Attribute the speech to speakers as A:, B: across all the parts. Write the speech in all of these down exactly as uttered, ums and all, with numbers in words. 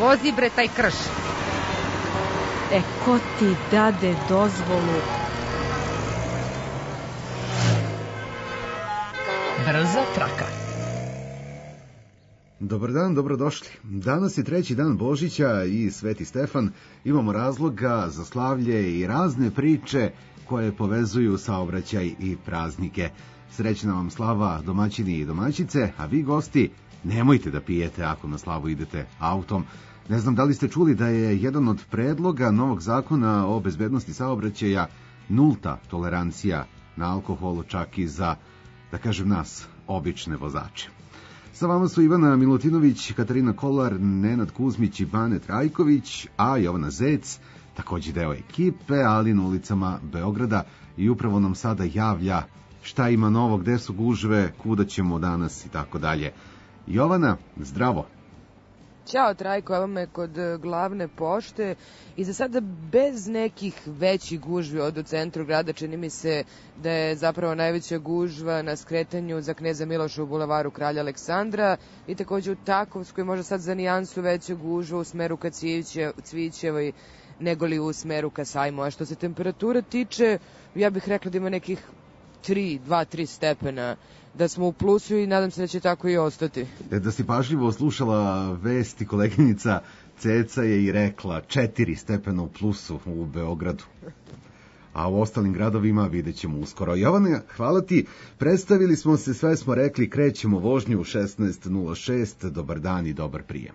A: vozi bre taj krš.
B: E, ko ti dade dozvolu?
C: Brza traka.
D: Dobar dan, dobrodošli. Danas je treći dan Božića i Sveti Stefan. Imamo razloga za slavlje i razne priče koje povezuju saobraćaj i praznike. Srećna vam slava, domaćini i domaćice, a vi gosti, nemojte da pijete ako na slavu idete autom. Ne znam da li ste čuli da je jedan od predloga novog zakona o bezbednosti saobraćaja nulta tolerancija na alkohol, čak i za, da kažem nas, obične vozače. Sa vama su Ivana Milutinović, Katarina Kolar, Nenad Kuzmić i Bane Trajković, a Jovana Zec, takođe deo ekipe, ali na ulicama Beograda, i upravo nam sada javlja šta ima novo, gde su gužve, kuda ćemo danas i tako dalje. Jovana, zdravo.
E: Ćao Trajko, evo me kod glavne pošte i za sada bez nekih većih gužvi od u centru grada. Čini mi se da je zapravo najveća gužva na skretanju za Kneza Miloša u bulevaru Kralja Aleksandra i takođe u Takovskoj, možda sad za nijansu veća gužva u smeru ka Cvićevoj nego li u smeru ka Sajmu. A što se temperatura tiče, ja bih rekla da ima nekih tri, dva, tri stepena, da smo u plusu i nadam se da će tako i ostati.
D: E, da si pažljivo slušala vesti, koleginica Ceca je i rekla četiri stepena u plusu u Beogradu. A u ostalim gradovima vidjet ćemo uskoro. Jovana, hvala ti. Predstavili smo se, sve smo rekli, krećemo vožnju u šesnaest nula šest. Dobar dan i dobar prijem.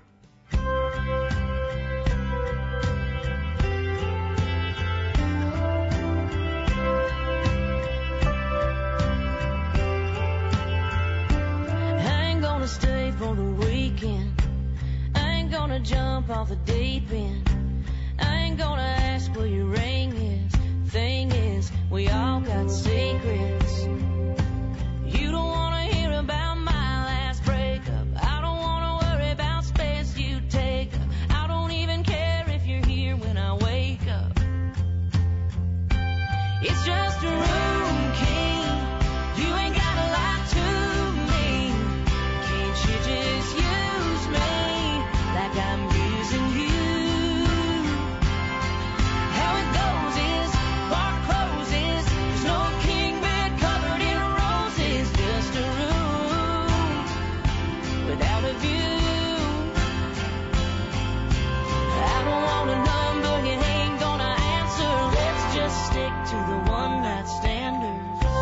F: Stay for the weekend. I ain't gonna jump off the deep end. I ain't gonna ask where your ring is. Thing is, we all got secrets. You don't wanna hear about my last breakup. I don't wanna worry about space you take up. I don't even care if you're here when I wake up. It's just a room key. You ain't gotta lie to me. You just use me like I'm using you. How it goes is bar closes. There's no king bed covered in roses. Just a room without a view. I don't want a number you ain't gonna answer. Let's just stick to the one night standards.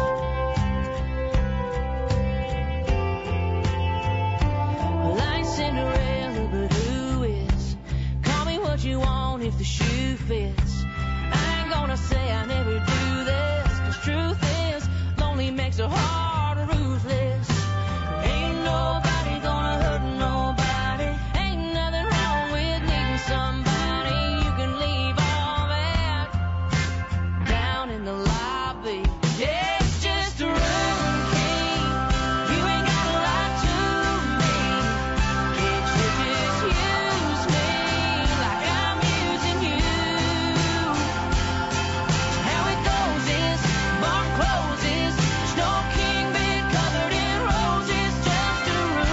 F: Cinderella, but who is? Call me what you want if the shoe fits. I ain't gonna say I never do this, 'cause truth is, lonely makes a heart ruthless. Ain't nobody gonna hurt nobody. Ain't nothing wrong with needing somebody. You can leave all that down in the lobby. Yeah, it's just a room key. You ain't gotta lie to me. Use me like I'm using you. How it goes is bar closes. There's no king bed covered in roses. Just a room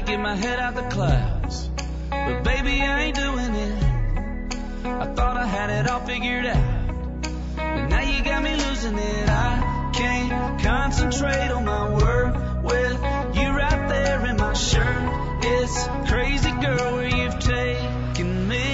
A: get my head out the clouds. But baby, I ain't doing it. I thought I had it all figured out, but now you got me losing it. I can't concentrate on my work with you right there in my shirt. It's crazy, girl, where you've taken me.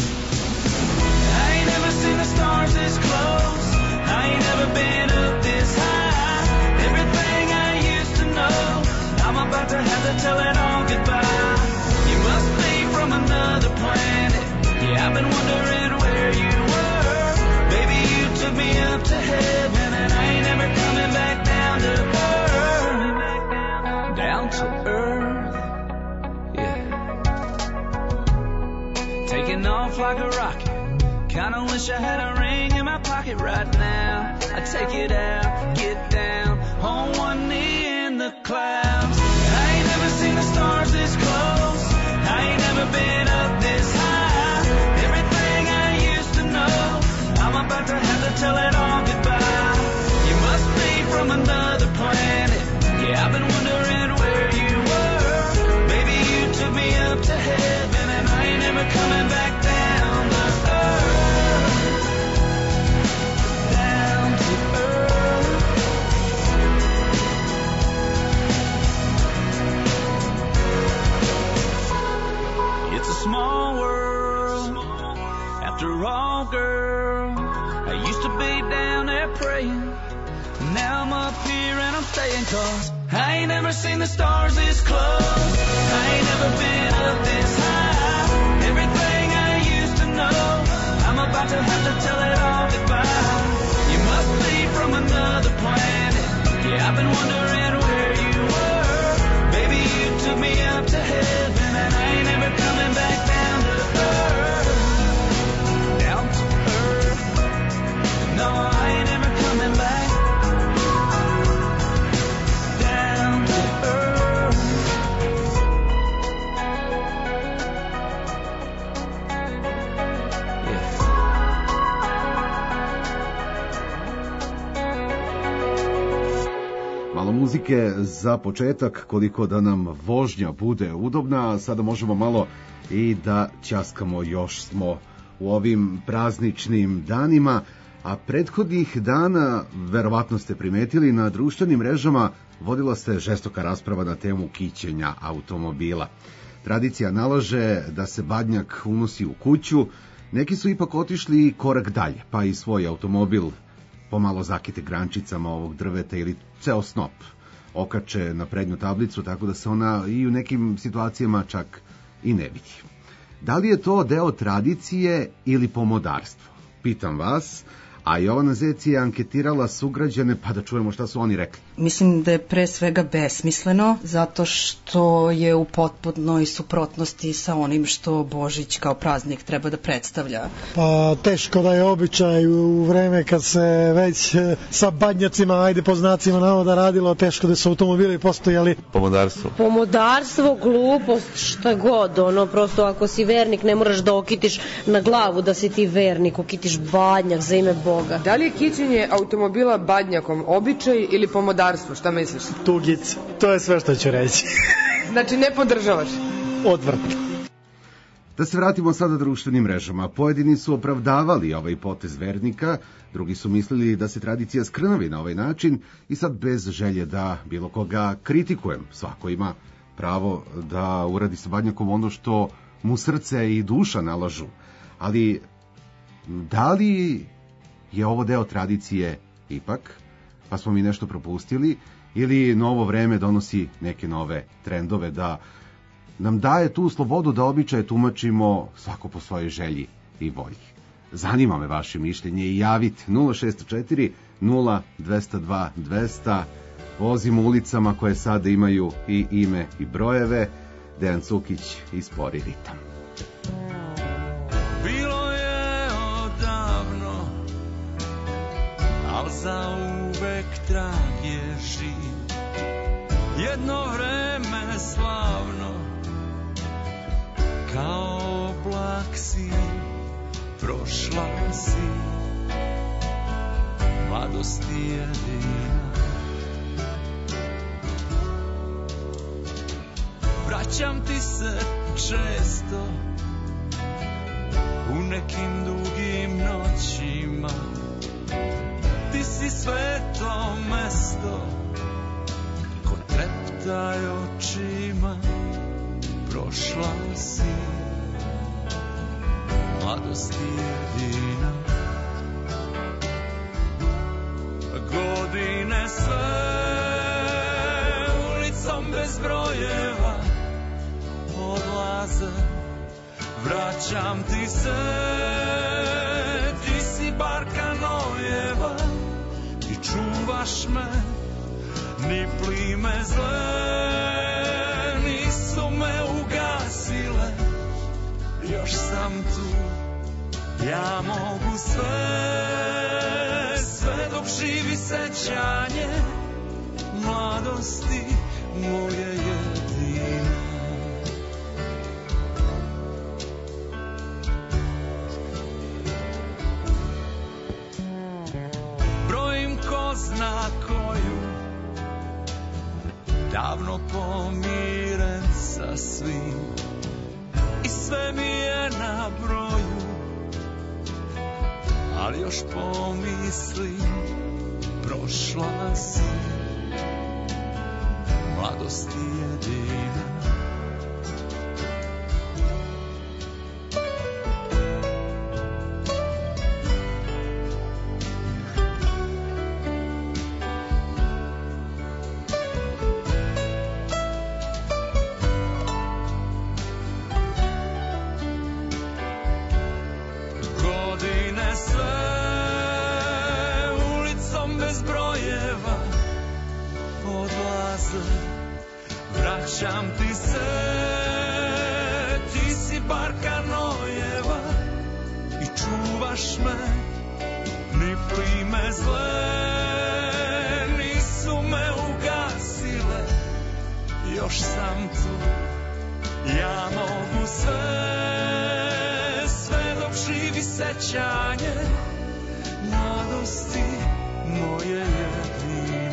A: I ain't never seen the stars this close. I ain't never been up this high. Everything I used to know, I'm about to have to tell it all goodbye. You must be from another planet. Yeah, I've been wondering where you were. Baby, you took me up to heaven, and I ain't never coming back down to earth. Down to earth, yeah. Taking off like a rocket. Kinda wish I had a ring in my pocket right now. I take it out, get down on one knee in the clouds. I ain't never seen the stars this close. I ain't never been up this high. Everything I used to know, I'm about to have to tell it all goodbye. You must be from another planet. Yeah, I've been wondering where you were. Baby, you took me up to heaven, and I ain't never coming back down to earth. Down to earth. It's a small world, after all, girl. I used to be down there praying. Now I'm up here and I'm staying, cause I ain't never seen the stars this close. I ain't never been up this high. Everything I used to know, I'm about to have to tell it all goodbye. You must be from another planet. Yeah, I've been wondering where you were. Baby, you took me up to heaven, and I ain't never coming back down to earth. Down to earth. No, I ain't never coming back.
D: Malo muzike za početak, koliko da nam vožnja bude udobna. Sada možemo malo i da ćaskamo, još smo u ovim prazničnim danima, a prethodnih dana, verovatno ste primetili, na društvenim mrežama vodila se žestoka rasprava na temu kićenja automobila. Tradicija nalaže da se badnjak unosi u kuću, neki su ipak otišli korak dalje, pa i svoj automobil pomalo zakite grančicama ovog drveta ili ceo snop okače na prednju tablicu, tako da se ona i u nekim situacijama čak i ne vidi. Da li je to deo tradicije ili pomodarstvo? Pitam vas, a Jovana Zec je anketirala sugrađane, pa da čujemo šta su oni rekli.
G: Mislim da je pre svega besmisleno, zato što je u potpunoj suprotnosti sa onim što Božić kao praznik treba da predstavlja.
H: Pa teško da je običaj u vreme kad se već sa badnjacima, ajde po znacima navoda, radilo, teško da su automobili postojali.
I: Pomodarstvo.
J: Pomodarstvo, glupost, šta god, ono, prosto ako si vernik ne moraš da okitiš na glavu da si ti vernik, okitiš badnjak za ime Boga.
E: Da li je kićenje automobila badnjakom običaj ili pomodarstvo? Šta misliš?
H: Tugic, to je sve što ću reći.
E: Znači ne podržavaš?
H: Odvrt.
D: Da se vratimo sada društvenim mrežama. Pojedini su opravdavali ovaj potez vernika, drugi su mislili da se tradicija skrnavi na ovaj način i sad bez želje da bilo koga kritikujem. Svako ima pravo da uradi sa badnjakom ono što mu srce i duša nalažu. Ali da li je ovo deo tradicije ipak, pa smo mi nešto propustili, ili novo vreme donosi neke nove trendove da nam daje tu slobodu da običaje tumačimo svako po svojoj želji i volji. Zanima me vaše mišljenje i javite nula šest četiri nula dva zero dva dva zero. Vozimo ulicama koje sada imaju i ime i brojeve. Dejan Cukić i Spori ritam.
A: Bilo je odavno, al zauvek trag je živ. Jedno vreme slavno, kao oblak si, prošla si, mladost jedina. vraćam ti se često u nekim dugim noćima. Ti si sveto mesto ko treptaj očima. Prošla si mladosti jedina, godine sve ulicom bez brojeva odlaze. Vraćam ti se, ti si barka nojeva i čuvaš me, ni plime zle nisu me ugasile. Još sam tu, ja mogu sve, sve dok živi sećanje mladosti moje jedine. Brojim ko zna koju, davno pomiren sa svim i sve mi je na broju, ali još pomislim, prošla si mladosti jedina. Vraćam ti se, ti si barka nojeva i čuvaš me, ni plime zle nisu me ugasile. Još sam tu, ja mogu sve, sve dok živi sećanje mladosti moje jedine.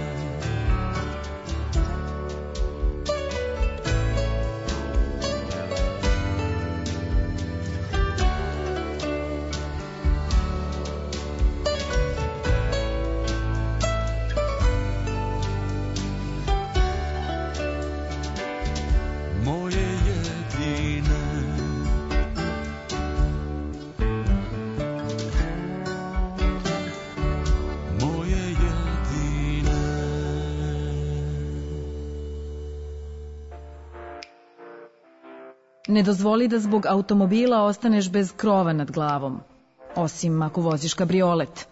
B: Ne dozvoli da zbog automobila ostaneš bez krova nad glavom, osim ako voziš kabriolet.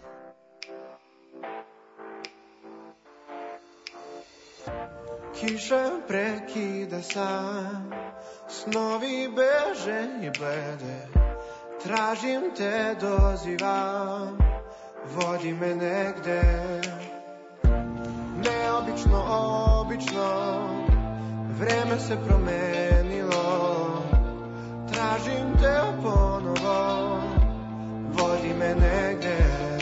I: Kiša prekida san, snovi beže i blede. Tražim te, dozivam, vodi me negde. Neobično, obično, vreme se promenilo. Tražim te ponovo, vodi me negde.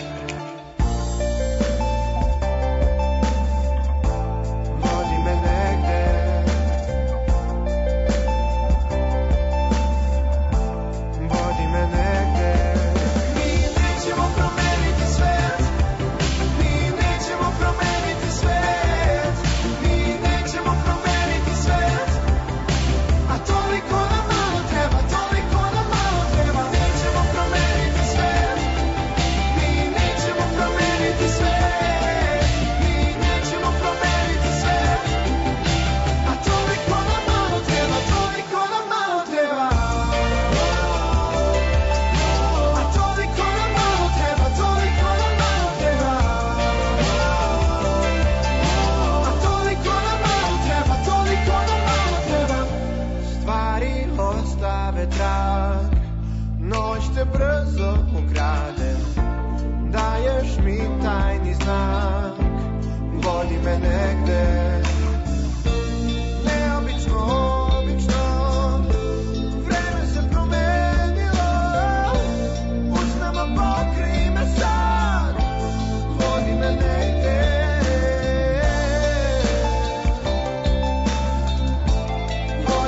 I: Vodi me negde. Vodi me negde. Mi nećemo promeniti svet. Mi nećemo promeniti svet. Mi nećemo promeniti svet. A toliko nam malo treba, toliko nam malo treba. Nećemo promeniti svet. Mi nećemo promeniti svet. Mi nećemo promeniti svet. A toliko nam malo treba, toliko nam malo treba. A toliko nam malo treba, toliko nam malo treba. A toliko nam malo treba, toliko nam malo treba. Stvari ostave trag, noć te brzo ukrade. Daješ mi tajni znak, vodi me negde. Neobično, obično, vreme se promenilo. Usnama pokri me sad, vodi me negde.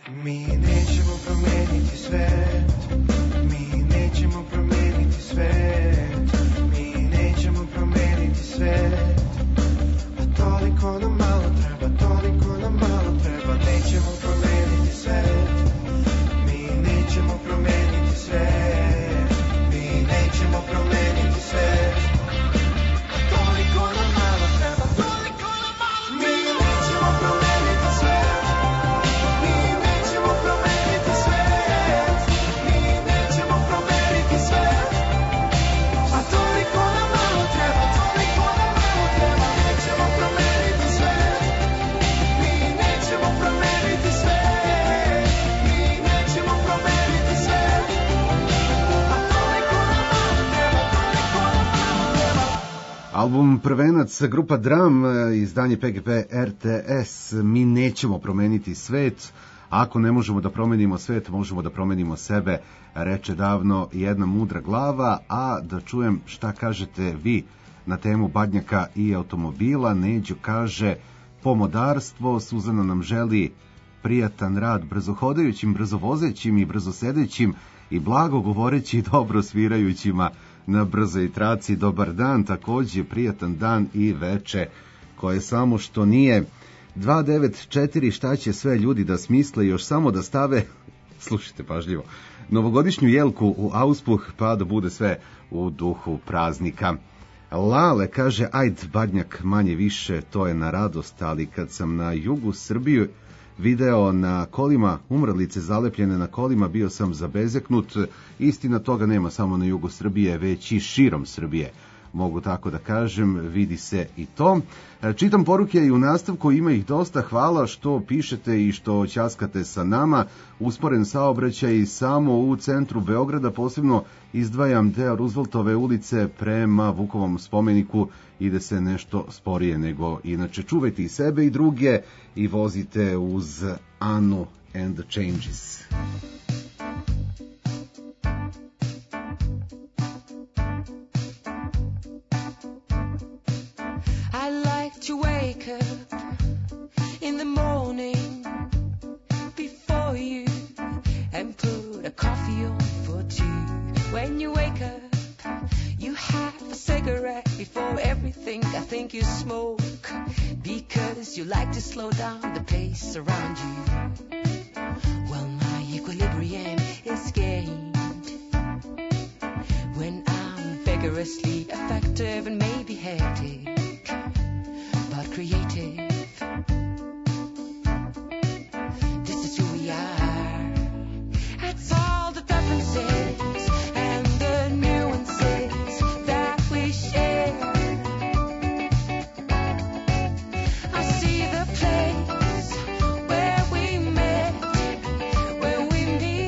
I: Mi nećemo promeniti svet, mi nećemo promeniti svet, mi nećemo promeniti svet, a toliko nam malo treba, toliko nam malo treba, nećemo promeniti svet, mi nećemo promeniti svet, mi nećemo promeniti svet, a toliko nam malo treba, toliko nam malo treba, mi nećemo promeniti svet.
D: Album Prvenac, grupa Dram, izdanje P G P R T S, mi nećemo promeniti svet, ako ne možemo da promenimo svet, možemo da promenimo sebe, reče davno jedna mudra glava, a da čujem šta kažete vi na temu Badnjaka i automobila. Neđo kaže, pomodarstvo, Suzana nam želi prijatan rad brzohodajućim, brzovozećim i brzosedećim i blago govoreći i dobro svirajućima na brzoj traci. Dobar dan, takođe prijatan dan i veče koje samo što nije. Dva devet četiri, šta će sve ljudi da smisle, još samo da stave, slušajte pažljivo, novogodišnju jelku u auspuh, pa da bude sve u duhu praznika. Lale kaže, ajd Badnjak manje više, to je na radost, ali kad sam na jugu Srbiju video na kolima umrlice zalepljene na kolima, bio sam zabezeknut. Istina, toga nema samo na jugu Srbije, već i širom Srbije, mogu tako da kažem, vidi se i to. Čitam poruke i u nastavku, ima ih dosta, hvala što pišete i što ćaskate sa nama. Usporen saobraćaj samo u centru Beograda, posebno izdvajam deo Rooseveltove ulice prema Vukovom spomeniku, ide se nešto sporije nego inače. Čuvajte i sebe i druge i vozite uz Anu and the Changes.
K: To wake up in the morning before you and put a coffee on for two. When you wake up, you have a cigarette before everything. I think you smoke because you like to slow down the pace around you. Well, my equilibrium is gained when I'm vigorously effective and maybe hectic, creative. This is who we are. It's all the differences and the nuances that we share. I see the place where we met, where we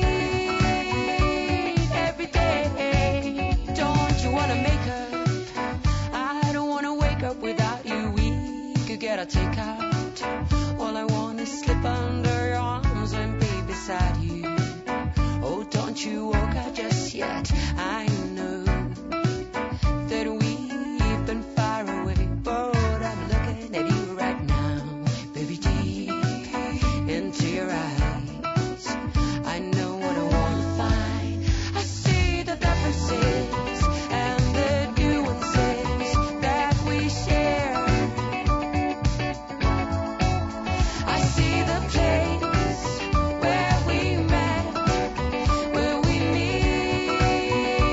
K: meet every day. Don't you wanna make up? I don't wanna wake up without you. Get a takeout. All I want is slip under your arms and be beside you. Oh, don't you walk out just yet. I know that we've been far away, but I'm looking at you right now, baby, deep into your eyes. I know what I want to find. I see the differences and the nuances that we share. Place where we met, where we meet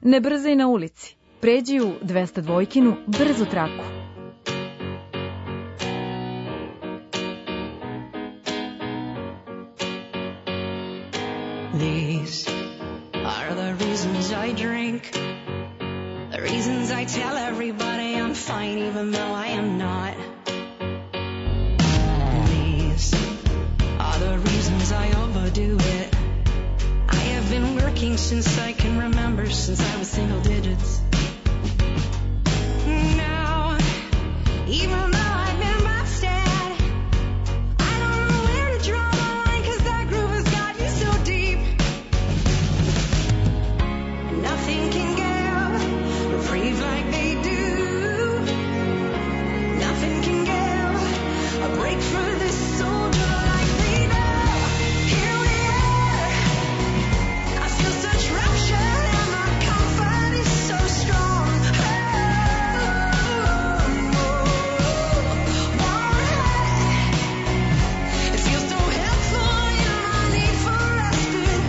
B: Ne brzaj na ulici, pređi u dvesta dvojkinu brzo traku.
L: These are the reasons I drink, the reasons I tell everybody I'm fine even though I am not. These are the reasons I overdo it. I have been working since I can remember, since I was single digits. Now, even though I've been busted, I don't know where to draw the line, 'cause that groove has got me so deep. Nothing can give reprieve like they do. Nothing can give a break for this soldier like they do. Here we are. I feel such rapture and my comfort is so strong. Oh, it feels so helpful in my need for respite.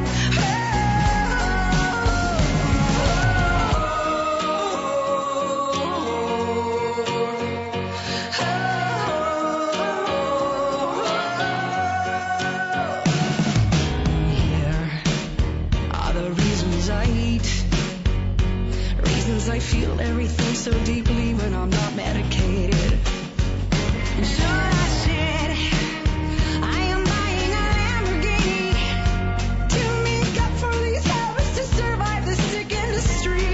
L: Here are the reasons I eat, reasons I feel everything so deeply when I'm not medicated. And so I said, I am buying a Lamborghini to make up for these habits, to survive this sick industry.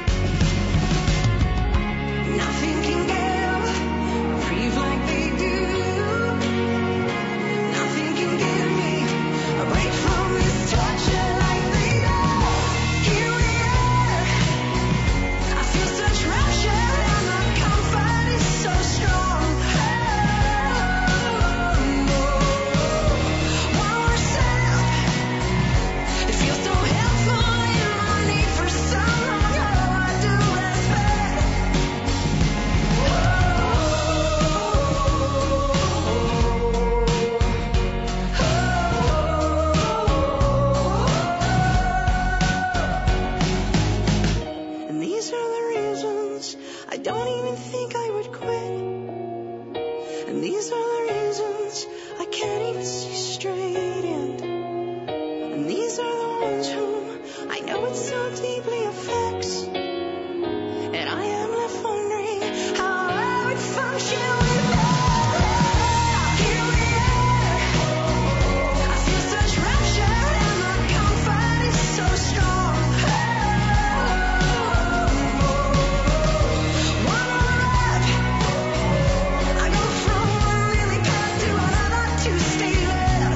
L: Nothing can give reprieve like they do. Nothing can give me a break from this torture like they do. Here we are. I feel such rapture and my comfort is so strong. One more step. It feels so helpful in my need for some long. Oh, I do respect. And these are the reasons I don't even think I would quit. And these are the reasons I can't even see straight in. And these are the ones whom I know it so deeply affects. And I am left wondering how I would function without it. Here we are. I feel such rapture and my comfort is so strong. One more rep. I go from one lily pad to another to stay there.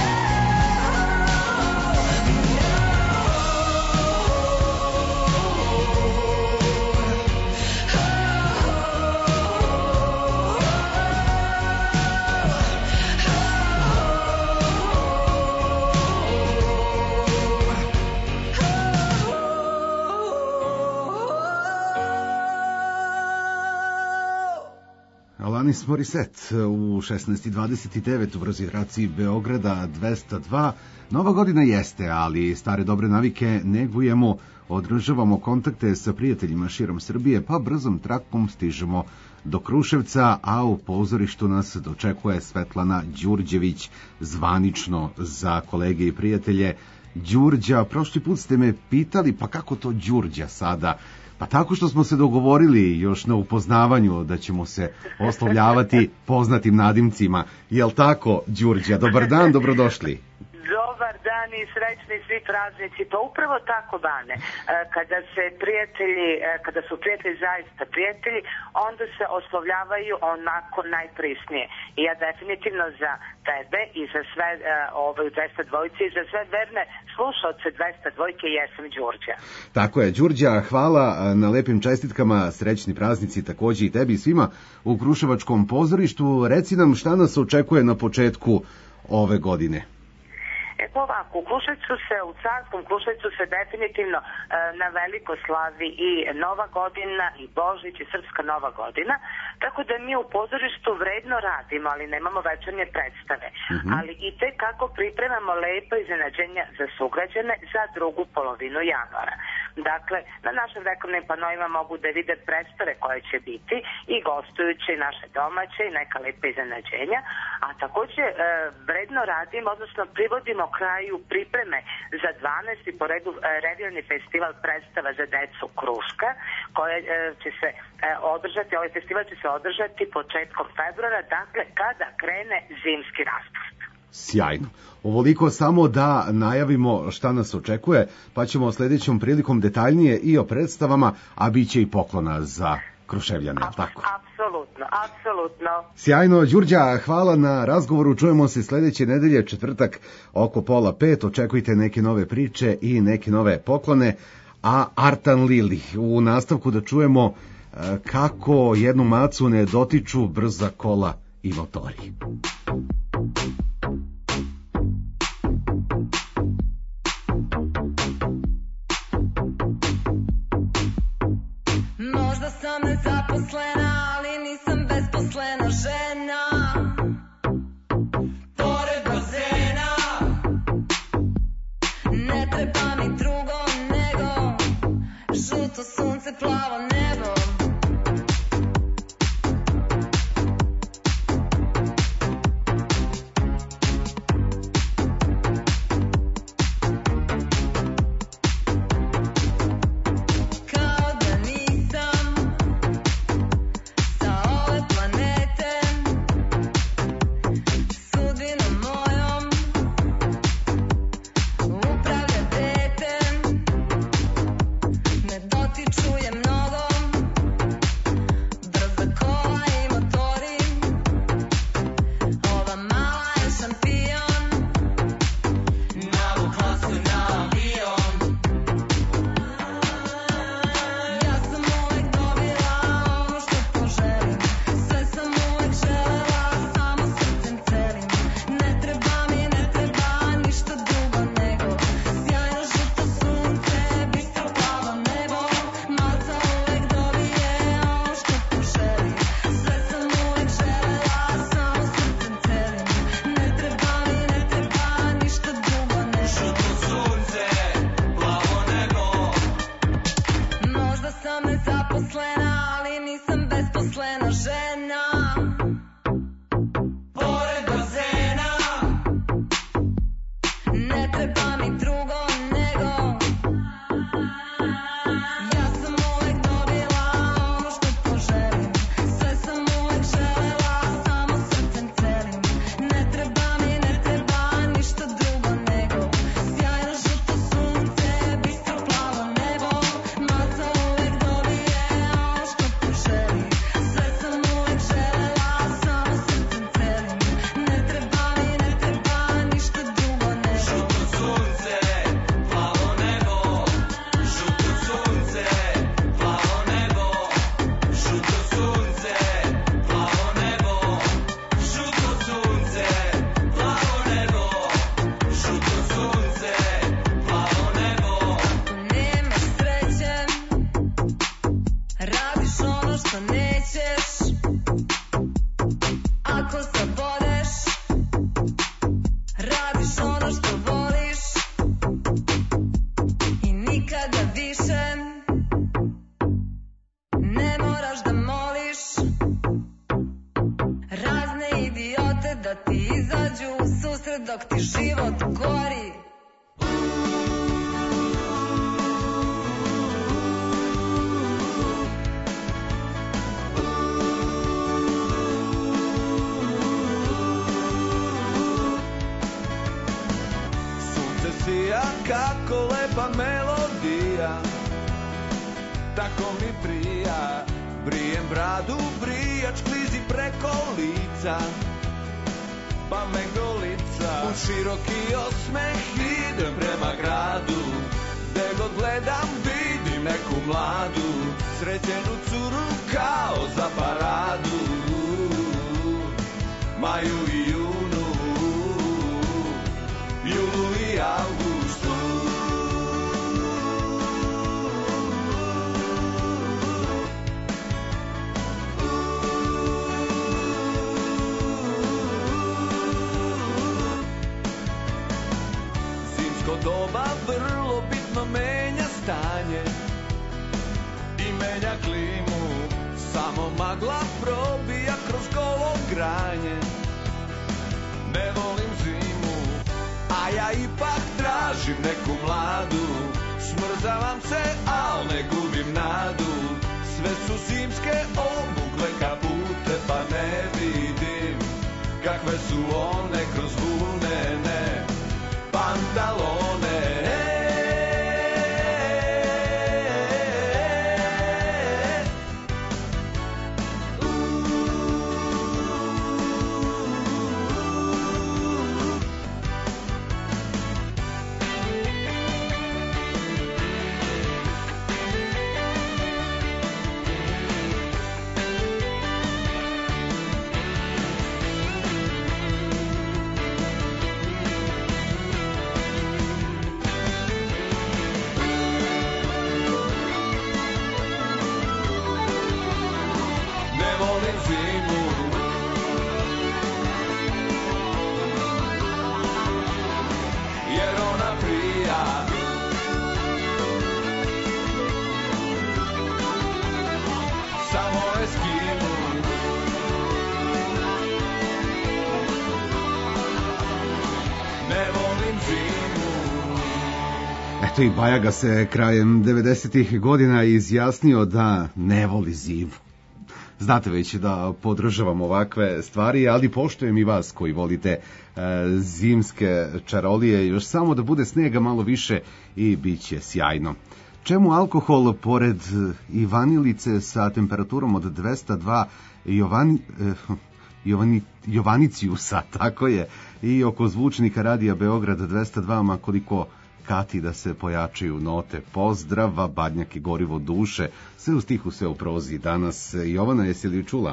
D: Alanis Morissette u šesnaest i dvadeset devet u brzoj traci Beograda dvesta dva. Nova godina jeste, ali stare dobre navike negujemo, održavamo kontakte sa prijateljima širom Srbije, pa brzom trakom stižemo do Kruševca, a u pozorištu nas dočekuje Svetlana Đurđević, zvanično za kolege i prijatelje. Đurđa, prošli put ste me pitali, pa kako to Đurđa sada? Pa tako što smo se dogovorili još na upoznavanju da ćemo se oslovljavati poznatim nadimcima. Jel tako, Đurđa? Dobar dan, dobrodošli.
M: Dobar dan i srećni svi praznici. Pa upravo tako, Bane. E, Kada se prijatelji, e, kada su prijatelji zaista prijatelji, onda se oslovljavaju onako najprisnije. I ja definitivno za tebe i za sve e, ove u dvesta dvojice i za sve verne slušalce dvesta dvojke jesam Đurđa.
D: Tako je, Đurđa, hvala na lepim čestitkama, srećni praznici takođe i tebi i svima u Kruševačkom pozorištu. Reci nam šta nas očekuje na početku ove godine.
M: E pa ovako, u Kruševcu se, u carskom Kruševcu se definitivno e, na veliko slavi i Nova godina i Božić i Srpska Nova godina, tako da mi u pozorištu vredno radimo, ali nemamo večernje predstave. Mm-hmm. Ali i te kako pripremamo lepo iznenađenja za sugrađane za drugu polovinu januara. Dakle, na našim reklamnim panoima mogu da vide predstave koje će biti i gostujuće i naše domaće i neka lepa iznenađenja, a takođe e, vredno radimo, odnosno privodimo kraju pripreme za dvanaesti po redu e, regionalni festival predstava za decu Kruška, koje e, će se e, održati, ovaj festival će se održati početkom februara, dakle kada krene zimski raspust.
D: Sjajno. Ovoliko samo da najavimo šta nas očekuje, pa ćemo sledećom prilikom detaljnije i o predstavama, a bit će i poklona za Kruševljane, je li tako?
M: Apsolutno, apsolutno.
D: Sjajno, Đurđa, hvala na razgovoru, čujemo se sledeće nedelje, četvrtak, oko pola pet, očekujte neke nove priče i neke nove poklone, a Artan Lili, u nastavku da čujemo kako jednu macu ne dotiču brza kola i motori.
N: Možda sam nezaposlena, ali nisam besposlena žena. Pored bazena ne treba mi drugo nego žuto sunce, plavo nebo.
O: Doba vrlo bitno menja stanje i menja klimu. Samo magla probija kroz golo granje. Ne volim zimu, a ja ipak tražim neku mladu. Smrzavam se, al ne gubim nadu. Sve su zimske obukle kapute, pa ne vidim kakve su one kroz vunene pantalone.
D: Eto i Bajaga se krajem devedesetih godina izjasnio da ne voli zimu. Znate već da podržavam ovakve stvari, ali poštujem i vas koji volite e, zimske čarolije, još samo da bude snega malo više i bit će sjajno. Čemu alkohol pored i vanilice sa temperaturom od dvesta dva Jovan, eh, Jovani, Jovanicijusa, tako je, i oko zvučnika radija Beograd dvesta dva, ma koliko kati da se pojačaju note pozdrava, Badnjak i gorivo duše, sve u stihu, sve u prozi. Danas, Jovana, jesi li čula?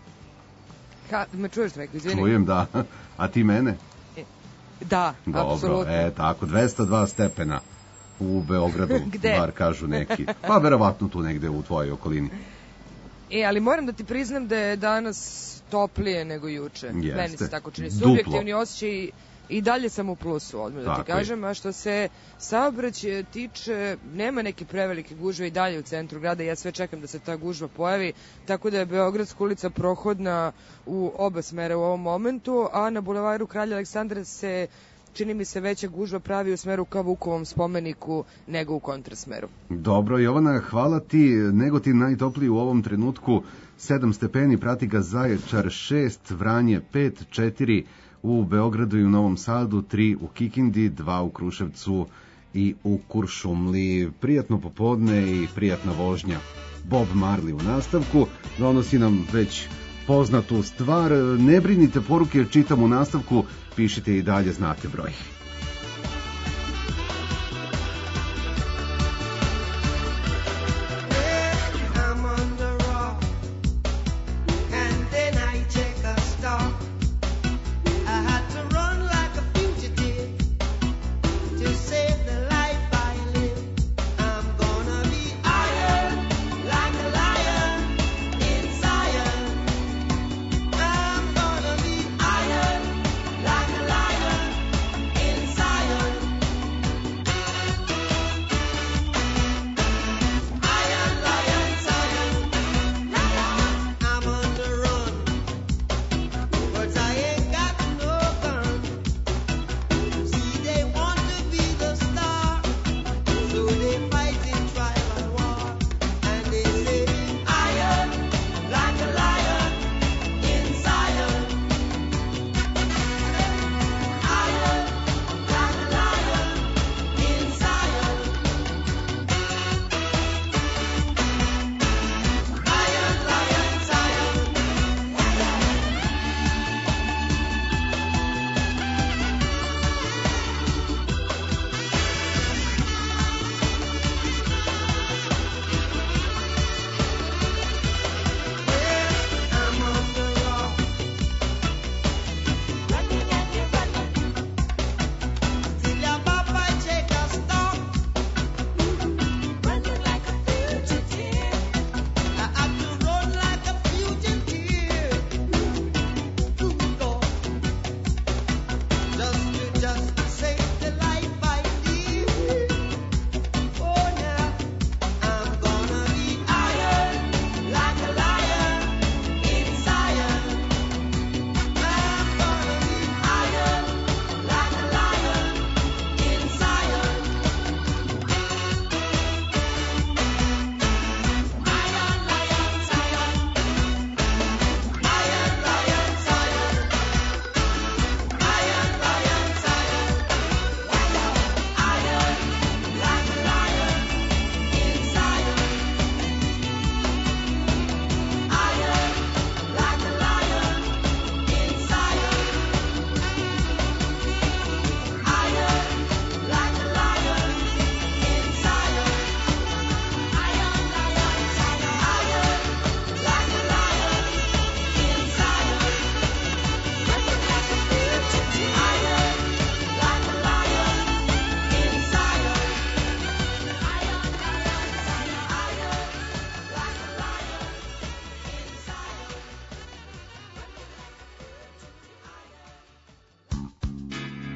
E: Ha, me čuješ, neko, izvini?
D: Čujem, da. A ti mene?
E: E, da,
D: dobro,
E: apsolutno.
D: E, tako, dvesta dva stepena u Beogradu,
E: Gde?
D: bar kažu neki. Pa verovatno tu negde u tvojoj okolini.
E: E, ali moram da ti priznam da je danas toplije nego juče.
D: Jeste.
E: Meni se tako čini.
D: Duplo.
E: Subjektivni osjećaj i dalje sam u plusu, odmah da ti
D: Tako je.
E: kažem. A što se saobraćaja tiče, nema neke prevelike gužve i dalje u centru grada. Ja sve čekam da se ta gužva pojavi, tako da je Beogradska ulica prohodna u oba smera u ovom momentu, a na bulevaru Kralja Aleksandra se, čini mi se, veća gužva pravi u smeru ka Vukovom spomeniku nego u kontrasmeru.
D: Dobro, Jovana, hvala ti. Negotin najtopliji u ovom trenutku, sedam stepeni, prati ga Zaječar šest, Vranje pet, četiri u Beogradu i u Novom Sadu, tri u Kikindi, dva u Kruševcu i u Kuršumliji. Prijatno popodne i prijatna vožnja. Bob Marley u nastavku donosi nam već poznatu stvar. Ne brinite, poruke čitam u nastavku, pišite i dalje, znate broj.
I: I'm on the rock, and then I take a stop. I had to run like a fugitive to save the life I live. I'm gonna be iron like a lion in Zion. I'm gonna be iron like a lion in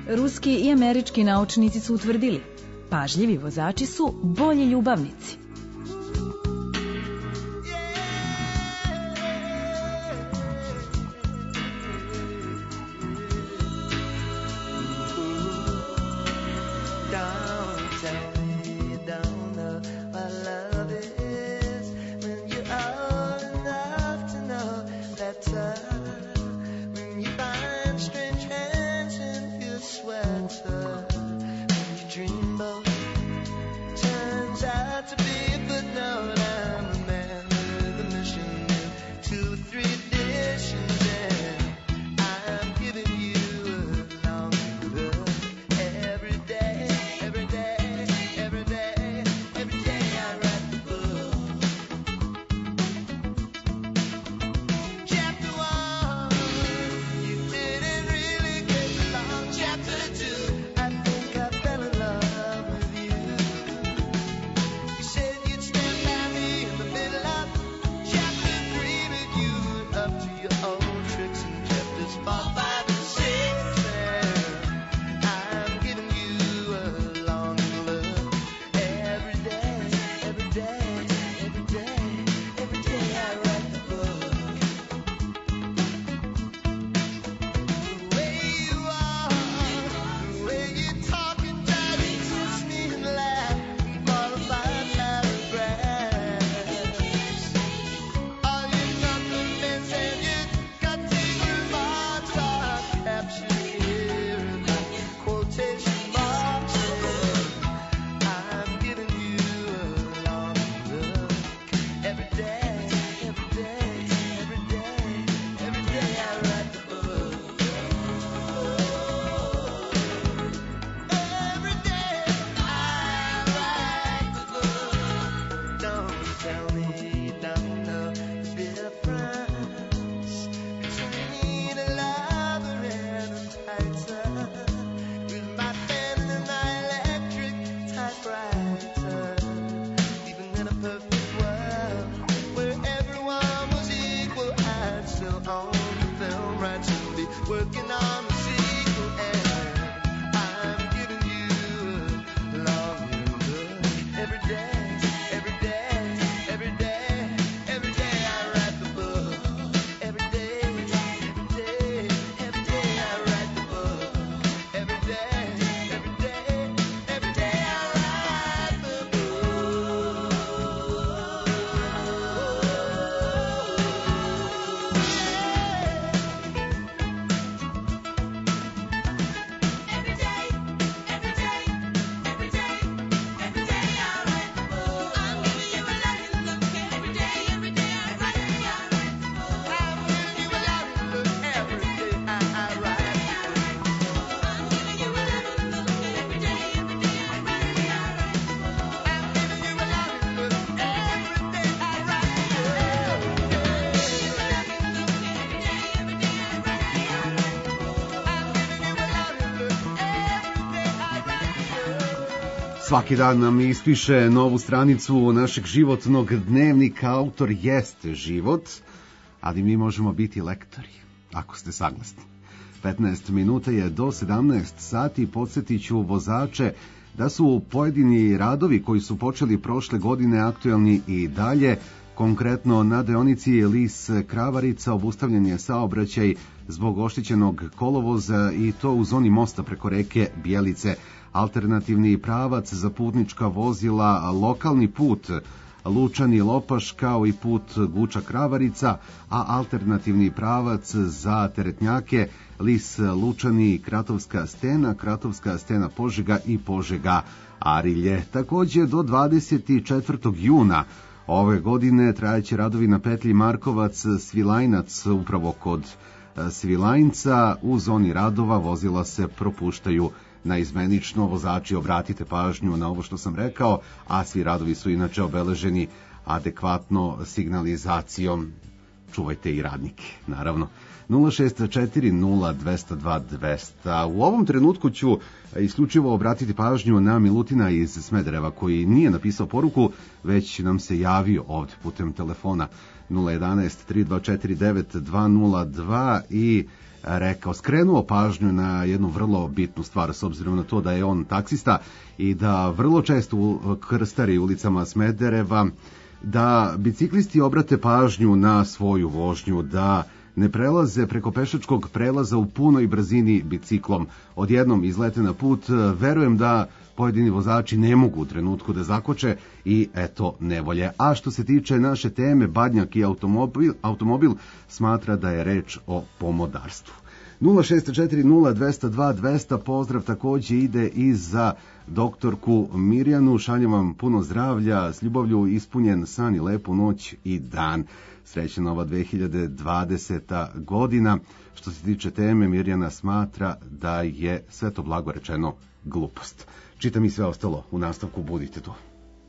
B: Ruski i američki naučnici su utvrdili, pažljivi vozači su bolji ljubavnici.
D: Svaki dan nam ispiše novu stranicu našeg životnog dnevnika. Autor jeste život, ali mi možemo biti lektori, ako ste saglasni. petnaest minuta je do sedamnaest sati. Podsjetit ću vozače da su pojedini radovi koji su počeli prošle godine aktuelni i dalje. Konkretno na deonici Lis Kravarica obustavljen je saobraćaj zbog oštećenog kolovoza i to u zoni mosta preko reke Bjelice. Alternativni pravac za putnička vozila, lokalni put Lučani Lopaš kao i put Guča Kravarica, a alternativni pravac za teretnjake Lis Lučani Kratovska Stena, Kratovska Stena Požega i Požega Arilje. Takođe do dvadeset četvrtog juna ove godine trajaće radovi na petlji Markovac Svilajnac, upravo kod Svilajnca. U zoni radova vozila se propuštaju naizmenično. Vozači, obratite pažnju na ovo što sam rekao, a svi radovi su inače obeleženi adekvatno signalizacijom. čuvajte i radnike, naravno. nula šest četiri nula dva zero dva dva zero zero. U ovom trenutku ću isključivo obratiti pažnju na Milutina iz Smedereva, koji nije napisao poruku, već nam se javio ovde putem telefona nula jedan tri dva četiri devet dva nula dva i rekao, skrenuo pažnju na jednu vrlo bitnu stvar, s obzirom na to da je on taksista i da vrlo često krstari ulicama Smedereva, da biciklisti obrate pažnju na svoju vožnju, da ne prelaze preko pešačkog prelaza u punoj brzini biciklom. Odjednom izlete na put, verujem da pojedini vozači ne mogu u trenutku da zakoče i eto nevolje. A što se tiče naše teme, Badnjak i automobil, automobil smatra da je reč o pomodarstvu. nula šest četiri nula dva zero dva dva zero zero, pozdrav takođe ide i za doktorku Mirjanu, šaljem vam puno zdravlja, s ljubavlju ispunjen san i lepu noć i dan. Srećna nova dve hiljade dvadeseta godina. Što se tiče teme, Mirjana smatra da je sve to blago rečeno glupost. Čitam i sve ostalo u nastavku, budite tu.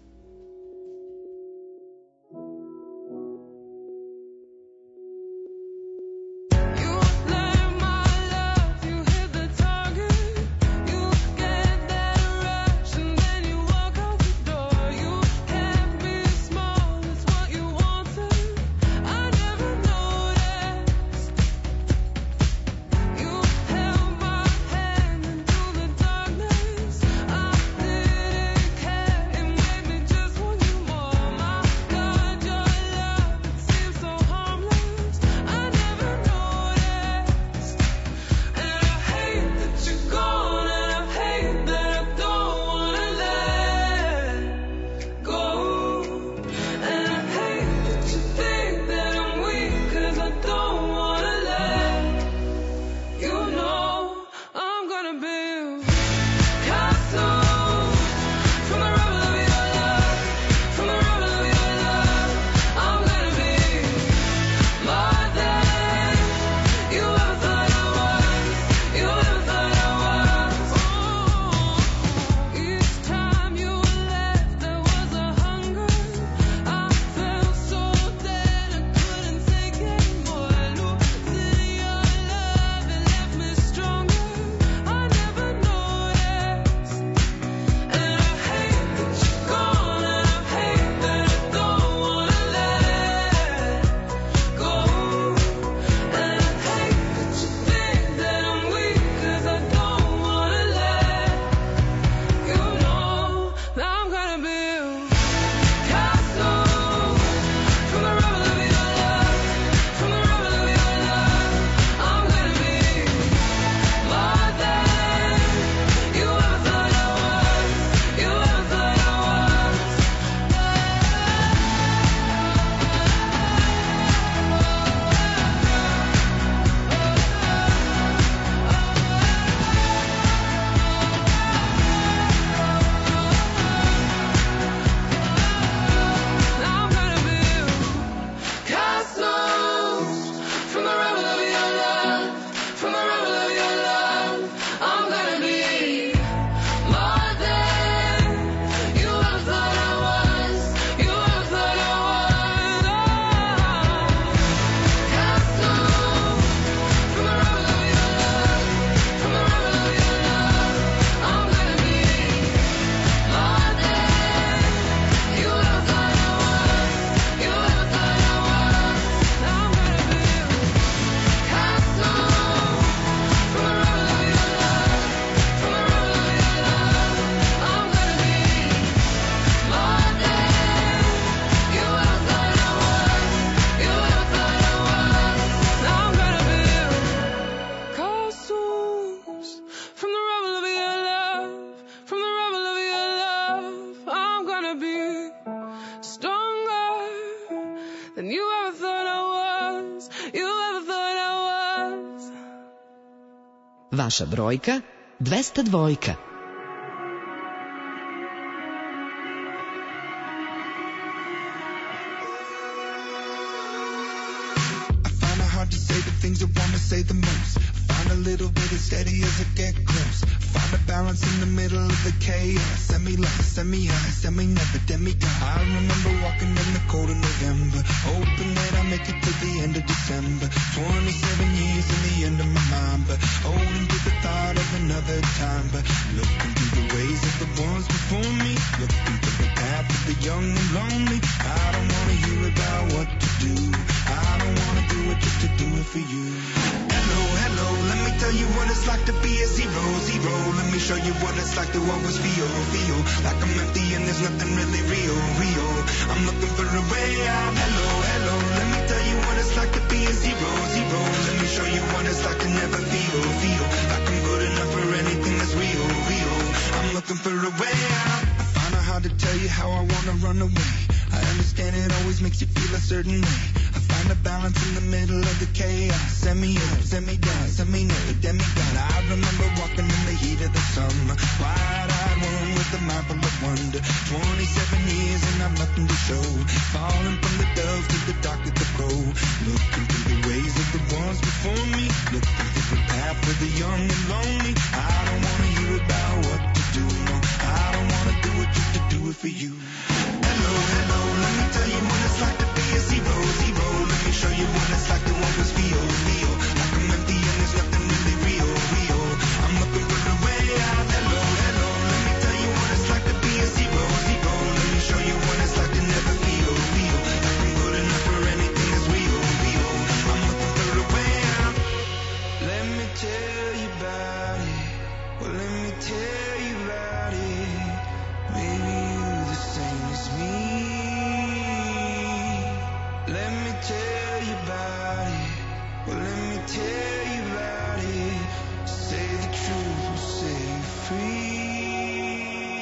C: Vaša brojka dvesta dvojka.
P: Things I wanna say the most.
I: Find a little bit of steady as I get close. Find a balance in the middle of the chaos. Semi-low, semi-high, semi-never, demigod. I remember walking in the cold of November, hoping that I'll make it to the end of December. twenty-seven years in the end of my mind, but holding to the thought of another time. But looking through the ways of the ones before me, looking through the path of the young and lonely. I don't wanna hear about what to do. I don't wanna do it just to do it for you. Hello, hello, let me tell you what it's like to be a zero, zero. Let me show you what it's like to always feel, feel like I'm empty and there's nothing really real, real. I'm looking for a way out. Hello, hello, let me tell you what it's like to be a zero, zero. Let me show you what it's like to never feel, feel like I'm good enough for anything that's real, real. I'm looking for a way out. I find it hard to tell you how I wanna run away. I understand it always makes you feel a certain way. I find a balance in the middle of the chaos. Semi-up, semi-down, semi-never, demigod. I remember walking in the heat of the summer, wide-eyed one with a mind full of wonder. twenty-seven years and I've nothing to show. Falling from the dove to the dark of the cold. Looking through the ways of the ones before me, looking through the path of the young and lonely. I don't wanna hear about what to do, no. I don't wanna do it just to do it for you. Hello, hello, let me tell you what it's like to be a zero, zero. Let me show you what it's like to always feel, feel like I'm empty and there's nothing really real, real. I'm looking for a way out. Hello, hello, let me tell you what it's like to be a zero, zero. Let me show you what it's like to never feel, feel like I'm good enough for anything that's real, real. I'm looking for a way out. Let me tell you about it. Well, let me tell you about it. Maybe you're the same as me. Let me tell you about it. Well, let me tell you about it. Say the truth will set you free.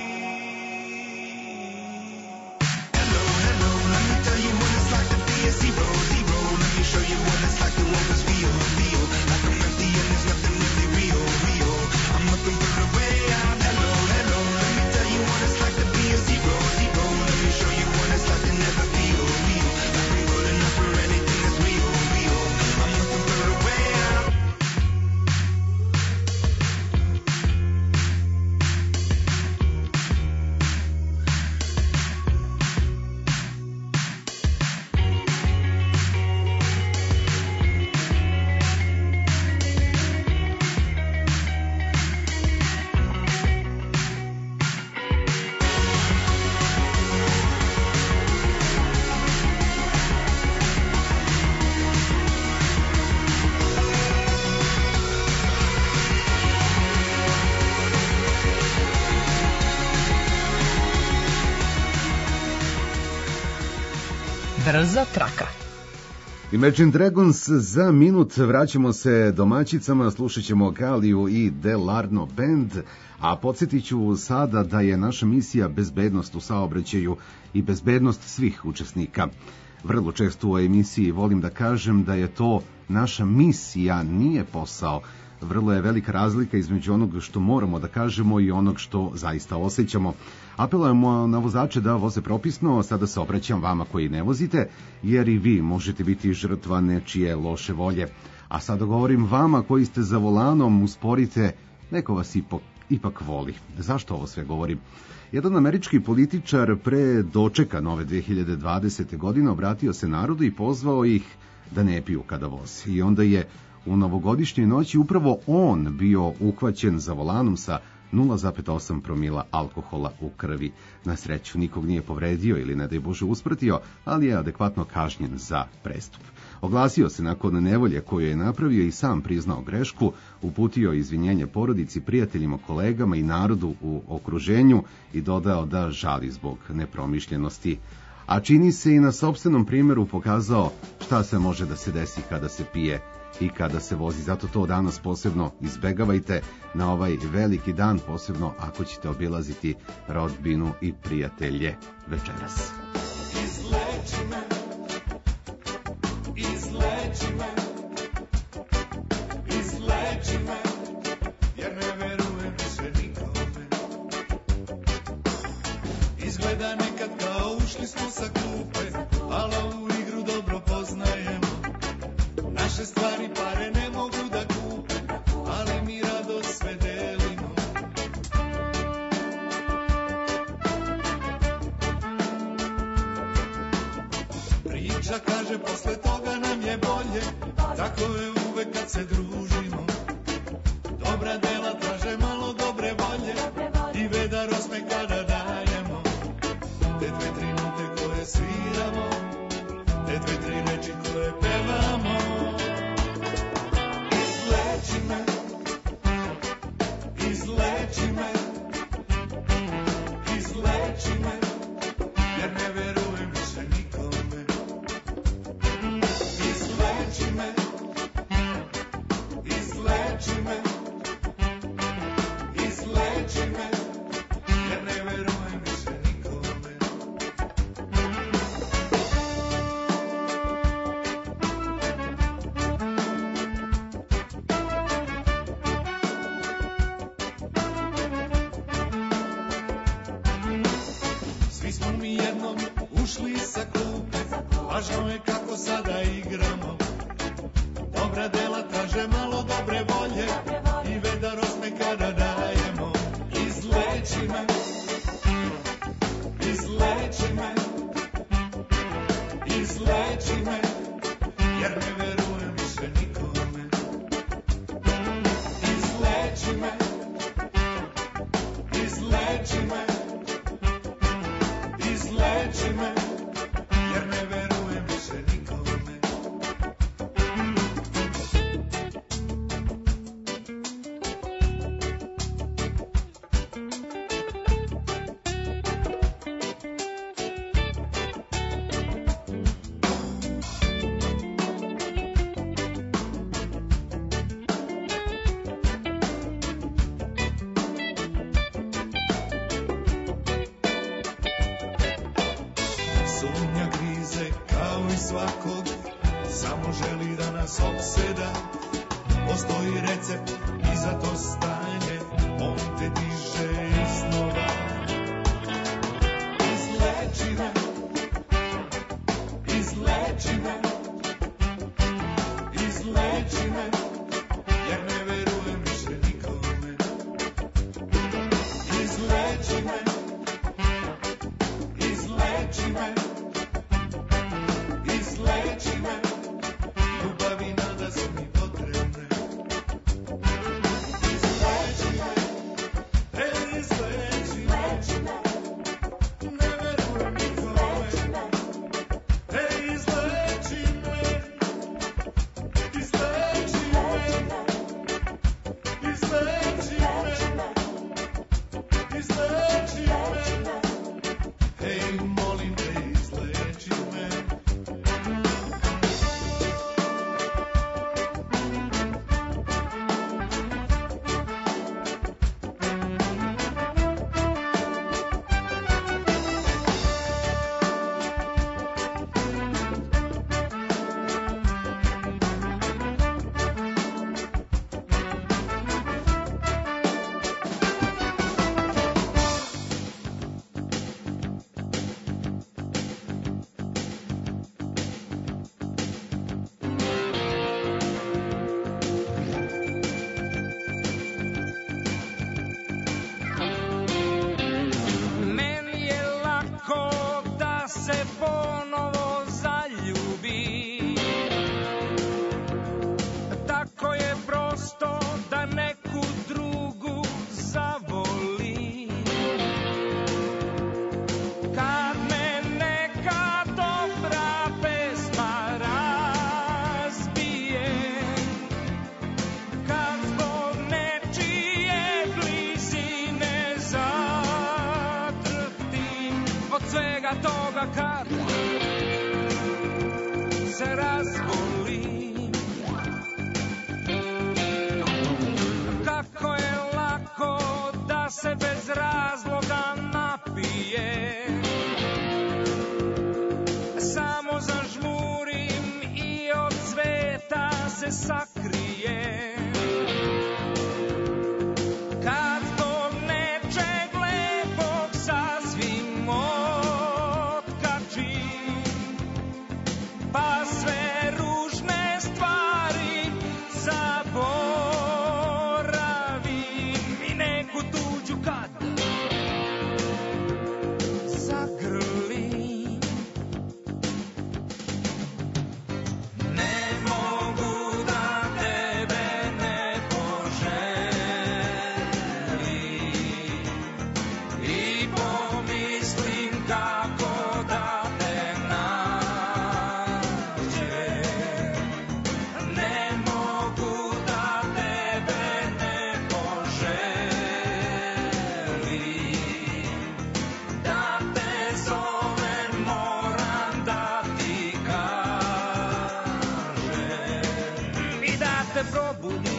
I: Hello, hello, let me tell you what it's like to be a zero, zero. Let me show you what it's like to always feel, feel like I'm empty and there's nothing really real, real. I'm looking for a way out. Hello, hello, let me tell you what it's like to be a zero, zero. Let me show you what it's like to never feel, feel like I'm good enough for anything that's real, real. I'm looking for a way out.
C: Brza traka.
D: Imagine Dragons za minut, vraćamo se domaćicama, slušat ćemo Kaliju i Delarno Band, a podsjetit ću sada da je naša misija bezbednost u saobraćaju i bezbednost svih učesnika. Vrlo često u emisiji volim da kažem da je to naša misija, nije posao. Vrlo je velika razlika između onog što moramo da kažemo i onog što zaista osjećamo. Apelujemo na vozače da voze propisno, sada se obraćam vama koji ne vozite, jer i vi možete biti žrtva nečije loše volje. A sada govorim vama koji ste za volanom, usporite, neko vas ipak, ipak voli. Zašto ovo sve govorim? Jedan američki političar pre dočeka nove dve hiljade dvadesete. godine obratio se narodu i pozvao ih da ne piju kada voze. I onda je u novogodišnjoj noći upravo on bio uhvaćen za volanom sa nula zarez osam promila alkohola u krvi. Na sreću nikog nije povredio ili ne daj Bože usmrtio, ali je adekvatno kažnjen za prestup. Oglasio se nakon nevolje koju je napravio i sam priznao grešku, uputio izvinjenje porodici, prijateljima, kolegama i narodu u okruženju i dodao da žali zbog nepromišljenosti. A čini se i na sopstvenom primjeru pokazao šta se može da se desi kada se pije i kada se vozi. Zato to danas posebno izbegavajte na ovaj veliki dan, posebno ako ćete obilaziti rodbinu i prijatelje večeras.
P: Izleči me, izleči me, izleči me, jer ne verujem više nikome. Izgleda nekad kao ušli smo sa klupe, ali ovu igru dobro poznajemo. Naše stvari pare ne mogu da kupe, bolje, bolje, tako je uvek kad se družimo. Dobra dela traže malo dobre volje i vedar osme kada dajemo. Te dve, tri note koje sviramo, te dve, tri reči koje pevamo. Izleči me, izleči me, izleči me, jer ne verujem više nikome. Izleči me, izleči me, izleči me, jer ne verujem više nikome. Svi smo mi jednom ušli sa klupe, važno je kako sada igramo. Dobra dela traže malo dobre volje i vedar osme kada dajemo. Izleči me, izleči me, izleči me, jer ne verujem više nikome. Izleči me, izleči me, izleči me, jer ne verujem više nikome. Sumnja grize kao i svakog, samo želi da nas opseda. Postoji recept i za to stanje, on te diže iznova. Izleči me, izleči me, izleči me, jer ne verujem više nikome. Izleči me, izleči me, izleči me, ljubav i nada su mi potrebne. Izleči me, e, izleči me, ne verujem nikome. E, izleči me, izleči me, izleči me, izleči me. Hej, molim te, izleči me.
A: Meni je lako da se ponovo zaljubi. Tako je prosto da neku drugu zavoli. Kad me neka dobra pesma razbije, kad zbog nečije blizine zatrtim, od svega toga kad se razbolim. Kako je lako da se bez razloga napije, samo zažmurim i od sveta se sakrijem. Kad zbog nečeg lepog sasvim otkačim, pa sve ružne stvari zaboravim i neku tuđu kad zagrlim. Ne probudi.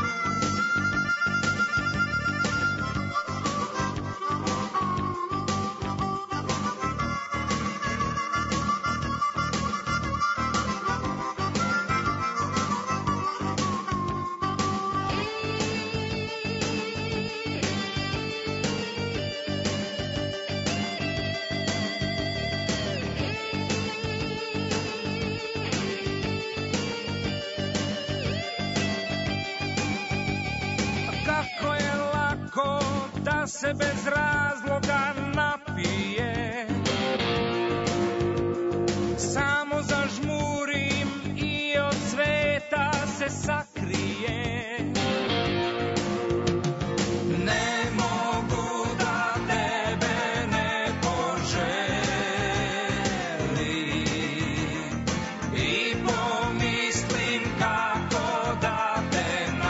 A: Kako je lako da se bez razloga napije. Samo zažmurim i od sveta se sakrije. Ne mogu da tebe ne poželim i pomislim kako da te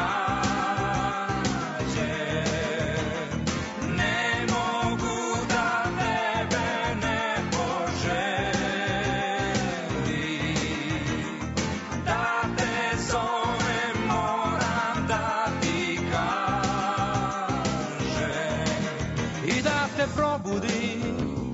A: probudi.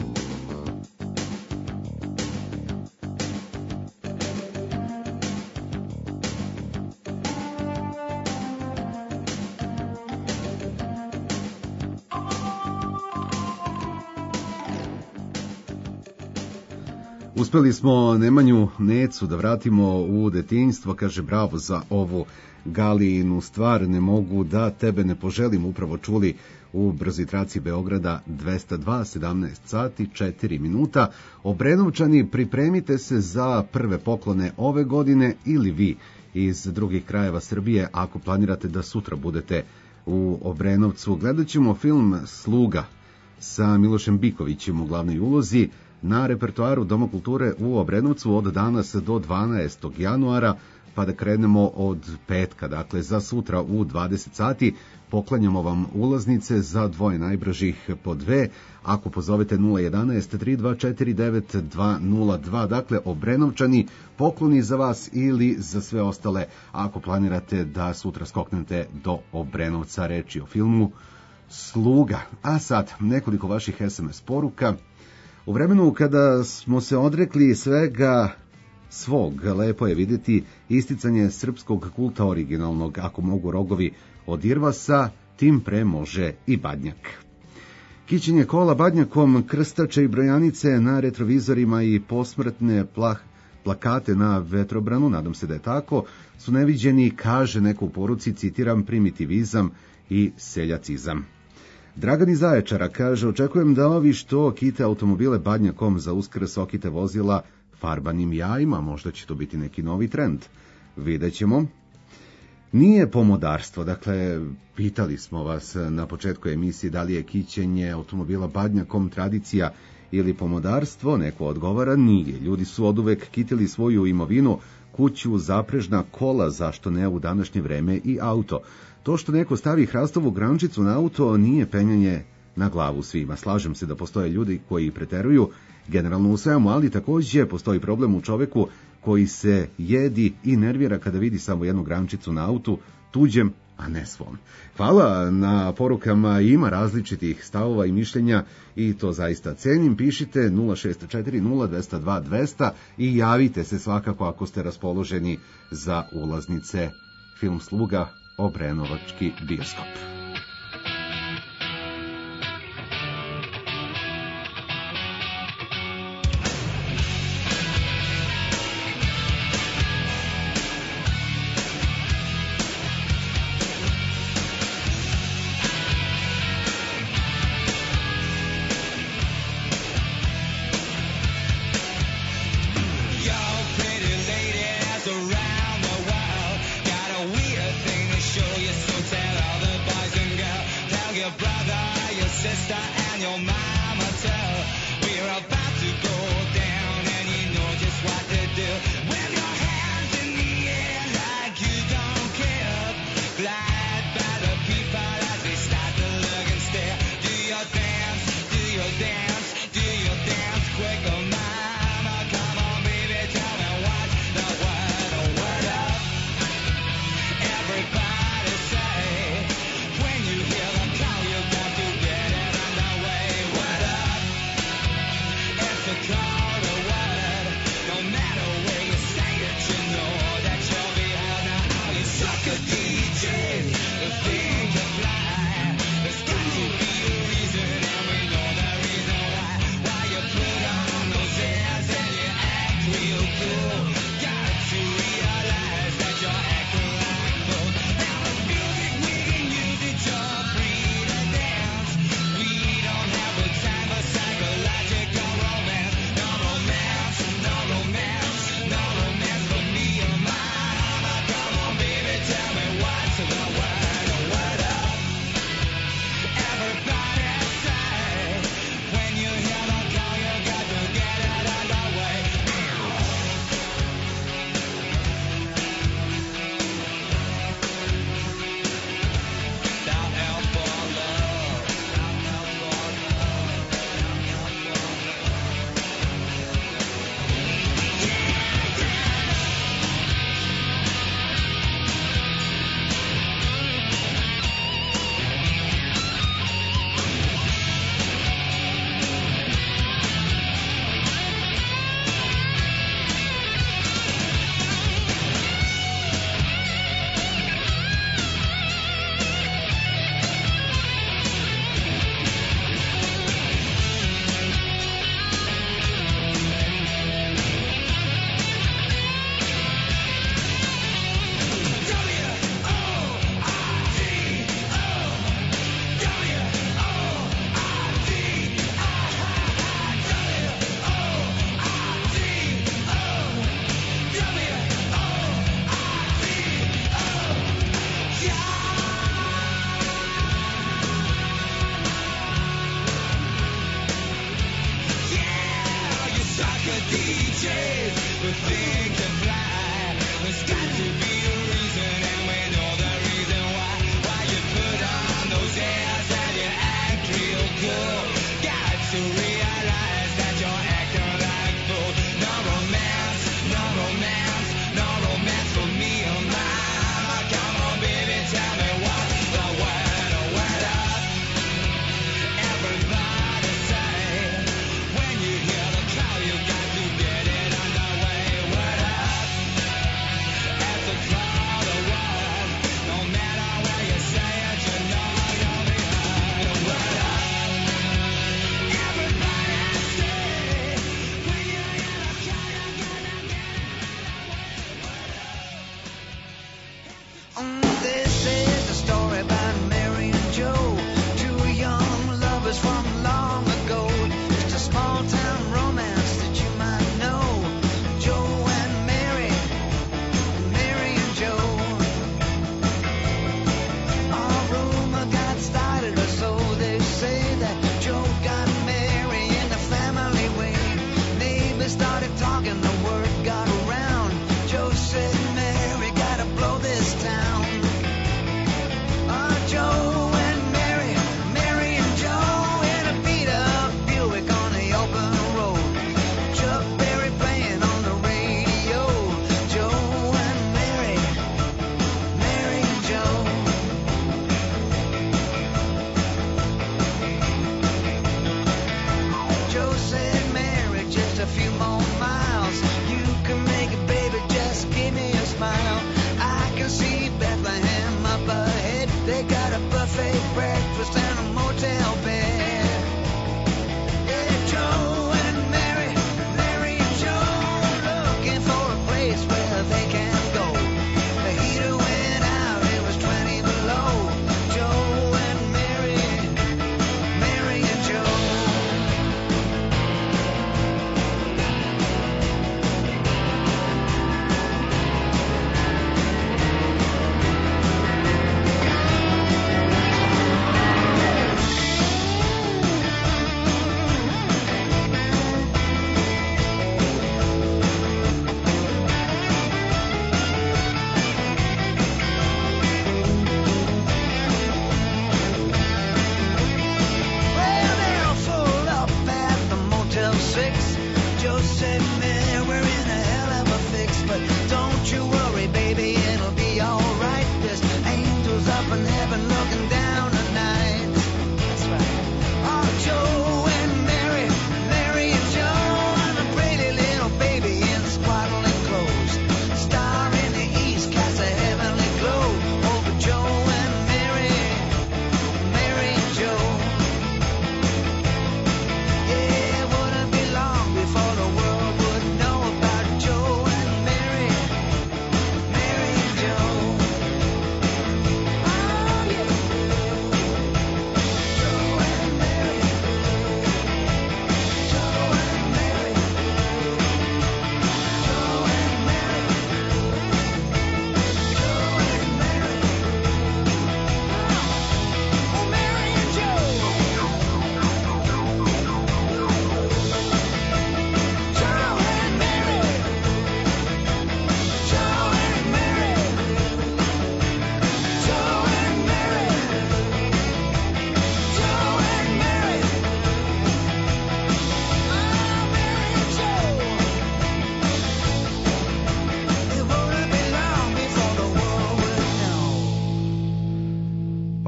D: Uspeli smo Nemanju Necu da vratimo u detinjstvo, kaže bravo za ovu Galijinu stvar, ne mogu da tebe ne poželim, upravo čuli u brzi traci Beograda dvesta dva, sedamnaest sati, četiri minuta. Obrenovčani, pripremite se za prve poklone ove godine ili vi iz drugih krajeva Srbije ako planirate da sutra budete u Obrenovcu. Gledat ćemo film Sluga sa Milošem Bikovićem u glavnoj ulozi na repertoaru Doma kulture u Obrenovcu od danas do dvanaestog januara, pa da krenemo od petka, dakle za sutra u dvadeset sati. Poklanjamo vam ulaznice za dvoje najbržih po dve, ako pozovete nula jedanaest, tri dva četiri devet dva nula dva, dakle Obrenovčani, pokloni za vas ili za sve ostale, ako planirate da sutra skoknete do Obrenovca. Reči o filmu Sluga. A sad, nekoliko vaših es em es poruka. U vremenu kada smo se odrekli svega svog, lepo je vidjeti isticanje srpskog kulta originalnog, ako mogu rogovi od Irvasa, tim pre može i Badnjak. Kićenje kola Badnjakom, krstače i brojanice na retrovizorima i posmrtne plah, plakate na vetrobranu, nadam se da je tako, su neviđeni, kaže neko u poruci, citiram, primitivizam i seljacizam. Dragan iz Zaječara kaže, očekujem da ovi što kite automobile Badnjakom za Uskrs okite vozila farbanim jajima, možda će to biti neki novi trend. Vidjet ćemo. Nije pomodarstvo, dakle, pitali smo vas na početku emisije da li je kićenje automobila Badnjakom tradicija ili pomodarstvo, neko odgovara nije. Ljudi su oduvek kitili svoju imovinu, kuću, zaprežna kola, zašto ne u današnje vreme i auto. To što neko stavi hrastovu grančicu na auto nije penjanje na glavu svima. Slažem se da postoje ljudi koji preteruju, generalno usvajamo, ali takođe postoji problem u čoveku koji se jedi i nervira kada vidi samo jednu grančicu na autu, tuđem, a ne svom. Hvala na porukama, ima različitih stavova i mišljenja i to zaista cenim. Pišite nula šest četiri nula dva dva dva zero i javite se svakako ako ste raspoloženi za ulaznice. Film Sluga, Obrenovački bioskop.
Q: Every
I: Star in the east casts a heavenly glow.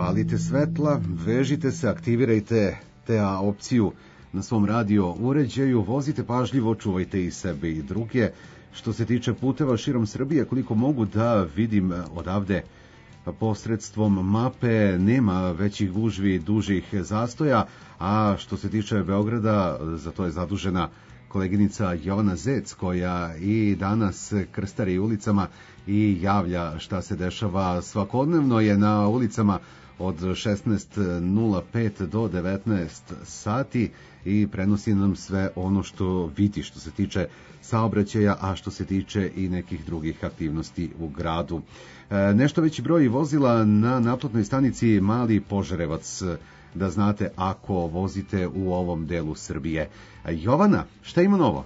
D: palite svetla, vežite se, aktivirajte te opciju na svom radio uređaju, vozite pažljivo, čuvajte i sebe i druge. Što se tiče puteva širom Srbije, koliko mogu da vidim odavde posredstvom mape, nema većih gužvi, dužih zastoja, a što se tiče Beograda, za to je zadužena koleginica Jovana Zec, koja i danas krstari ulicama i javlja šta se dešava. Svakodnevno je na ulicama od šesnaest nula pet do devetnaest sati i prenosi nam sve ono što vidi što se tiče saobraćaja, a što se tiče i nekih drugih aktivnosti u gradu. E, nešto veći broj vozila na naplatnoj stanici Mali Požarevac, da znate ako vozite u ovom delu Srbije. Jovana, šta ima novo?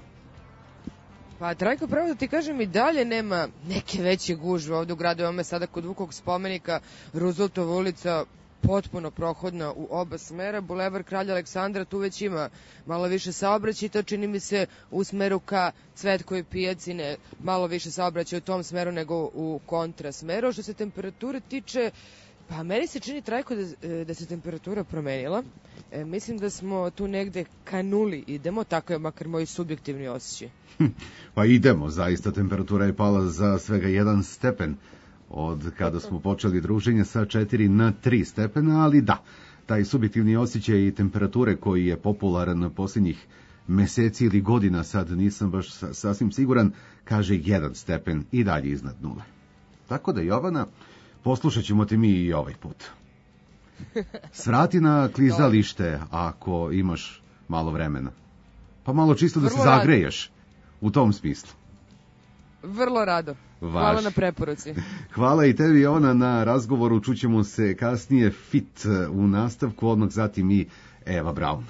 E: Pa, Trajko, pravo da ti kažem, i dalje nema neke veće gužve ovde u gradu. Imamo sada kod Vukog spomenika, Rooseveltova ulica potpuno prohodna u oba smera. Bulevar Kralja Aleksandra, tu već ima malo više saobraćaja, to čini mi se u smeru ka Cvetkoj pijaci, ne, malo više saobraćaja u tom smeru nego u kontrasmeru. Što se temperature tiče, pa meni se čini, Trajko, da, da se temperatura promenila. E, mislim da smo tu negde ka nuli idemo, tako je makar moj subjektivni osjećaj.
D: Pa idemo, zaista temperatura je pala za svega jedan stepen od kada smo počeli druženje, sa četiri na tri stepena, ali da, taj subjektivni osjećaj i temperature koji je popularan posljednjih meseci ili godina, sad nisam baš sasvim siguran, kaže jedan stepen i dalje iznad nule. Tako da, Jovana, poslušat ćemo te mi i ovaj put. Svrati na klizalište ako imaš malo vremena. Pa malo čisto da se zagreješ u tom smislu.
E: Vrlo rado. Hvala na preporuci.
D: Hvala i tebi, Jovana, na razgovoru. Čućemo se kasnije Fit u nastavku, odmah zatim i Eva Braun.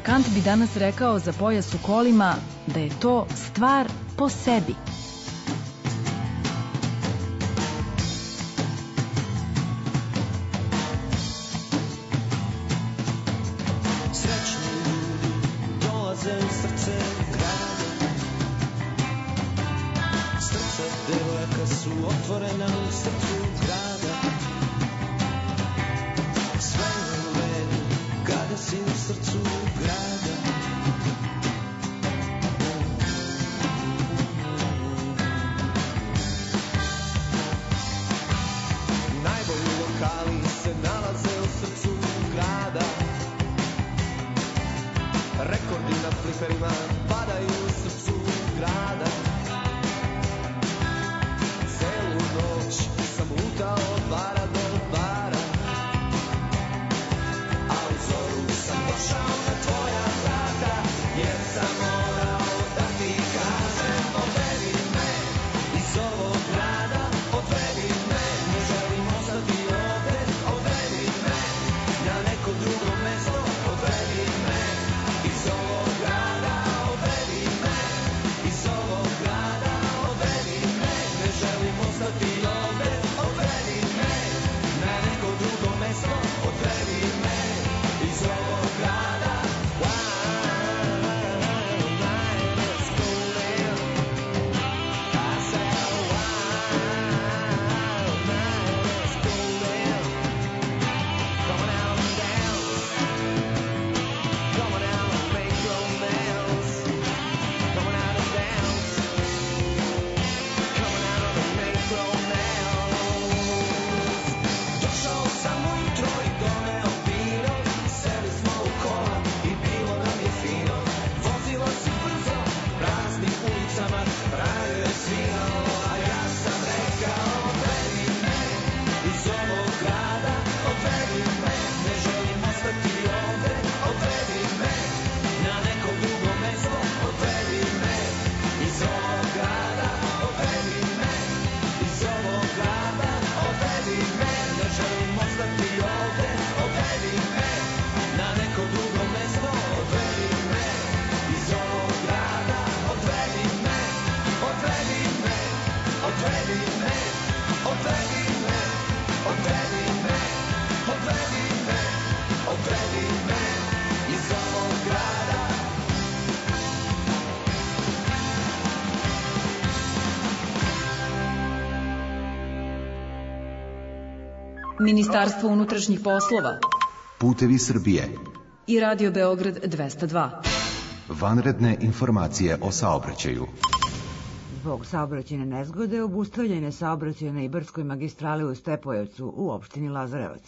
B: Kant bi danas rekao za pojas u kolima da je to stvar po sebi.
Q: Srećni ljudi dolaze u srce grada. Srce devojaka su otvorena u srcu grada. Sve je u redu kada si u srcu grada. Najbolji lokali se nalaze u srcu grada. Rekordi na fliperima padaju u srcu grada. Celu noć sam lutao od bara do bara, a u zoru sam došao na tvoja vrata, jer sam morao da ti kažem odvedi me iz ovog grada, odvedi me, ne želim ostati ovde, odvedi me na neko drugo mesto, odvedi me iz ovog grada, odvedi me iz ovog grada, odvedi me, ne želim ostati ovde, odvedi me na neko drugo mesto, odvedi me iz ovog grada.
B: Ministarstvo unutrašnjih poslova,
D: Putevi Srbije
B: i Radio Beograd dvesta dva.
D: Vanredne informacije o saobraćaju.
R: Zbog saobraćajne nezgode obustavljene saobraćaje na Ibarskoj magistrali u Stepojevcu u opštini Lazarevac.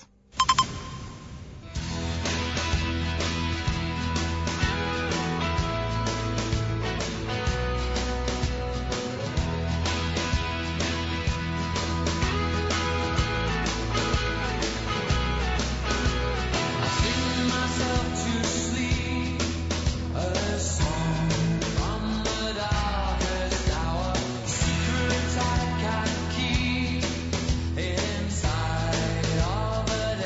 Q: Inside of a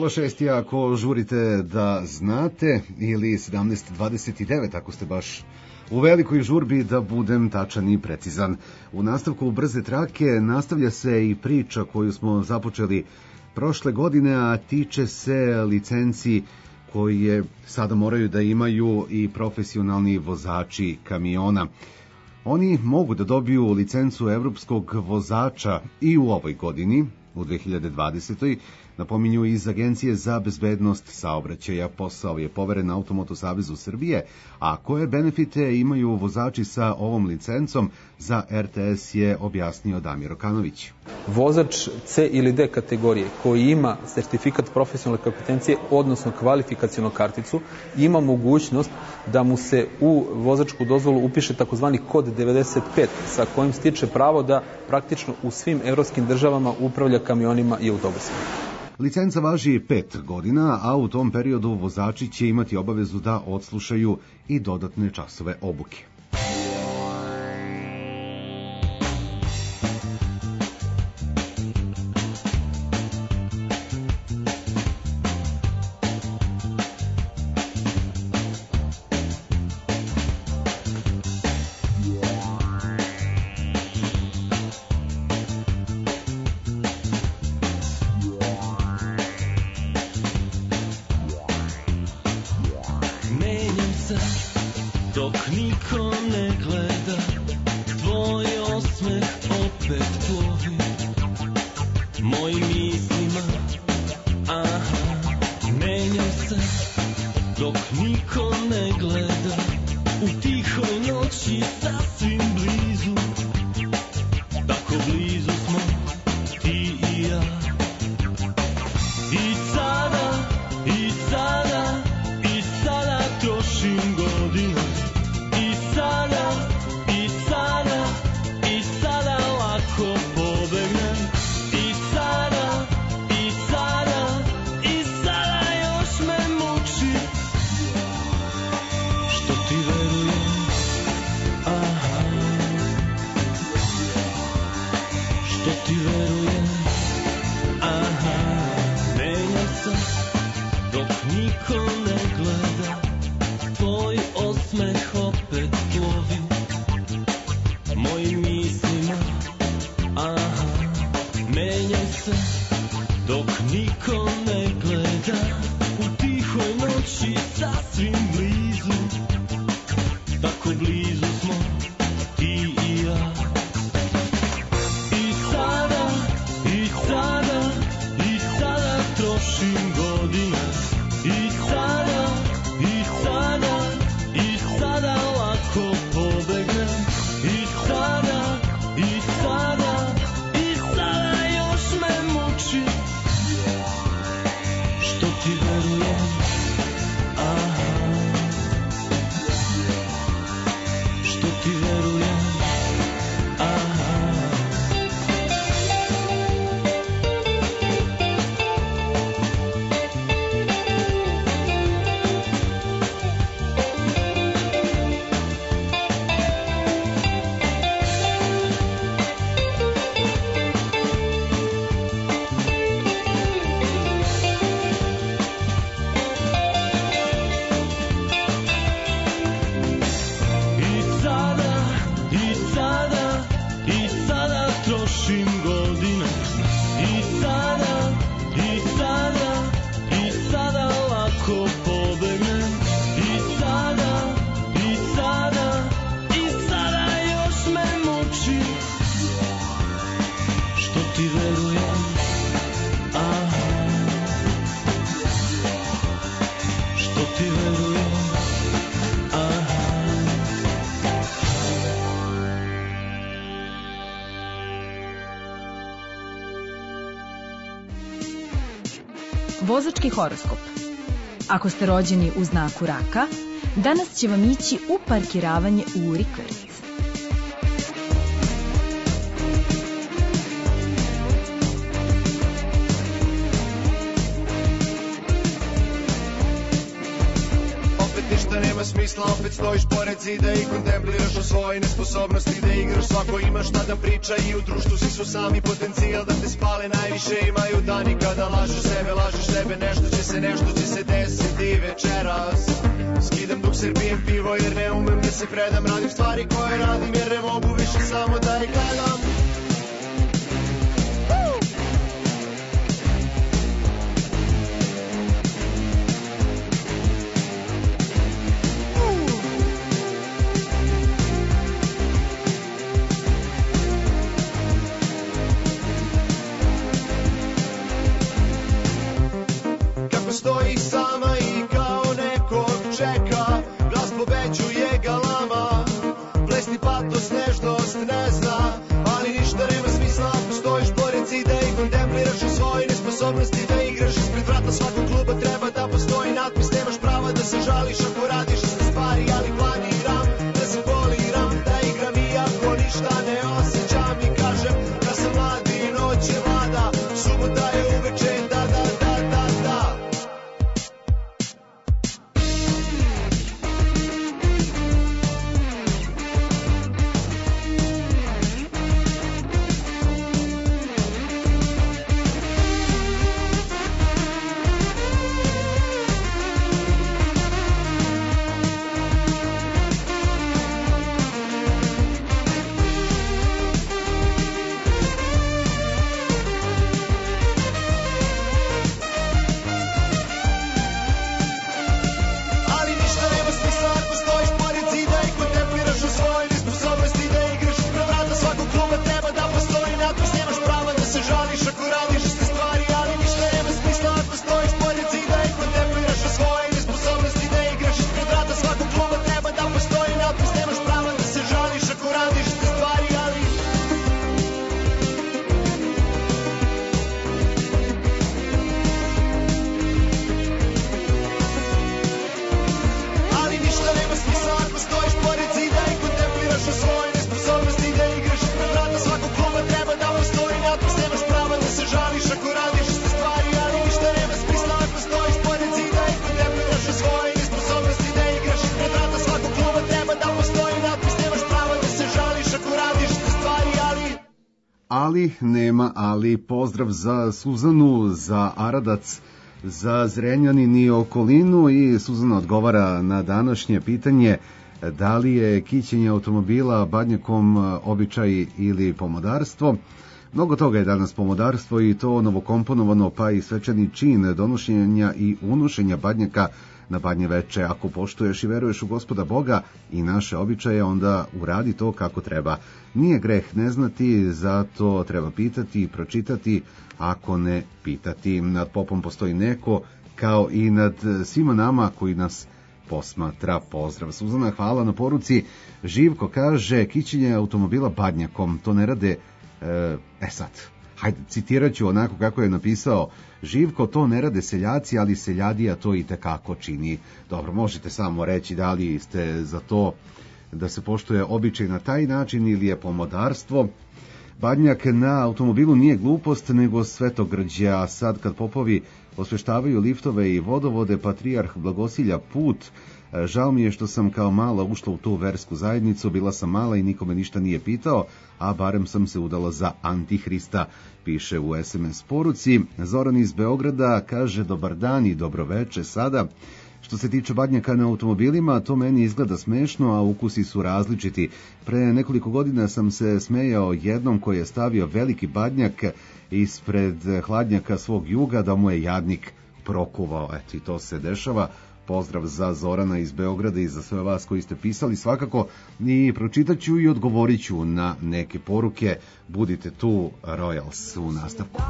D: pola šest, ako žurite da znate, ili sedamnaest dvadeset devet, ako ste baš u velikoj žurbi, da budem tačan i precizan. U nastavku brze trake nastavlja se i priča koju smo započeli prošle godine, a tiče se licenci koje sada moraju da imaju i profesionalni vozači kamiona. Oni mogu da dobiju licencu evropskog vozača i u ovoj godini, u dve hiljade dvadesetoj. Napominju iz Agencije za bezbednost saobraćaja. Posao je poveren Automoto savezu Srbije, a koje benefite imaju vozači sa ovom licencom, za R T S je objasnio Damir Okanović.
S: Vozač C ili D kategorije koji ima sertifikat profesionalne kompetencije, odnosno kvalifikacionu karticu, ima mogućnost da mu se u vozačku dozvolu upiše takozvani kod devedeset pet, sa kojim stiče pravo da praktično u svim evropskim državama upravlja kamionima i autobusima.
D: Licenca važi pet godina, a u tom periodu vozači će imati obavezu da odslušaju i dodatne časove obuke.
Q: Dok niko ne gleda, tvoj osmeh opet plovi mojim mislima, aha, menjam se. Dok niko ne gleda, u tihoj noći sasvim blizu, tako blizu smo ti i ja. I sada, i sada, i sada trošim godine. I sada, i sada, i sada lako pobegnem. I sada, i sada, i sada još me muči što ti verujem, aha, što ti verujem, aha. Menjam se dok niko ne gleda, tvoj osmeh opet plovi mojim mislima, aha. Menjam se dok niko ne gleda, u tihoj noći sasvim blizu, tako blizu smo ti i ja. I sada, i sada, i sada trošim godine. I sada, i sada, i sada lako pobegnem. I sada, i sada, i sada još me muči što ti verujem, aha, što ti verujem, aha. I sada, i sada, i sada trošim godine. I sada, i sada, i sada lako pobegnem. I sada, i sada, i sada još me muči što ti verujem, aha, što ti verujem, aha.
B: Vozački horoskop. Ako ste rođeni u znaku raka, danas će vam ići u parkiravanje u rikverc.
I: Opet ništa nema smisla, opet stojiš pored zida i kontempliraš o svoje nesposobnosti da igraš. Svako ima šta da priča i u društvu svi su sami potencijal da te spale. Najviše imaju dani kada lažeš sebe, lažeš sebe
P: tebe, nešto će se, nešto će se desiti večeras. Skidam dok se pijem pivo jer ne umem da se predam. Radim stvari koje radim jer ne mogu više samo da ih gledam. Stoji sama i kao nekog čeka, glas pobeđuje galama, plesni patos nežnost ne zna, ali ništa nema smisla ako stojiš pored zida i kontempliraš u svoje nesposobnosti da igraš. Ispred vrata svakog kluba treba da postoji natpis, nemaš prava da se žališ ako radiš iste stvari, ali planiram da se poliram, da igram iako ništa ne osjećam i kažem da sam mlad i noć je mlada, subota je uveče, da da da da da.
D: Ali, nema ali, pozdrav za Suzanu, za Aradac, za Zrenjanin i okolinu. I Suzana odgovara na današnje pitanje da li je kićenje automobila badnjakom običaj ili pomodarstvo. Mnogo toga je danas pomodarstvo i to novokomponovano, pa i svečani čin donošenja i unošenja badnjaka na Badnje veče. Ako poštuješ i veruješ u Gospoda Boga i naše običaje, onda uradi to kako treba. Nije greh ne znati, zato treba pitati i pročitati, ako ne pitati. Nad popom postoji neko, kao i nad svima nama koji nas posmatra. Pozdrav Suzana, hvala na poruci. Živko kaže, kićenje automobila badnjakom, to ne rade, e, e sad, hajde, citirat ću onako kako je napisao Živko, to ne rade seljaci, ali seljadija to i tekako čini. Dobro, možete samo reći da li ste za to da se poštuje običaj na taj način ili je pomodarstvo. Badnjak na automobilu nije glupost, nego svetogrđe, a sad kad popovi osveštavaju liftove i vodovode, patrijarh blagosilja put. Žao mi je što sam kao mala ušla u tu versku zajednicu, bila sam mala i nikome ništa nije pitao, a barem sam se udala za Antihrista, piše u es em es poruci. Zoran iz Beograda kaže, dobar dan i dobroveče sada. Što se tiče badnjaka na automobilima, to meni izgleda smešno, a ukusi su različiti. Pre nekoliko godina sam se smejao jednom koji je stavio veliki badnjak ispred hladnjaka svog juga da mu je jadnik prokuvao. Eto, i to se dešava. Pozdrav za Zorana iz Beograda i za sve vas koji ste pisali. Svakako i pročitat ću i odgovorit ću na neke poruke. Budite tu, Royals, u nastavku.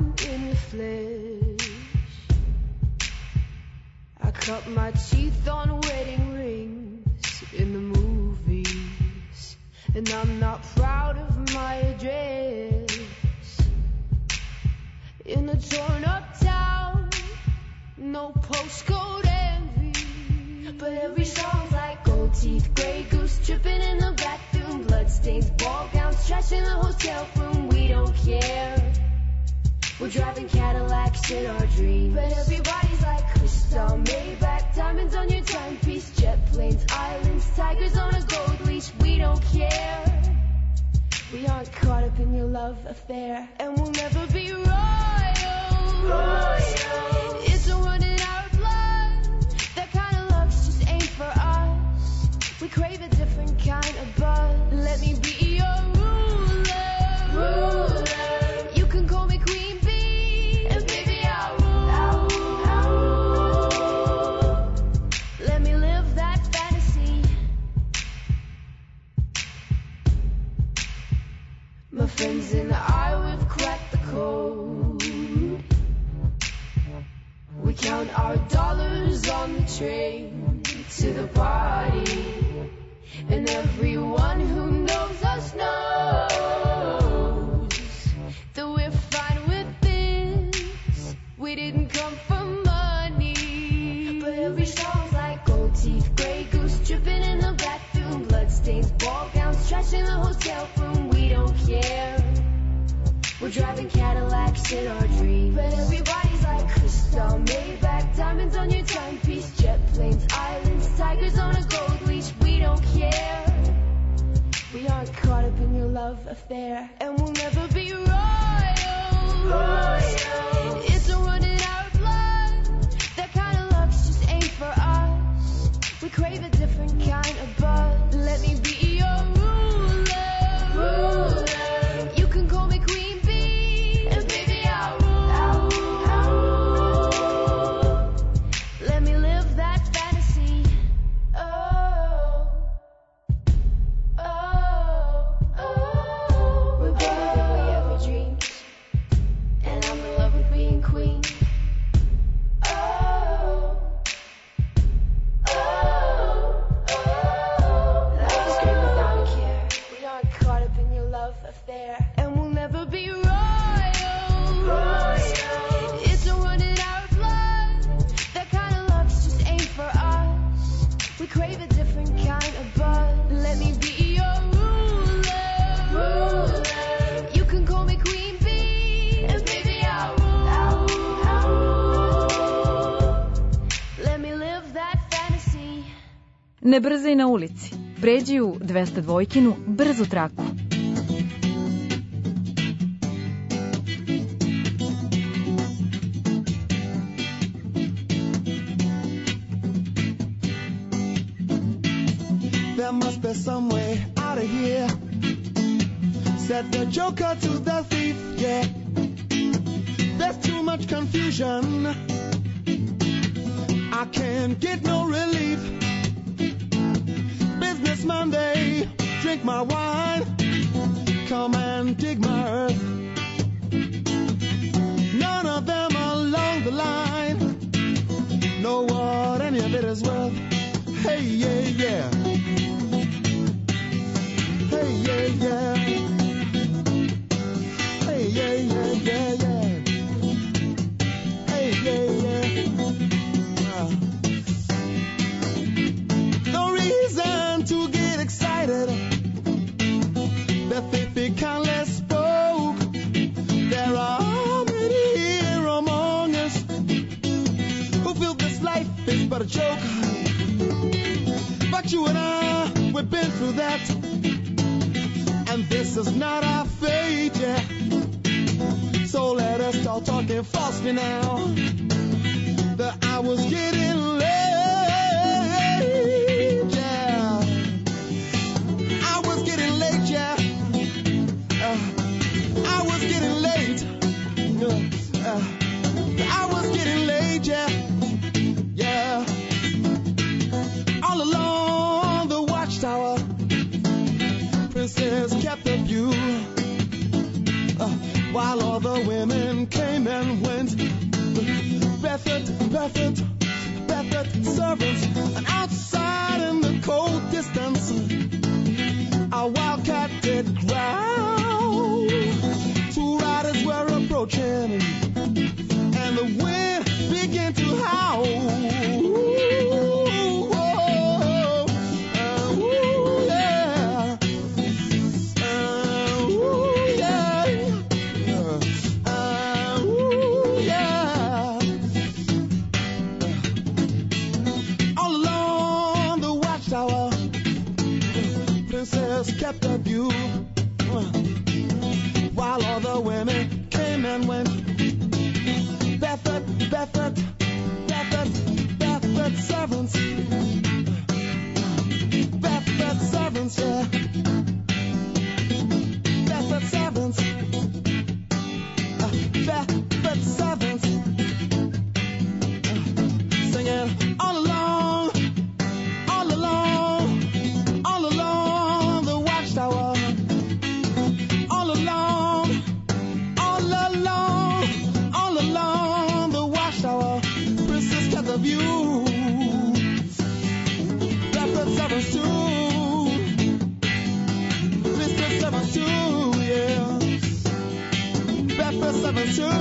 T: I cut my teeth on wedding rings in the movies, and I'm not proud of my address. In a torn up town, no postcode envy, but every song's like gold teeth, grey goose dripping in the bathroom, bloodstains, ball gowns, trash in the hotel room. We don't care. We're driving Cadillacs in our dreams, but everybody's like crystal, Maybach, diamonds on your timepiece, jet planes, islands, tigers on a gold leash. We don't care. We aren't caught up in your love affair, and we'll never be royal. Royal. count our dollars on the train to the party. And everyone who knows us knows that we're fine with this. We didn't come for money. But every song's like gold teeth, Grey Goose dripping in the bathroom, bloodstains, ball gowns, trash in the hotel room. We don't care. We're driving Cadillacs in our dreams. But everybody's like crystal, Maybach, diamonds on your timepiece, jet planes, islands, tigers on a gold leash. We don't care. We aren't caught up in your love affair, and we'll never be royal. Royal. It's a run in our blood. That kind of luck's just ain't for us. We crave a different kind of buzz. Let me be your ruler. Ruler. You can call me Queen Bee, and baby I'll rule. I'll rule. I'll rule. Let me live that fantasy. Oh. Oh. Oh. We're better than we ever dreamed, and I'm in love with being queen. Oh. Oh. Oh. Love is great without a care. We aren't caught up in your love affair, and we'll never be royal. Royal. It's a run in our blood. That kind of luck's just ain't for us. We crave a different kind of buzz. Let me be your ruler. Ruler. You can call me Queen Bee, and baby I'll rule. I'll rule. I'll rule. Let me live that fantasy.
B: Ne brzaj na ulici. Pređi u dvesta dvojkinu brzu traku.
P: There must be some way out of here. Said the joker to the thief, yeah. There's too much confusion. I can't get no relief. Business Monday, drink my wine. Come and dig my earth. None of them along the line know what any of it is worth. Hey, yeah, yeah. Hey, yeah, yeah. Hey, yeah, yeah, yeah, yeah. Hey, yeah, yeah. Uh. No reason to get excited. The fifty countless spoke. There are many here among us who feel this life is but a joke. But you and I, we've been through that. And this is not our fate, yeah. So let us start talking falsely now. The hour's getting late, yeah. I was getting late, yeah. Uh, I was getting late. Uh, I was getting late, yeah. Yeah. All along the watchtower, princess kept the view, uh, while all the women came and went. Barefoot, barefoot, barefoot servants, and outside in the cold distance, a wildcat did growl. Two riders were approaching, and the wind began to howl. Kept a view, uh, while all the women came and went. Barefoot, barefoot, barefoot, barefoot servants, barefoot servants, yeah. Barefoot servants, uh, barefoot servants, uh, singing all along, all along, all along the watchtower.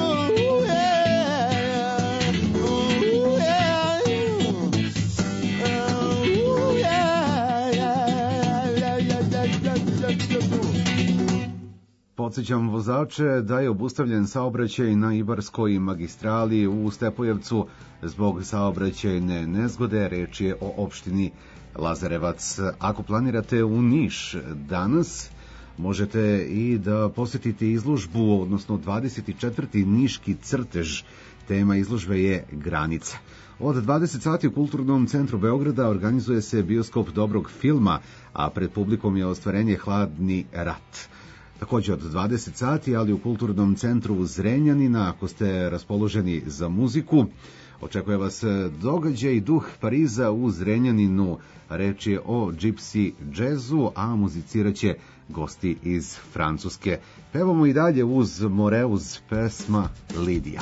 D: Podsjećam vozače da je obustavljen saobraćaj na Ibarskoj magistrali u Stepojevcu zbog saobraćajne nezgode. Reč je o opštini Lazarevac. Ako planirate u Niš danas, možete i da posjetite izložbu, odnosno dvadeset četvrti Niški crtež. Tema izložbe je Granica. Od dvadeset sati u Kulturnom centru Beograda organizuje se bioskop dobrog filma, a pred publikom je ostvarenje Hladni rat. Također od dvadeset sati, ali u Kulturnom centru Zrenjanina, ako ste raspoloženi za muziku, očekuje vas događaj Duh Pariza u Zrenjaninu. Reč je o gypsy džezu, a muziciraće gosti iz Francuske. Pevamo i dalje uz Moreuz, pesma Lidija.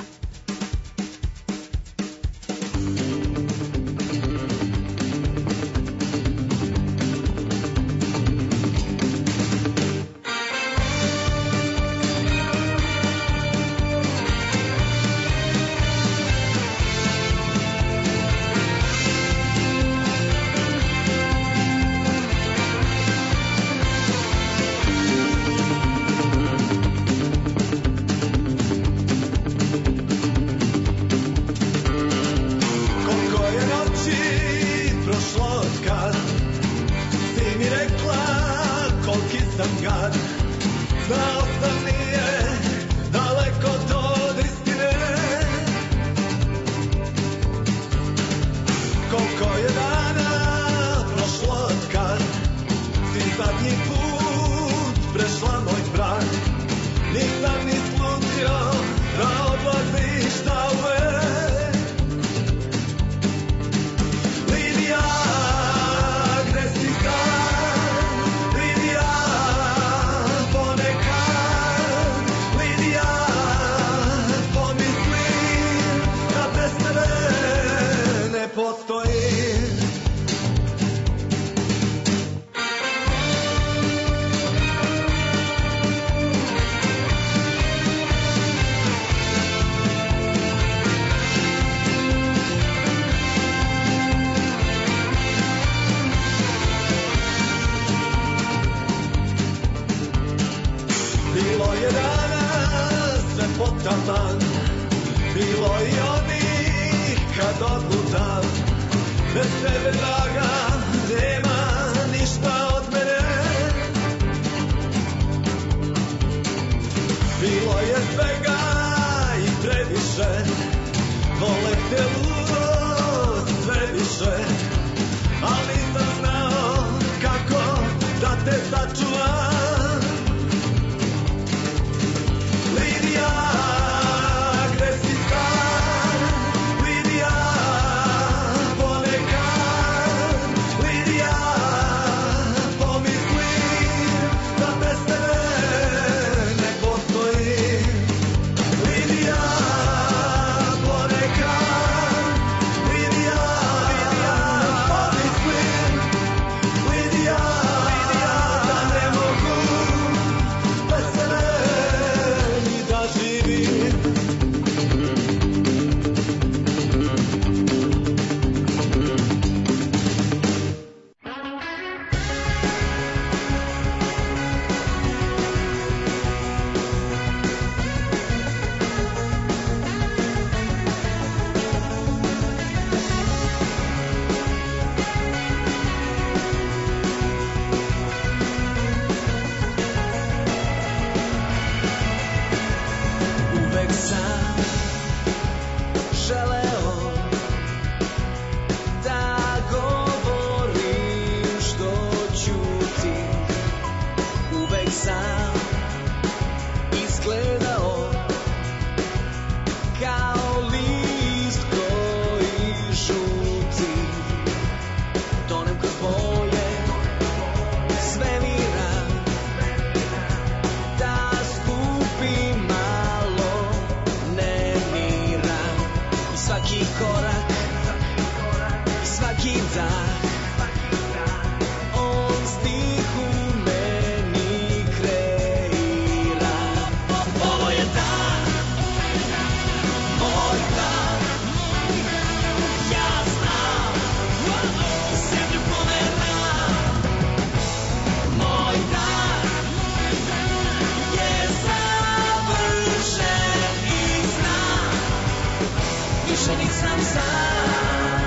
A: više nisam sam.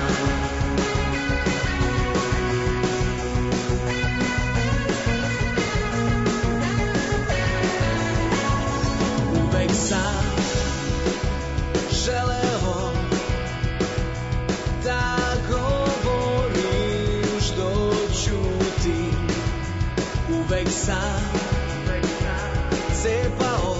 A: Uvek sam želeo da govorim što ćutim. Uvek sam cepao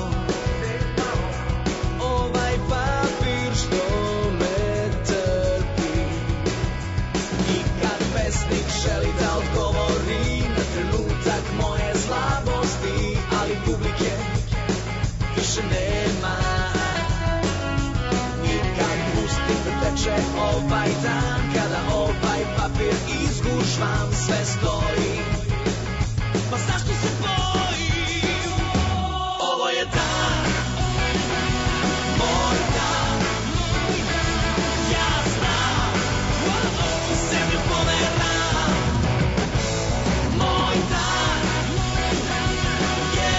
A: ovaj papir što me trpi. I kad pesnik želi da odgovori na trenutak moje slabosti, ali publike više nema. I kad pustim da teče ovaj dan, kada ovaj papir izgušvam, sve stoji. Pa zašto se bojim? Ovo je dan, moj dan. Ja znam, zemlju pomeram. Moj dan je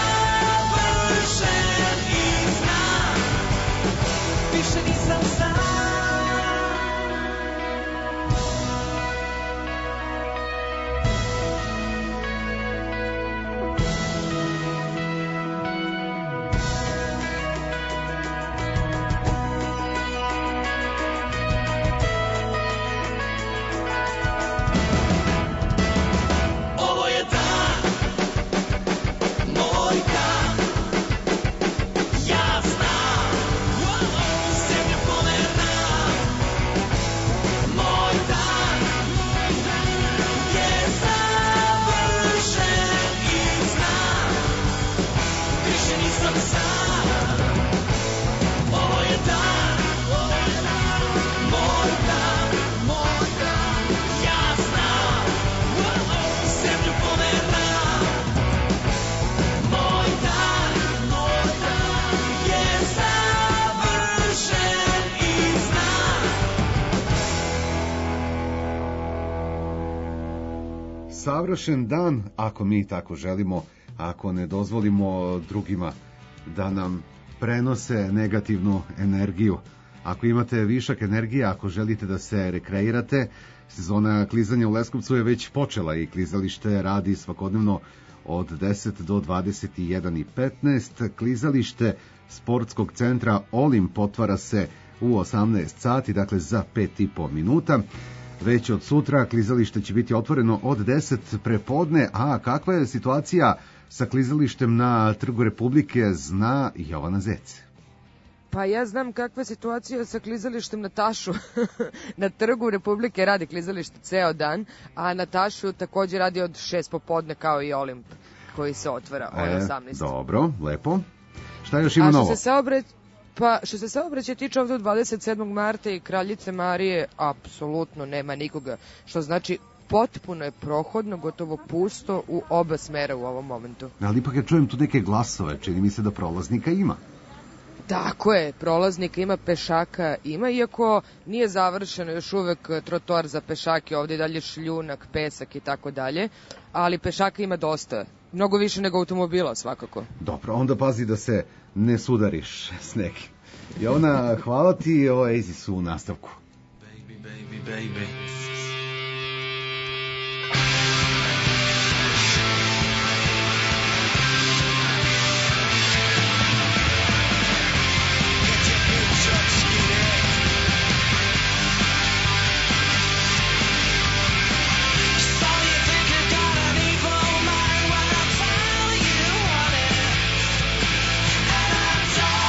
A: završen i znam, više nisam sam. Ovo je dan, moj dan. Ja znam, zemlju pomeram. Moj dan je završen i znam, više nisam sam. Ovo je dan, moj dan, moj dan. Ja znam, zemlju pomeram. Moj dan, moj dan je završen i znam.
D: Savršen dan, ako mi tako želimo, ako ne dozvolimo drugima da nam prenose negativnu energiju. Ako imate višak energije, ako želite da se rekreirate, sezona klizanja u Leskovcu je već počela i klizalište radi svakodnevno od deset do dvadeset jedan i petnaest. Klizalište sportskog centra Olimp otvara se u osamnaest sati, dakle za pet i po minuta. Već od sutra klizalište će biti otvoreno od deset prepodne, a kakva je situacija sa klizalištem na Trgu Republike zna Jovana Zec.
E: Pa ja znam kakva je situacija sa klizalištem na Tašu. Na Trgu Republike radi klizalište ceo dan, a na Tašu takođe radi od šest popodne kao i Olimp koji se otvara od
D: E,
E: osamnaest.
D: dobro, lepo. Šta još ima
E: A što
D: novo?
E: se saobrać... Pa što se saobraćaja tiče ovde od dvadeset sedmog marta i Kraljice Marije, apsolutno nema nikoga, što znači potpuno je prohodno, gotovo pusto u oba smera u ovom momentu.
D: Ali ipak ja čujem tu neke glasove, čini mi se da prolaznika ima.
E: Tako je, prolaznika ima, pešaka ima, iako nije završeno još uvek trotoar za pešake, ovde je dalje šljunak, pesak i tako dalje, ali pešaka ima dosta, mnogo više nego automobila svakako.
D: Dobro, onda pazi da se ne sudariš s nekim. Jovana, hvala ti, Oasis su u nastavku.
A: Baby, baby, baby.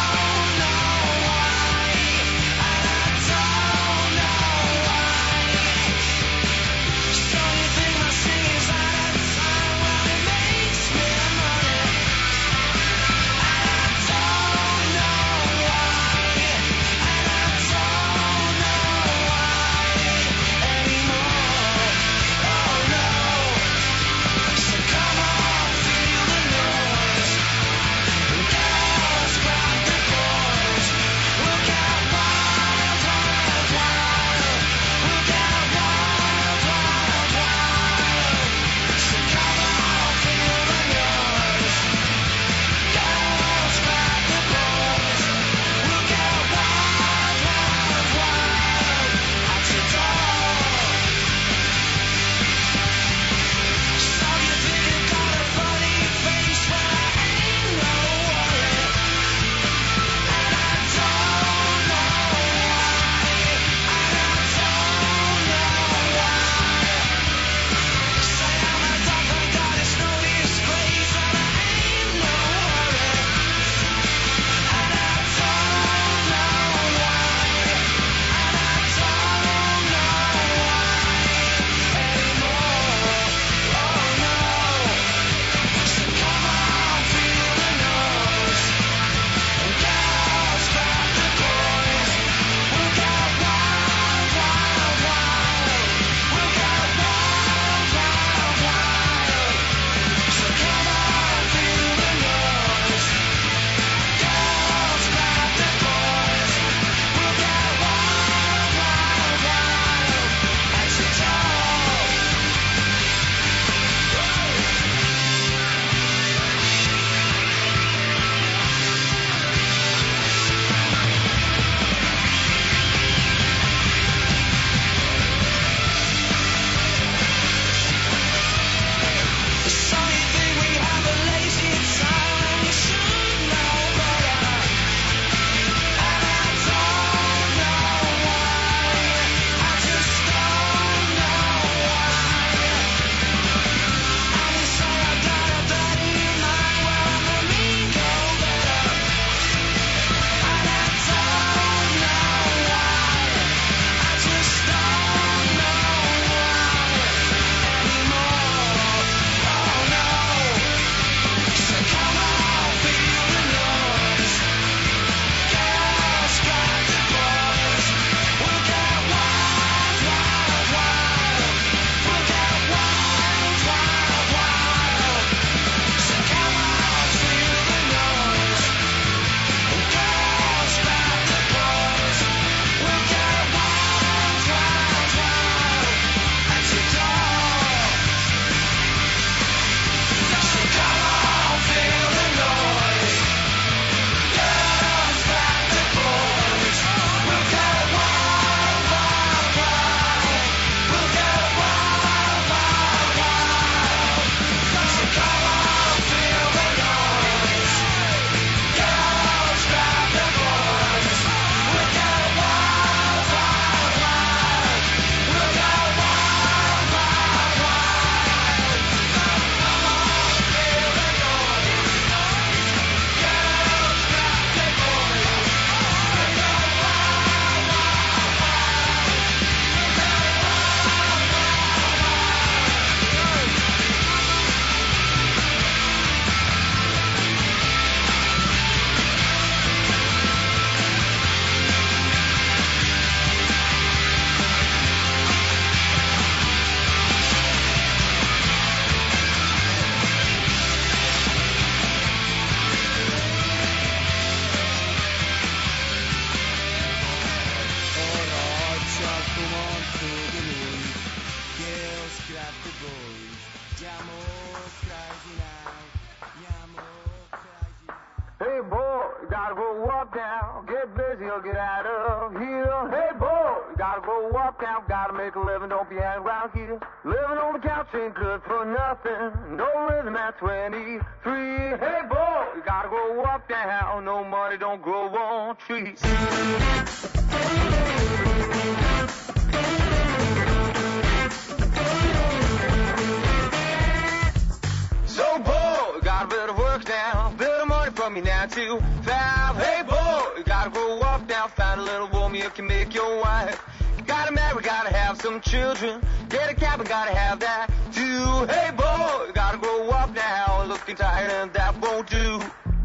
Q: Why? crazy, you'll get out of here. Hey boy, you gotta grow up now, gotta make a living, don't be hanging around here. Living on the couch ain't good for nothing, no rhythm at twenty-three. Hey boy, you gotta grow up now, no money don't grow on trees. So boy, got a bit of work now, bit of money from me now too. Five, hey boy, you gotta grow up now, find a little woman you can make your wife. You gotta marry, gotta have some children, get a cabin, gotta have that too. Hey boy, you gotta grow up now, looking tired and that won't do.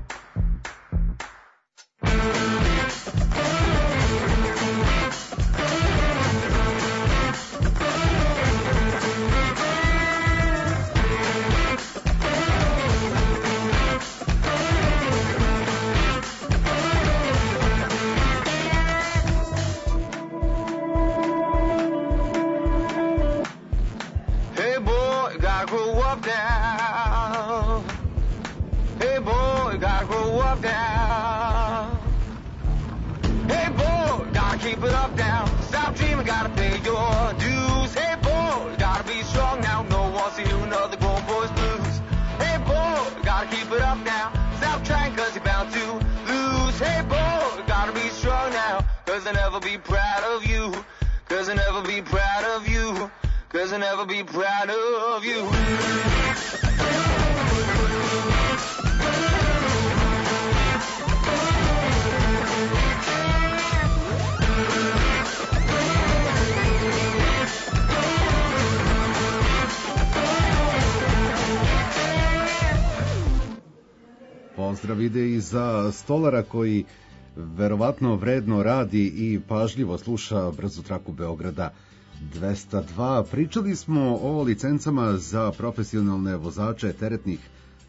Q: Now. Hey boy, you gotta grow up now. Hey boy, gotta keep it up now. Stop dreaming, gotta pay your dues. Hey boy, you gotta be strong now. No one wants to hear another grown boy's blues. Hey boy, you gotta keep it up now. Stop trying cause you're bound to lose. Hey boy, you gotta be strong now. Cause I'll never be proud of you. Cause I'll never be proud of you. Cause I'll never be proud of you.
D: Pozdrav ide i za stolara koji verovatno vredno radi i pažljivo sluša brzu traku Beograda dvesta dva. Pričali smo o licencama za profesionalne vozače teretnih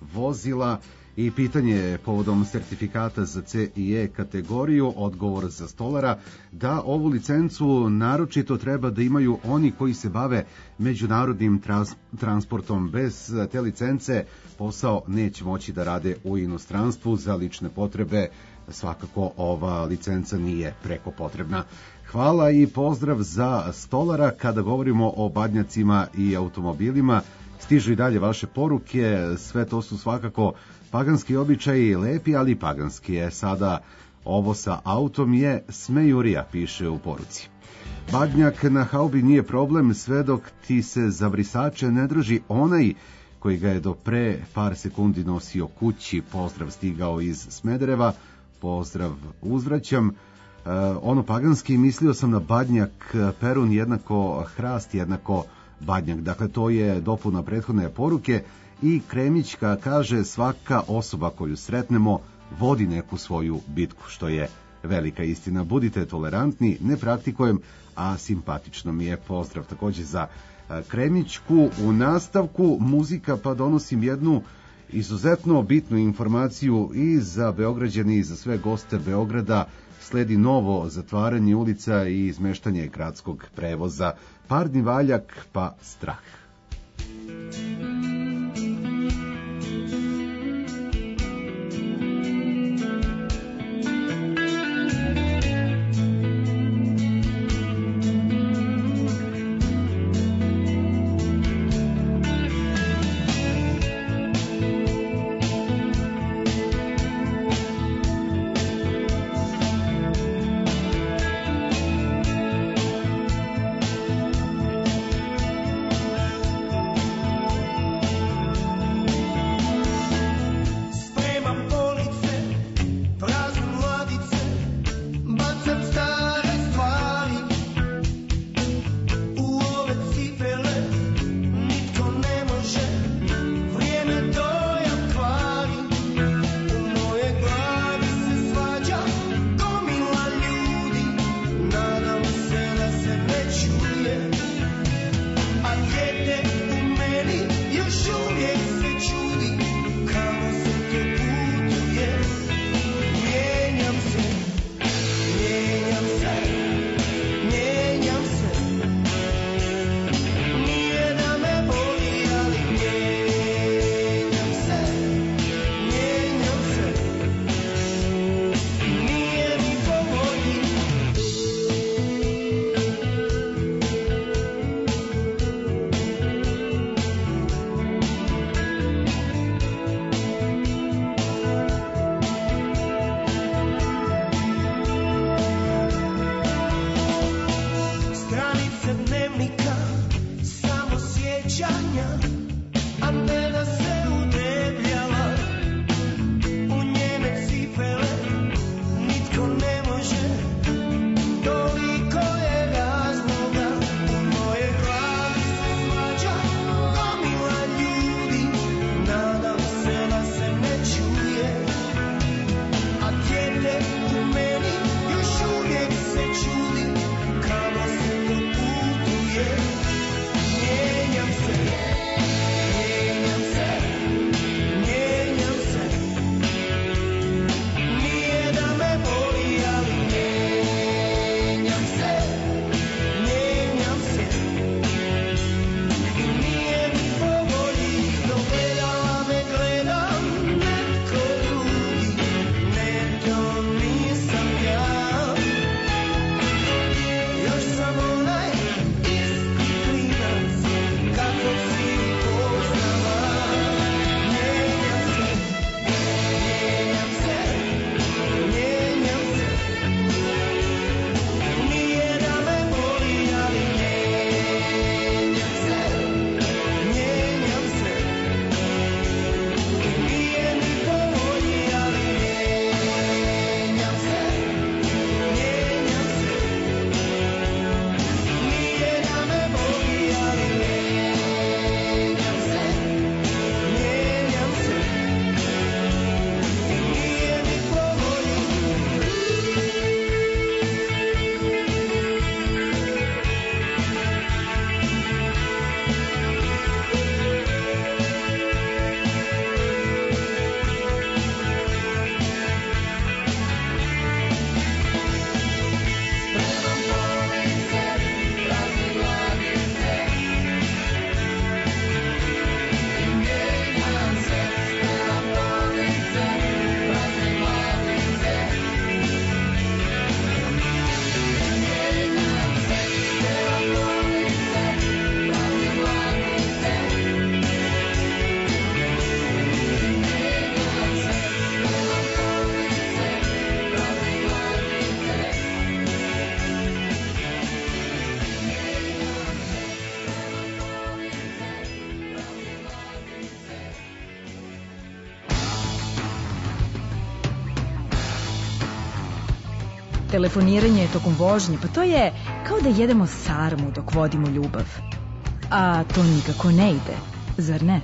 D: vozila i pitanje povodom sertifikata za C i E kategoriju, odgovor za stolara da ovu licencu naročito treba da imaju oni koji se bave međunarodnim trans transportom. Bez te licence posao neće moći da rade u inostranstvu. Za lične potrebe svakako ova licenca nije preko potrebna. Hvala i pozdrav za stolara. Kada govorimo o badnjacima i automobilima, stižu i dalje vaše poruke. Sve to su svakako paganski običaji, lepi, ali paganski je. Sada ovo sa autom je smejurija, piše u poruci. Badnjak na haubi nije problem sve dok ti se za vrisače ne drži onaj koji ga je do pre par sekundi nosio kući. Pozdrav stigao iz Smedereva, pozdrav uzvraćam. Uh, ono paganski, mislio sam na badnjak, perun jednako hrast jednako badnjak. Dakle, to je dopuna prethodne poruke. I Kremićka kaže, svaka osoba koju sretnemo vodi neku svoju bitku, što je velika istina. Budite tolerantni, ne praktikujem, a simpatično mi je. Pozdrav takođe za Kremićku. U nastavku muzika, pa donosim jednu izuzetno bitnu informaciju i za Beograđane i za sve goste Beograda. Sledi novo zatvaranje ulica i izmeštanje gradskog prevoza. Parni valjak pa strah.
Q: Thank
B: Telefoniranje tokom vožnje, pa to je kao da jedemo sarmu dok vodimo ljubav. A to nikako ne ide, zar ne?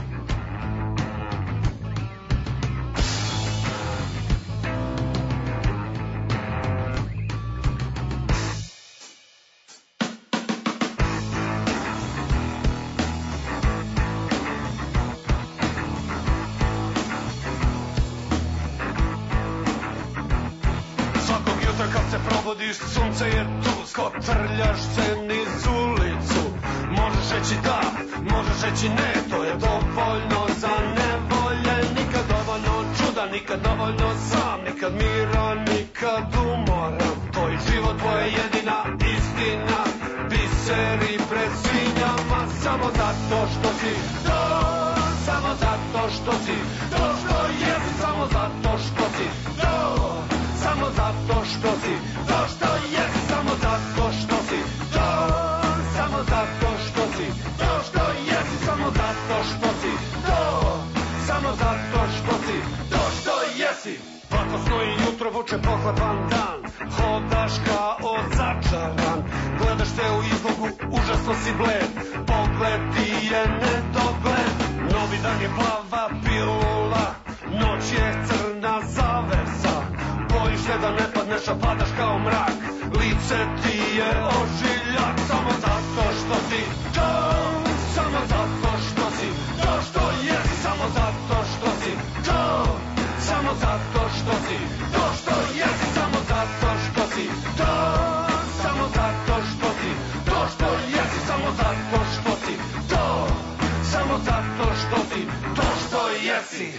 O: Sunce je tu, kotrljaš se niz ulicu. Možeš reći da, možeš reći ne, to je dovoljno za nevolje. Nikad dovoljno čuda, nikad dovoljno sam, nikad miran, nikad umoran. Tvoj život, tvoja jedina istina, biseri pred svinjama. Samo zato što si to, samo zato što si to što jesi, samo zato što si to, samo zato što si to što jesi, samo zato što si to, samo zato što si to što jesi, samo zato što si to, samo zato što si to što jesi. Pakosno i jutro vuče pohlepan dan, hodaš kao začaran, gledaš se u izlogu, užasno si bled, pogled ti je nedogled. Novi dan je plava pilula, noć je crna zavesa, bojiš se da ne padneš, a padaš kao mrak, lice ti je ožiljak. Samo zato što si to, samo zato što si to što jesi, samo zato što si to, samo zato što si to što jesi, samo zato što si to, samo zato što si to što jesi, samo zato što si to, samo zato što si to što jesi.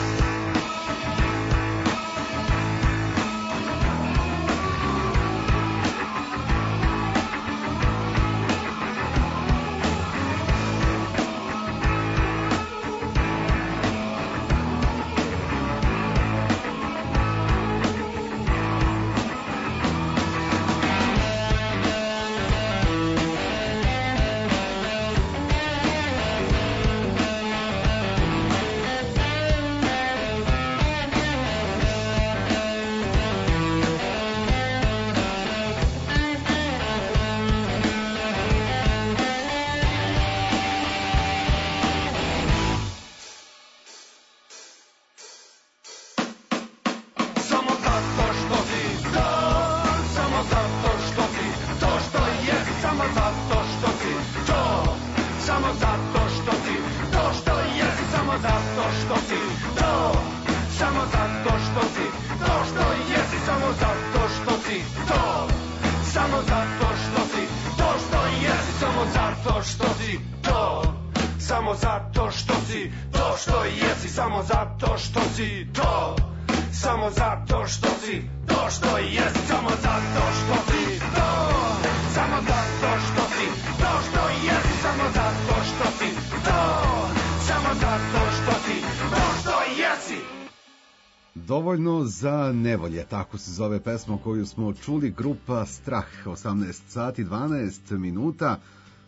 D: Dovoljno za nevolje, tako se zove pesma koju smo čuli, grupa Strah, osamnaest sati dvanaest minuta.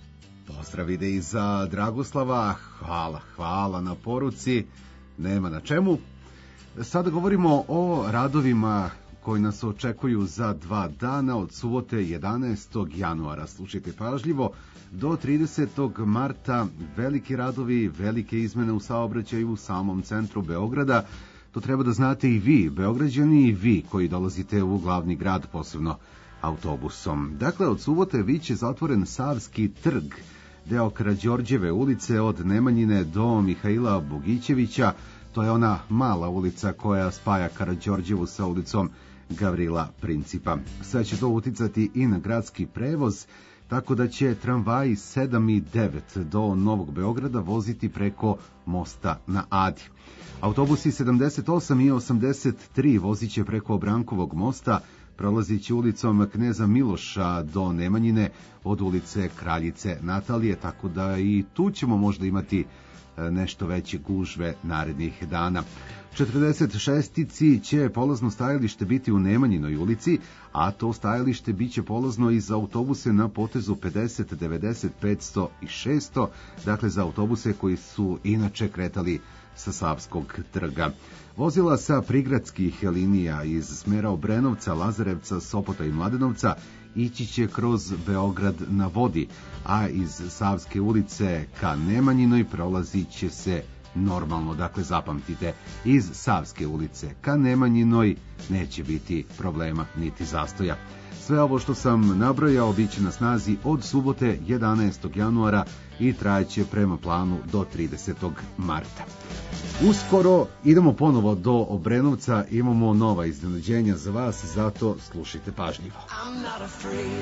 D: Pozdrav ide i za Dragoslava, hvala, hvala na poruci, nema na čemu. Sada govorimo o radovima koji nas očekuju za dva dana, od subote jedanaestog januara. Slušajte pažljivo, do tridesetog marta veliki radovi, velike izmene u saobraćaju u samom centru Beograda. To treba da znate i vi, Beograđani, i vi koji dolazite u glavni grad, posebno autobusom. Dakle, od subote biće zatvoren Savski trg, deo Karađorđeve ulice od Nemanjine do Mihaila Bogićevića. To je ona mala ulica koja spaja Karađorđevu sa ulicom Gavrila Principa. Sve će to uticati i na gradski prevoz, tako da će tramvaji sedam i devet do Novog Beograda voziti preko mosta na Adi. Autobusi sedamdeset osam i osamdeset tri vozit će preko Brankovog mosta, prolazit će ulicom Kneza Miloša do Nemanjine od ulice Kraljice Natalije, tako da i tu ćemo možda imati nešto veće gužve narednih dana. četrdeset šestici će polazno stajalište biti u Nemanjinoj ulici, a to stajalište biće polazno i za autobuse na potezu pedeset, devedeset, petsto i šesto, dakle za autobuse koji su inače kretali sa Savskog trga. Vozila sa prigradskih linija iz smera Obrenovca, Lazarevca, Sopota i Mladenovca ići će kroz Beograd na vodi, a iz Savske ulice ka Nemanjinoj prolazit će se normalno. Dakle, zapamtite, iz Savske ulice ka Nemanjinoj neće biti problema niti zastoja. Sve ovo što sam nabrojao bit će na snazi od subote jedanaestog januara i trajeće prema planu do tridesetog marta. Uskoro idemo ponovo do Obrenovca, imamo nova iznenađenja za vas, zato slušajte pažljivo.
Q: I'm not afraid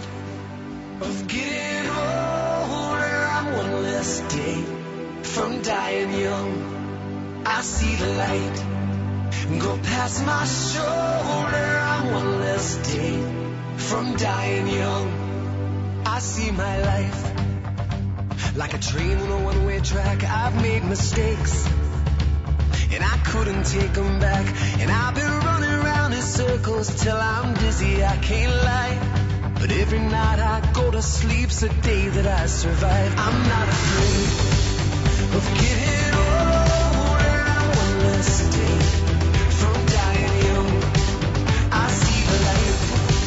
Q: of getting older. I'm one less day from dying young. I see the light go past my shoulder. I'm one less day from dying young. I see my life like a train on a one-way track. I've made mistakes and I couldn't take them back. And I've been running around in circles till I'm dizzy, I can't lie. But every night I go to sleep's a day that I survive. I'm not afraid of getting older. I'm one less day from dying young. I see the light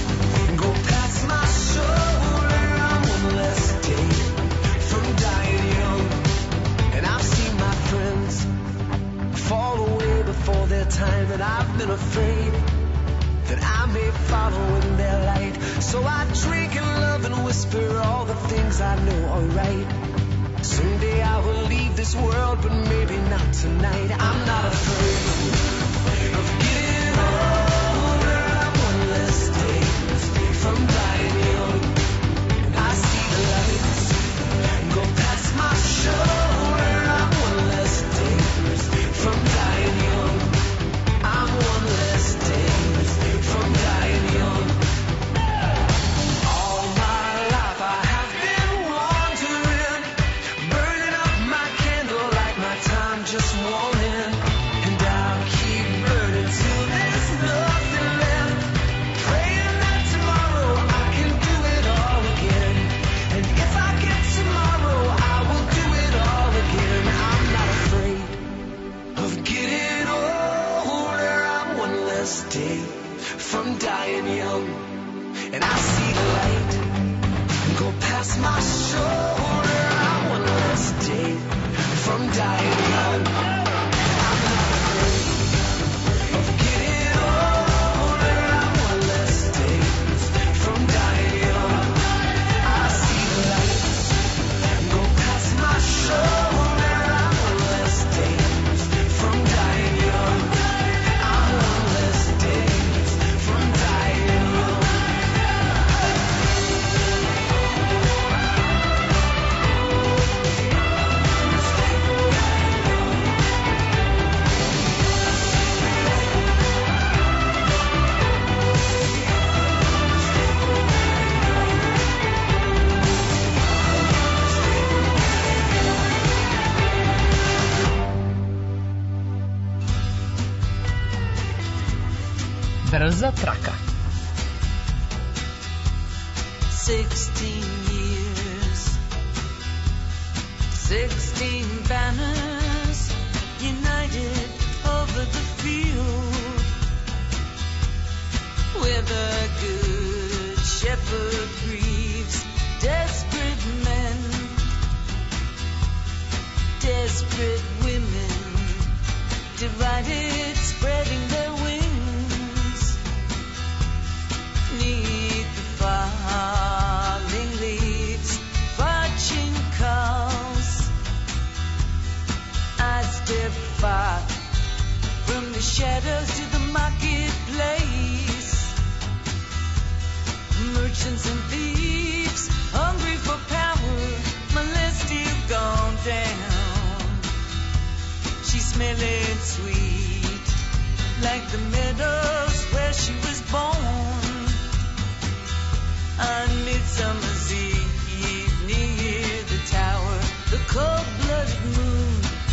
Q: go past my shoulder. I'm one less day from dying young. And I've seen my friends fall away before their time, and I've been afraid that I may follow in their light. So I drink and love and whisper all the things I know are right. Someday I will leave this world, but maybe not tonight. I'm not afraid of getting older. I'm one less day from dying young. And I see the lights go past my shoulder. I'm one less day from dying young. I'm one less day from dying young. All my life I have been wandering, burning up my candle like my time just won't end. And I'll keep burning till there's nothing left, praying that tomorrow I can do it all again. And if I get tomorrow, I will do it all again. I'm not afraid of getting older. I'm one less day from dying young. And I see the light go past my shoulder. I'm one less day from dying young. I'm not afraid of getting older. I'm one less day from dying young. I see the light go past my shoulder. I'm one less day from dying young. I'm one less day from dying young.
U: Brza traka.
F: Sixteen years, sixteen banners united over the field, where the good shepherd grieves desperate men, desperate women, divided, spreading their wings, neath the falling leaves, watching calls. I step far from the shadows to the marketplace. Merchants and thieves, hungry for power, my list still gone down. She's smelling sweet, like the meadows where she was born. On Midsummer's Eve, near the tower, the cold-blooded moon,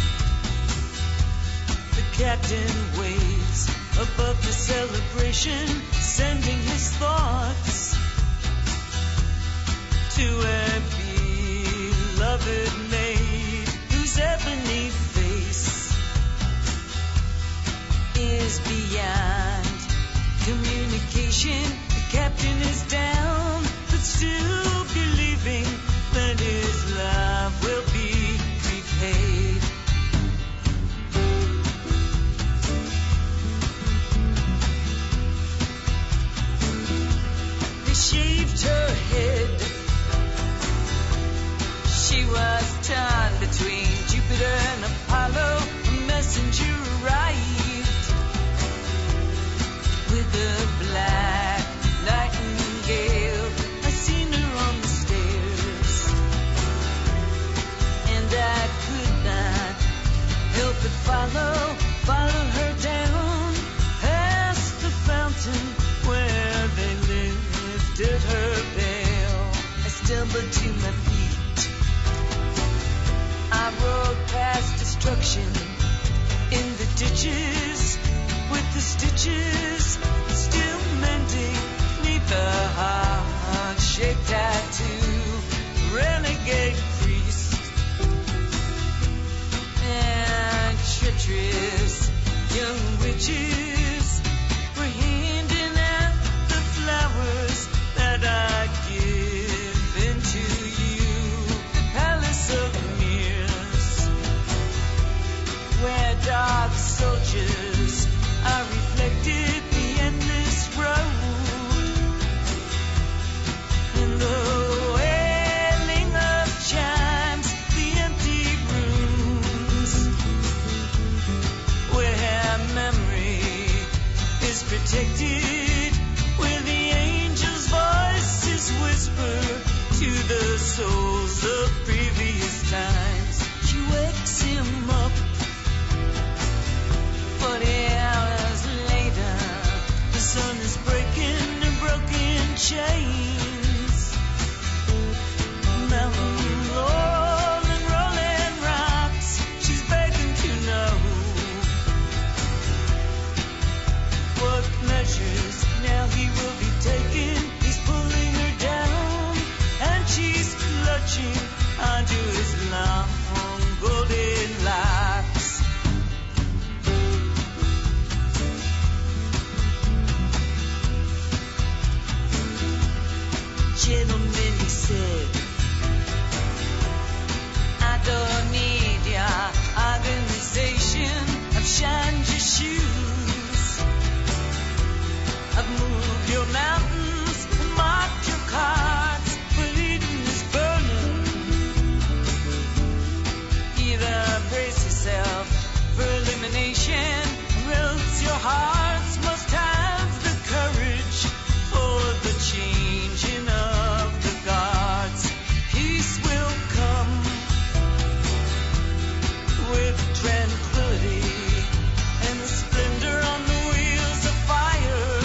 F: the captain waves above the celebration, sending his thoughts to a beloved maid whose ebony face
Q: shaved her head. She was torn between Jupiter and Apollo. A messenger arrived with a black nightingale. I seen her on the stairs, and I could not help but follow, follow her down past the fountain where they lifted her veil. I stumbled to my feet. I rode past destruction in the ditches with the stitches still mending neath the heart-shaped tattoo. Renegade priest and treacherous young witches were handing out the flowers that I give into you. The palace of mirrors, where dark soldiers are reflected, the endless road, and the wailing of chimes, the empty rooms, where memory is protected, where the angel's voices whisper to the souls of previous times. She wakes him up forty hours later. The sun is breaking and broken chains. Mountain rolling, rolling rocks. She's begging to know what measures now he will be taking. He's pulling her down, and she's clutching onto his long golden locks. Gentlemen, he said, I don't need your organization. I've shined your shoes, I've moved your mountains and marked your cards, but Eden is burning. Either brace yourself for elimination, or else your hearts must have the courage for the changing of the guards. Peace will come with tranquility and the splendor on the wheels of fire,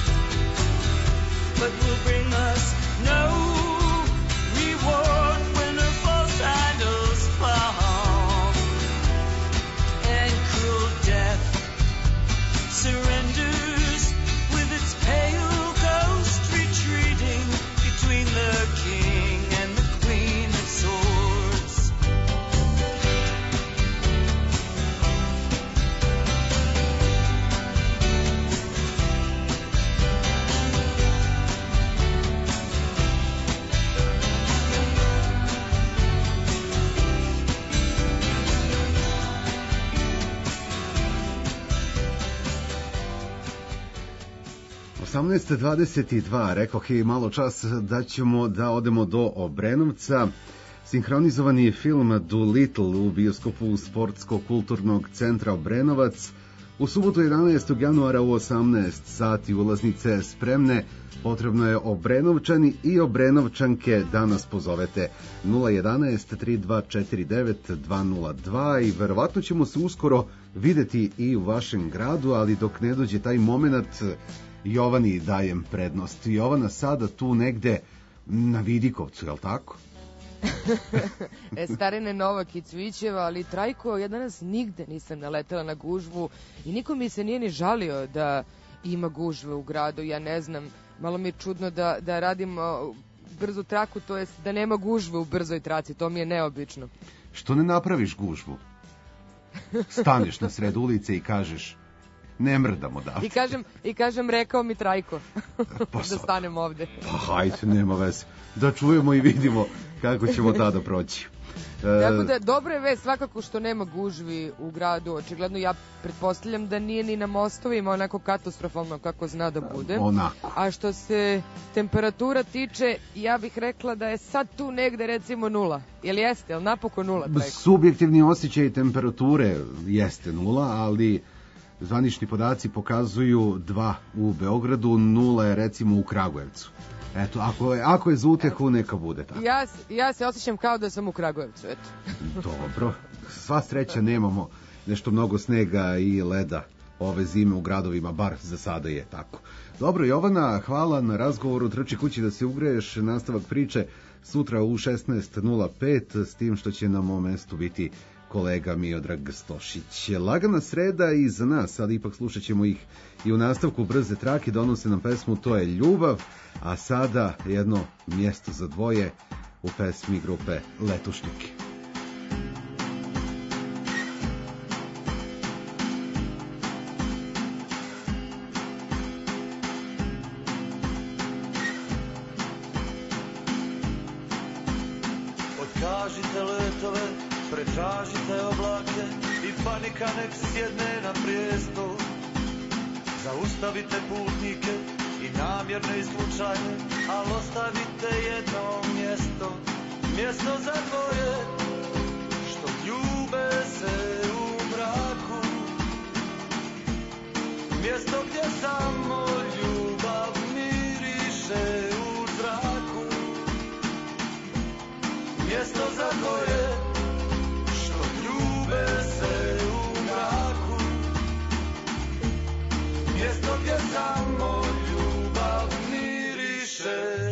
Q: but will bring us no reward when her false idols fall, and cruel death surrenders with its pale ghost retreating between the king and the queen of swords.
D: osamnaest dvadeset dva, rekoh i malo čas da ćemo da odemo do Obrenovca. Sinhronizovani film Doolittle u bioskopu Sportsko-kulturnog centra Obrenovac. U subotu jedanaestog januara u osamnaest sati ulaznice spremne. Potrebno je Obrenovčani i Obrenovčanke da nas pozovete nula jedanaest tri dva četiri devet dva nula dva i verovatno ćemo se uskoro videti i u vašem gradu, ali dok ne dođe taj moment, Jovani dajem prednost. Jovana sada tu negde na Vidikovcu, je li tako?
E: e, Starine Novak i Cvićeva, ali Trajko, ja danas nigde nisam naletela na gužvu i niko mi se nije ni žalio da ima gužve u gradu. Ja ne znam, malo mi je čudno da, da radimo brzu traku, to jest da nema gužve u brzoj traci, to mi je neobično.
D: Što ne napraviš gužvu? Staneš na sred ulice i kažeš ne mrdam odavde.
E: I kažem, i kažem rekao mi Trajko
D: pa
E: da stanem ovde.
D: Pa hajde, nema veze. Da čujemo i vidimo kako ćemo tada proći.
E: Tako da, dobra je vest svakako što nema gužvi u gradu. Očigledno, ja pretpostavljam da nije ni na mostovima onako katastrofalno kako zna da bude.
D: Onako.
E: A što se temperatura tiče, ja bih rekla da je sad tu negde recimo nula. Jel jeste? Jel napokon nula? Trajko?
D: Subjektivni osjećaj temperature jeste nula, ali zvanični podaci pokazuju dva u Beogradu, nula je recimo u Kragujevcu. Eto, ako je, ako je za utehu, neka bude tako.
E: Ja, ja se osjećam kao da sam u Kragujevcu, eto.
D: Dobro, sva sreća nemamo nešto mnogo snega i leda ove zime u gradovima, bar za sada je tako. Dobro, Jovana, hvala na razgovoru, trči kući da se ugreješ, nastavak priče sutra u šesnaest nula pet, s tim što će na mom mestu biti kolega Miodrag Stošić. Lagana sreda i za nas, ali ipak slušat ćemo ih i u nastavku brze trake, donose nam pesmu To je ljubav, a sada jedno mjesto za dvoje u pesmi grupe Letušnjaki.
P: Otkažite letove, pretražite oblake i panika nek sjedne na prijesto. Zaustavite putnike i namjerne i slučajne, ali ostavite jedno mjesto, mjesto za dvoje, što ljube se u mraku. Mjesto gdje samo ljubav miriše u zraku. Mjesto za dvoje, što ljube se u mraku. Mjesto gdje samo ljubav miriše.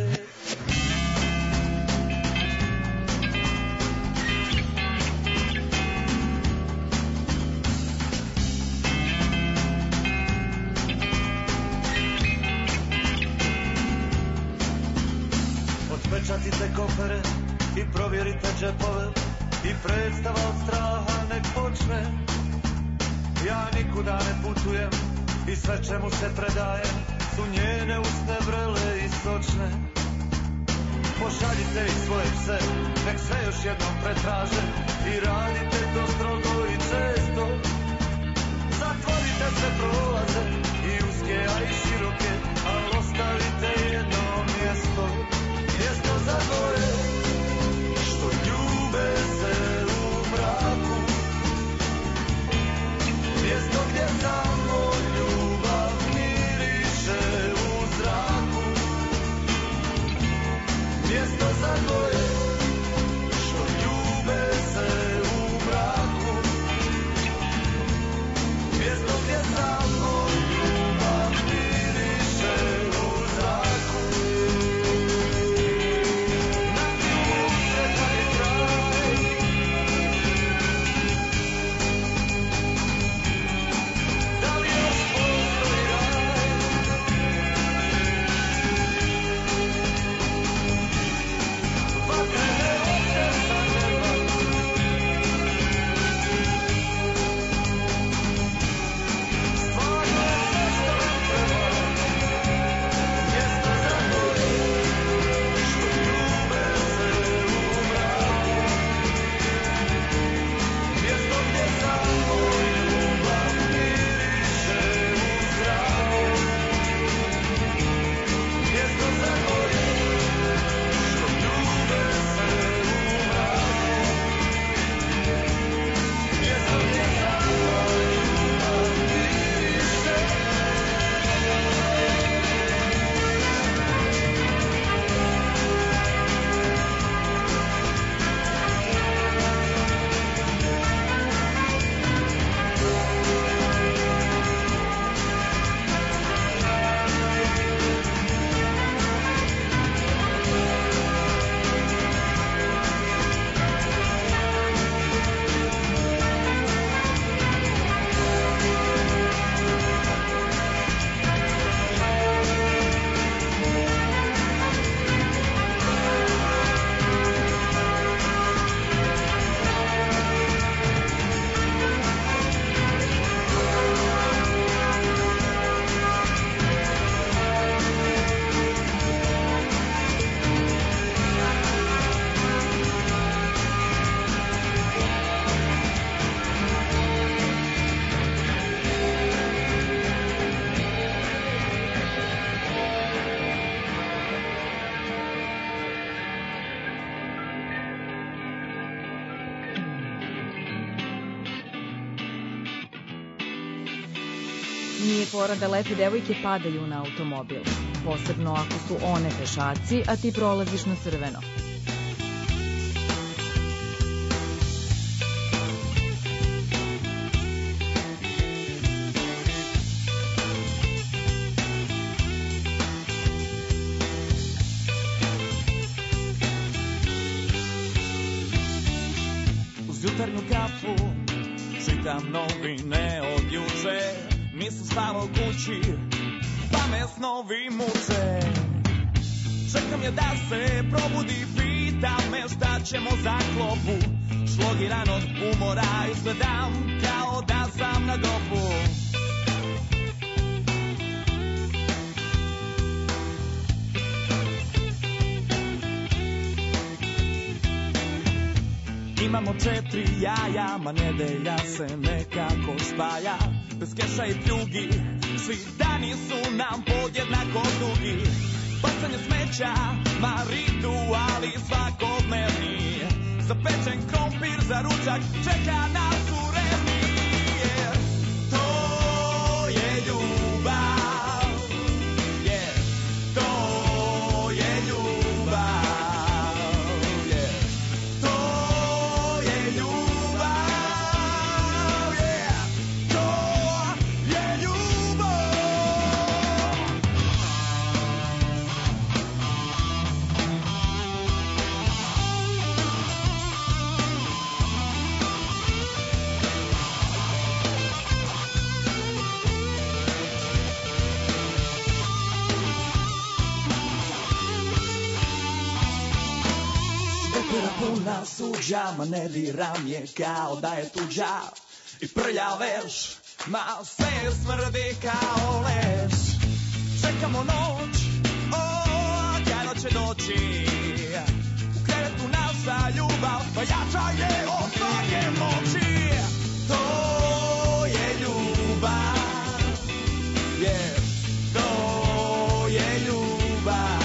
P: Otpečatite kofere i provjerite džepove i predstava od straha nek počne. Ja nikuda ne putujem i sve čemu se predajem su njene usne vrele i sočne. Pošaljite ih svoje pse, nek sve još jednom pretraže i radite to strogo i često. Zatvorite sve prolaze i uske, a i široke, ali ostavite jedno mjesto, mjesto za dvoje, što ljube se u mraku. Mjesto gdje samo ljubav miriše u zraku. Mjesto za dvoje, što ljube se u mraku. Mjesto gdje samo ljubav miriše u zraku. Na nju se taj kraj. Da li još postoji raj?
B: Nije fora da lepe devojke padaju na automobil, posebno ako su one pešaci, a ti prolaziš na crveno.
U: Uz jutarnju kafu čitam novine od juče, nisam spavao kući, pa me snovi muče. Čekam je da se probudi, pita me šta ćemo za klopu. Šlogiran od umora, izgledam kao da sam na dopu. Imamo četiri jaja, ma nedelja se nekako spaja. Bez keša i pljugi, svi dani su nam podjednako dugi. Bacanje smeća, ma rituali svakodnevni. Zapečen krompir za ručak, čeka nas u revni. Yeah. To je ljubav, yeah. To je ljubav. Puna suđa, ma ne diram je kao da je tuđa. I prlja veš, ma sve smrdi kao leš. Čekamo noć, o, kada će doći. U krevetu naša ljubav, pa jača je od svake moći. To je ljubav, jer to je ljubav.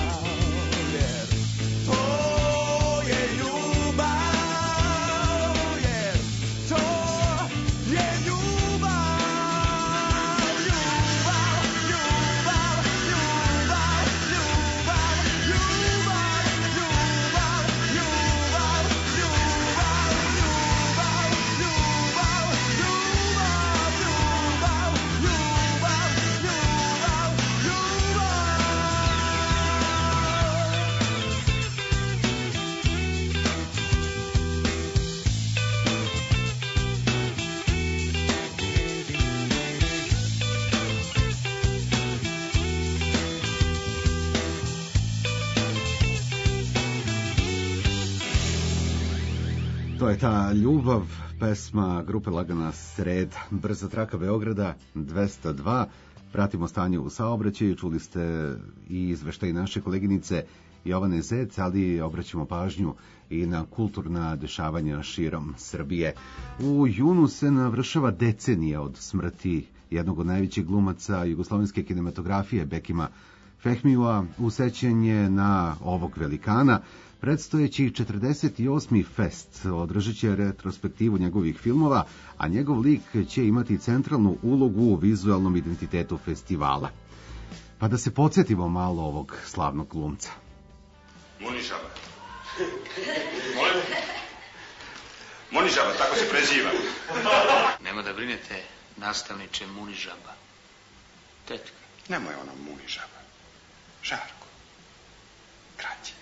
D: To je ta ljubav, pesma grupe Lagana sreda, brza traka Beograda dvesta dva. Pratimo stanje u saobraćaju, čuli ste i izveštaj naše koleginice Jovane Zec, ali obraćamo pažnju i na kulturna dešavanja širom Srbije. U junu se navršava decenija od smrti jednog od najvećih glumaca jugoslovenske kinematografije, Bekima Fehmija. U sećanje na ovog velikana predstojeći četrdeset osmi fest održat će retrospektivu njegovih filmova, a njegov lik će imati centralnu ulogu u vizualnom identitetu festivala. Pa da se podsjetimo malo ovog slavnog glumca.
V: Munižaba. Molim? Munižaba, tako se preziva.
W: Nema da brinete, nastavniče Munižaba. Tetka.
V: Nemoj ono Munižaba. Žarko. Kraće.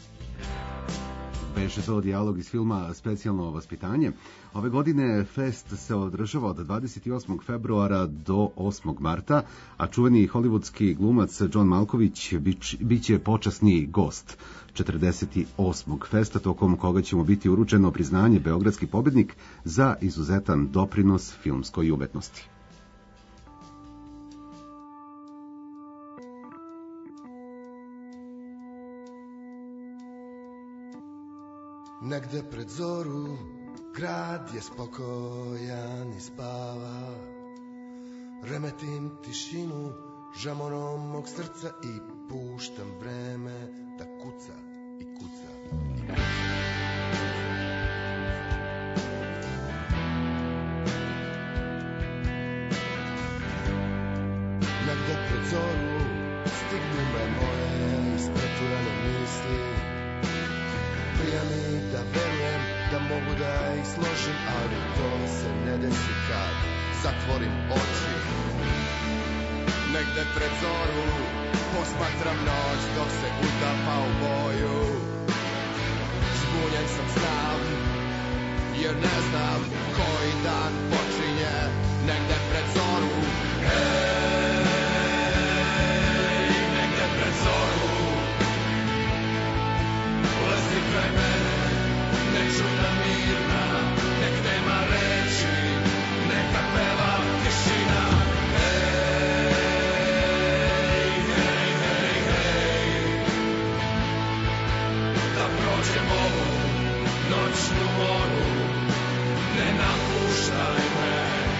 D: Beše to dijalog iz filma Specijalno vaspitanje. Ove godine fest se održava od dvadeset osmog februara do osmog marta, a čuveni hollywoodski glumac John Malković biće počasni gost četrdeset osmog festa, tokom koga će mu biti uručeno priznanje Beogradski pobednik za izuzetan doprinos filmskoj umetnosti.
X: Negde pred zoru grad je spokojan i spava. Remetim tišinu žamonom mog srca i puštam vreme da kuca i kuca. desi kad zatvorim oči. Negde pred zoru posmatram noć dok se utapa u boju. Zbunjen sam znam, jer ne znam koji dan počinje. Negde pred zoru, hej, negde pred zoru. Lezi kraj mene, nečujna mirna, nek nema reči, neka peva tišina. Hej, hej, hej, hej, da prođem ovu noćnu moru, ne napuštaj me.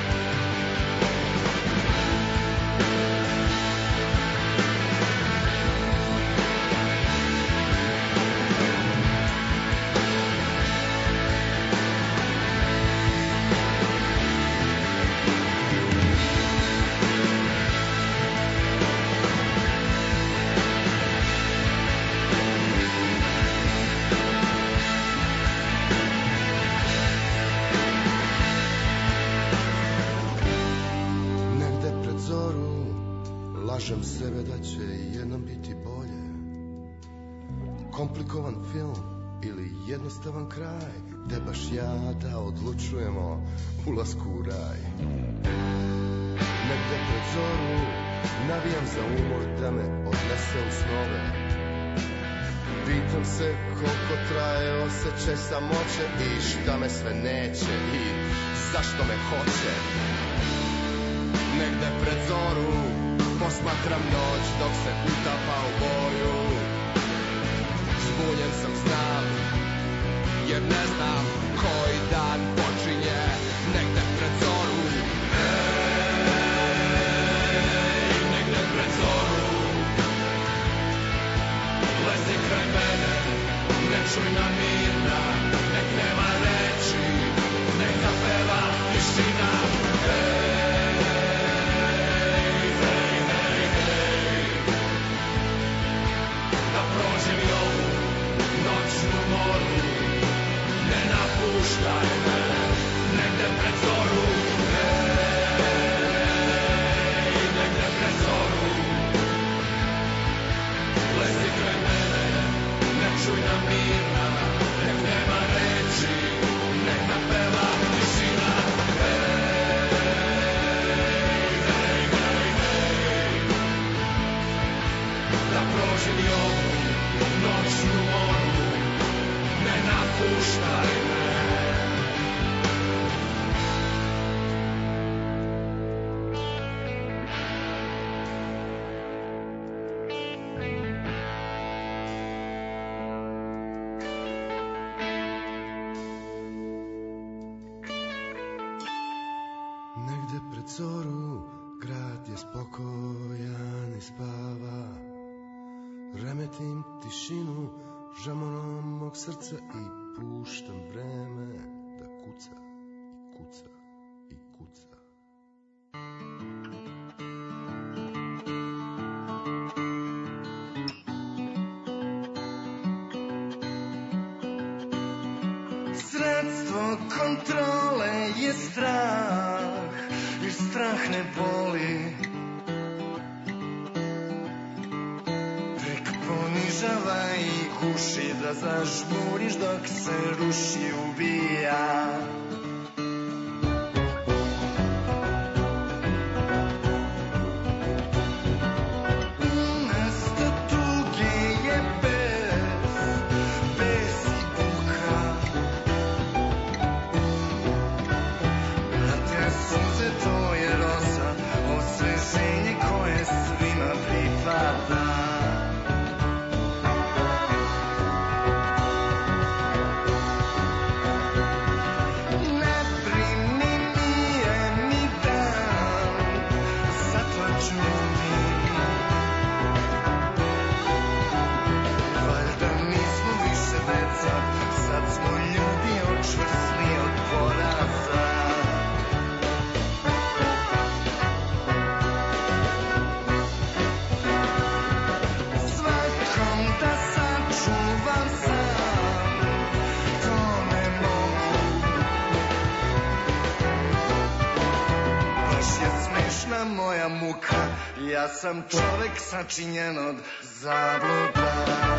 X: Lažem sebe da će jednom biti bolje. Komplikovan film ili jednostavan kraj, gde baš ja da odlučujemo ulasku u raj. Negde pred zoru navijam za umor da me odnese u snove. Pitam se koliko traje osjećaj samoće i šta me sve neće i zašto me hoće. Negde pred zoru posmatram noć dok se utapa u boju. Zbunjen sam znam, jer ne znam koji dan počinje. Negde pred zoru, ej, negde pred zoru. Lezi kraj mene, nečujna mirna, nek nema reči, neka peva tišina. Prođem i ovu noćnu moru, ne napuštaj me, negde pred zoru, ej, negde pred zoru. Lezi kraj mene, nečujna mirna, nek nema reči, nek napeva tišina. Hej, hej, hej, hej, da prođem i ovu noćnu moru, ne napuštaj me. Negde pred zoru grad je spokojan i spava. Remetim tišinu žamonom mog srca i puštam vreme da kuca i kuca i kuca. Sredstvo kontrole je strah, jer strah ne boli. Ponižava i guši da zažmuriš dok se ruši ubija. Umesto tuge je bes, bes i buka. Brate sunce to je rosa, osveženje koje svima pripada.
I: Ja sam čovek sačinjen od zabluda.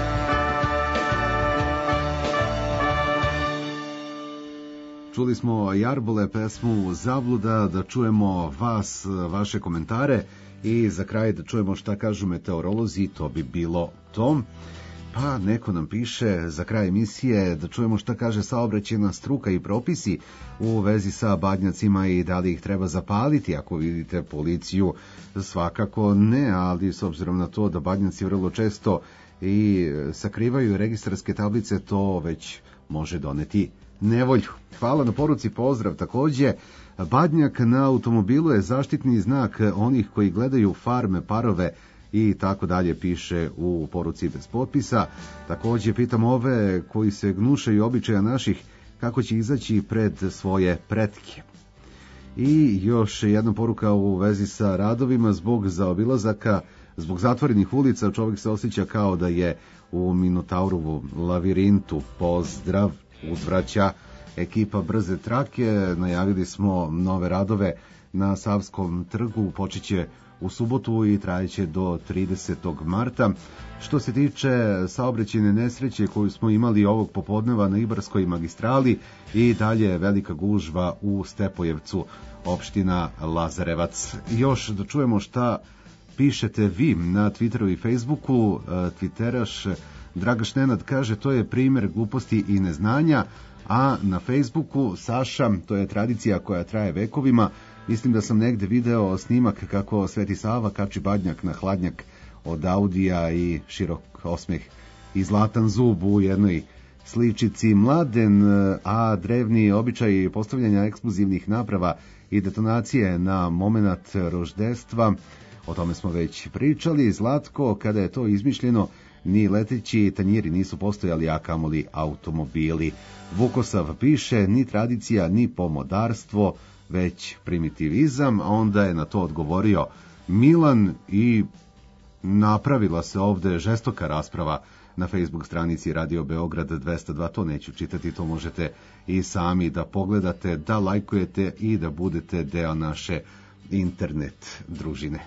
D: Čuli smo Jarbole pesmu Zabluda, da čujemo vas, vaše komentare i za kraj da čujemo šta kažu meteorolozi, to bi bilo to. Pa neko nam piše za kraj emisije da čujemo šta kaže saobraćajna struka i propisi u vezi sa badnjacima i da li ih treba zapaliti. Ako vidite policiju, svakako ne, ali s obzirom na to da badnjaci vrlo često i sakrivaju registarske tablice, to već može doneti nevolju. Hvala na poruci, pozdrav takođe. Badnjak na automobilu je zaštitni znak onih koji gledaju farme, parove i tako dalje, piše u poruci bez potpisa. Takođe pitam ove koji se gnušaju običaja naših kako će izaći pred svoje pretke. I još jedna poruka u vezi sa radovima zbog zaobilazaka, zbog zatvorenih ulica, čovjek se osjeća kao da je u Minotaurovu lavirintu. Pozdrav, uzvraća ekipa Brze trake. Najavili smo nove radove na Savskom trgu, počeće u subotu i trajeće do tridesetog marta. Što se tiče saobraćajne nesreće koju smo imali ovog popodneva na Ibarskoj magistrali, i dalje velika gužva u Stepojevcu, opština Lazarevac. Još da čujemo šta pišete vi na Twitteru i Facebooku. Twitteraš Dragaš Nenad kaže to je primer gluposti i neznanja, a na Facebooku Saša, to je tradicija koja traje vekovima. Mislim da sam negde video snimak kako Sveti Sava kači badnjak na hladnjak od Audija i širok osmeh i zlatan zub u jednoj sličici. Mladen, a drevni običaj postavljanja eksplozivnih naprava i detonacije na momenat roždestva, o tome smo već pričali. Zlatko, kada je to izmišljeno, ni leteći tanjiri nisu postojali, a kamoli automobili. Vukosav piše, ni tradicija, ni pomodarstvo, već primitivizam, a onda je na to odgovorio Milan i napravila se ovde žestoka rasprava na Facebook stranici Radio Beograd dvesta dva. To neću čitati, to možete i sami da pogledate, da lajkujete i da budete deo naše internet družine.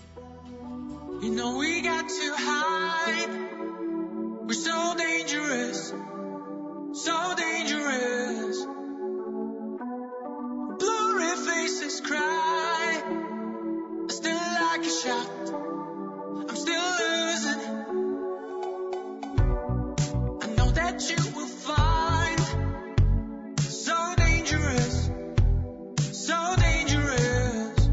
Q: You know we got to hide. We're so dangerous, so dangerous. Blurry faces cry. I still like a shot. I'm still losing. I know that you will find so dangerous, so dangerous.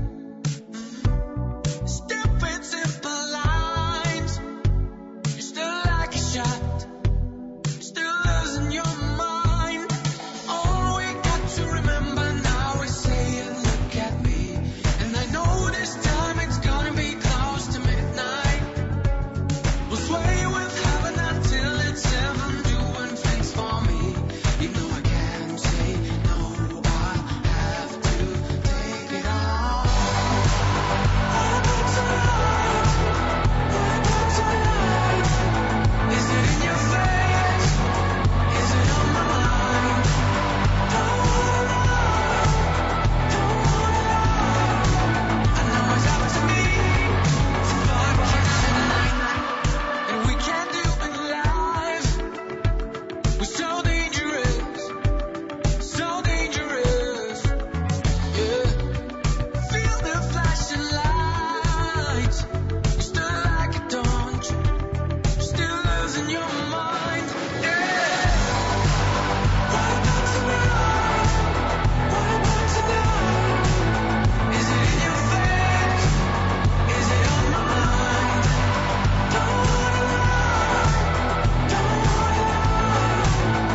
Q: Stupid simple lines. You're still like a shot. You're still losing your mind. All we got to remember now is say it, look at me. And I know this time it's gonna be close to midnight. We'll sway with heaven until it's heaven doing things for me. You know I can't say no, I have to take it all. What about tonight? What about tonight? Is it in your face? Is it on my mind? Don't wanna lie, don't wanna lie. I know it's up to me to fuck you tonight, and we can't do it live. We're so dangerous, so dangerous. Yeah, feel the flashing lights. You're still like a don't you? You're still losing your mind. Yeah. What about tonight? What about tonight? Is it in your face? Is it on my mind? Don't wanna lie, don't wanna lie.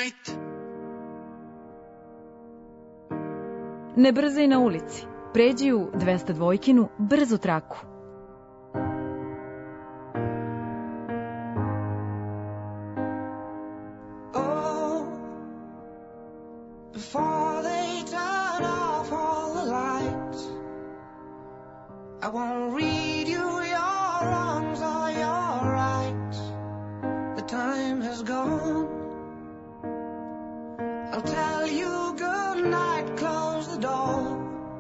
G: night.
B: Ne brzaj na ulici. Pređi u dvesta dvojkinu brzu traku.
I: Oh, before they turn off all the lights, I won't read you your wrongs or your rights. The time has gone. I'll tell you good night, close the door.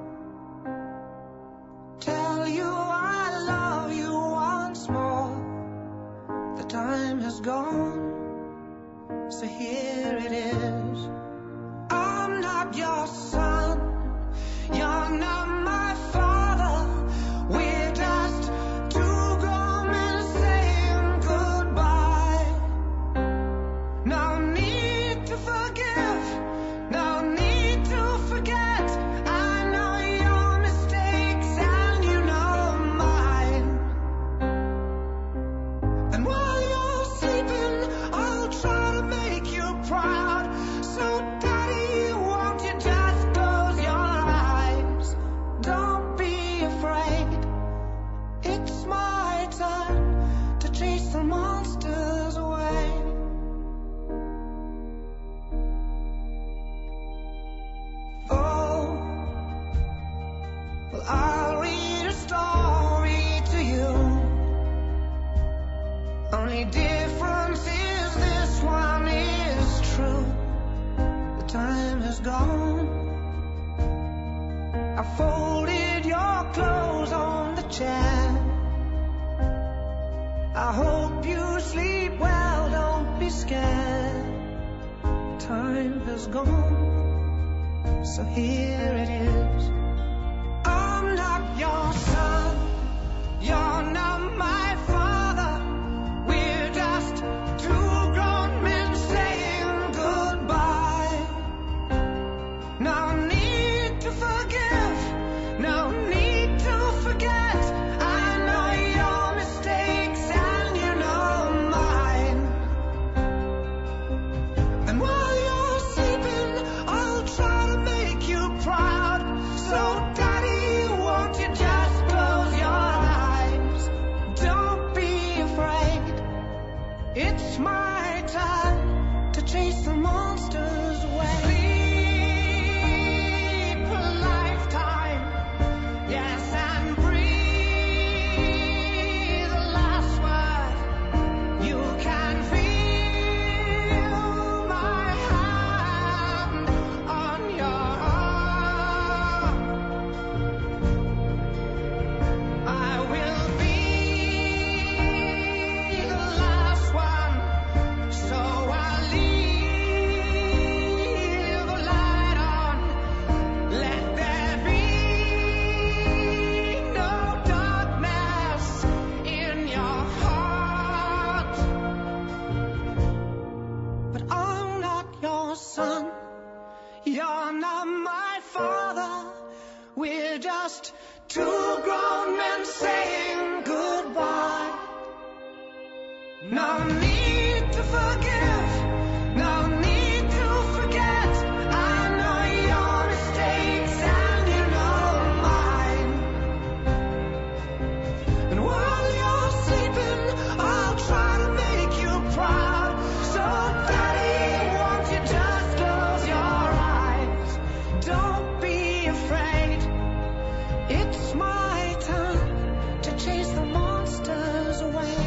I: Tell you I love you once more. The time has gone, so here it is. I'm not your son, you're not my father. We're just two grown men saying goodbye. No need to forgive, no need to forget. I know your mistakes and you know mine. And while you're sleeping, I'll try to make you proud. So daddy, won't you just close your eyes? Don't be afraid. It's my turn to chase the monsters away. Oh, well, I'll read a story to you. Only difference is this one is true. The time has gone. I folded your clothes on the chair. I hope you sleep well, don't be scared. Time has gone, so here it is. I'm not your son, you're not my father. We're just two grown men saying goodbye. No need to forgive, no need to forget. I know your mistakes and you know mine. And while you're sleeping, I'll try to make you proud. So daddy, won't you just close your eyes? Don't be afraid. It's my time to chase the monsters away. Sleep a lifetime, yes, and breathe the last word. You can feel my hand on your arm. I will be the last one, so I'll leave a light on. Let there be no darkness in your heart. But I'm not your son, you're not my father. We're just two grown men saying goodbye. No need to forgive, no need to forget. I know your mistakes and you know mine. And while you're sleeping, I'll try to make you proud. So daddy, won't you just close your eyes? Don't be afraid. It's my time to chase the monsters away.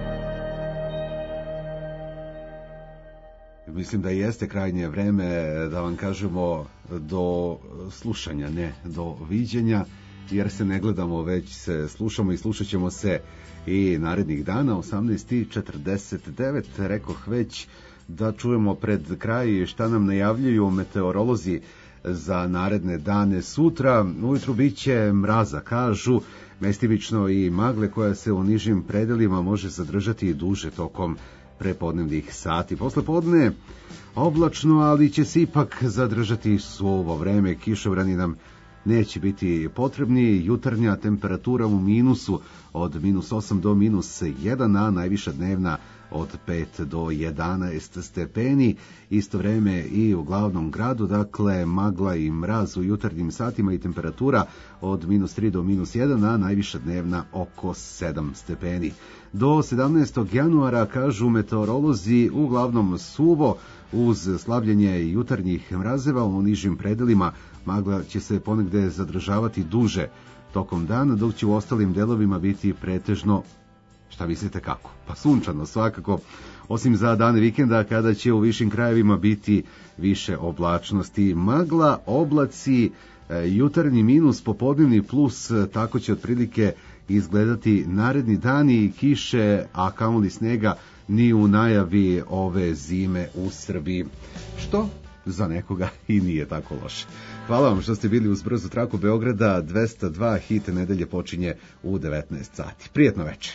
D: Mislim da jeste krajnje vreme da vam kažemo do slušanja, ne do viđenja, jer se ne gledamo, već se slušamo i slušat ćemo se i narednih dana. Osamnaest i četrdeset devet, rekoh već da čujemo pred kraj šta nam najavljuju meteorolozi za naredne dane. Sutra ujutru biće mraza, kažu, mestimično i magle koja se u nižim predelima može zadržati i duže tokom prepodnevnih sati. Posle podne oblačno, ali će se ipak zadržati suvo vreme. Kišobrani nam neće biti potrebni. Jutarnja temperatura u minusu od minus osam do minus jedan, a najviša dnevna od pet do jedanaest stepeni. Isto vreme i u glavnom gradu, dakle magla i mraz u jutarnjim satima i temperatura od minus tri do minus jedan, a najviša dnevna oko sedam stepeni. Do sedamnaestog januara, kažu meteorolozi, uglavnom suvo uz slabljenje jutarnjih mrazeva. U nižim predelima magla će se ponegde zadržavati duže tokom dana, dok će u ostalim delovima biti pretežno, šta mislite kako? Pa sunčano svakako, osim za dane vikenda kada će u višim krajevima biti više oblačnosti. Magla, oblaci, jutarnji minus, popodnevni plus, tako će otprilike izgledati naredni dani. Kiše, a kamoli snega, ni u najavi ove zime u Srbiji, što za nekoga i nije tako loše. Hvala vam što ste bili uz brzu traku Beograda dvesta dva, hit nedelje počinje u devetnaest sati. Prijetno večer.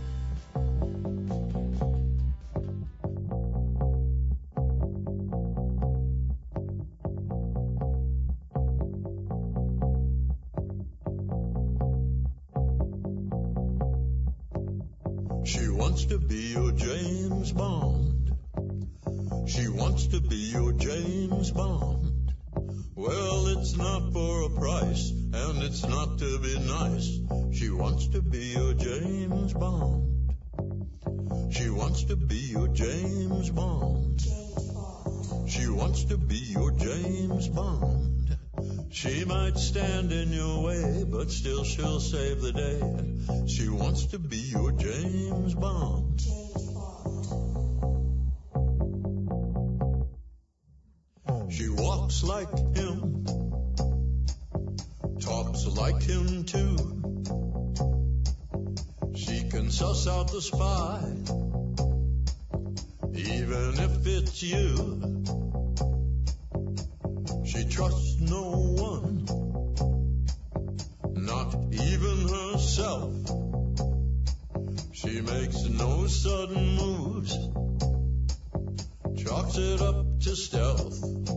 P: She wants to be your James Bond. She wants to be your James Bond. Well, it's not for a price, and it's not to be nice. She wants to be your James Bond. She wants to be your James Bond. She wants to be your James Bond. She might stand in your way, but still she'll save the day. She wants to be your James Bond. She walks like him, talks like him too. She can suss out the spy, even if it's you. She trusts no one, not even herself. She makes no sudden moves, chalks it up to stealth.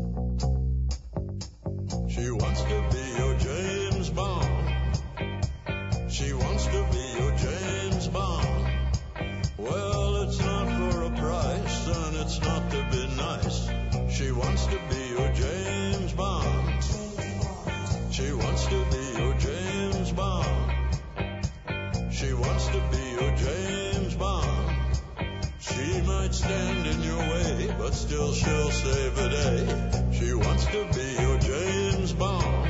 P: She wants to be your James Bond. She wants to be your James Bond. Well, it's not for a price, and it's not to be nice. She wants to be your James Bond. She wants to be your James Bond. She wants to be your James Bond. She might stand in your way, but still she'll save the day. She wants to be your James Bond.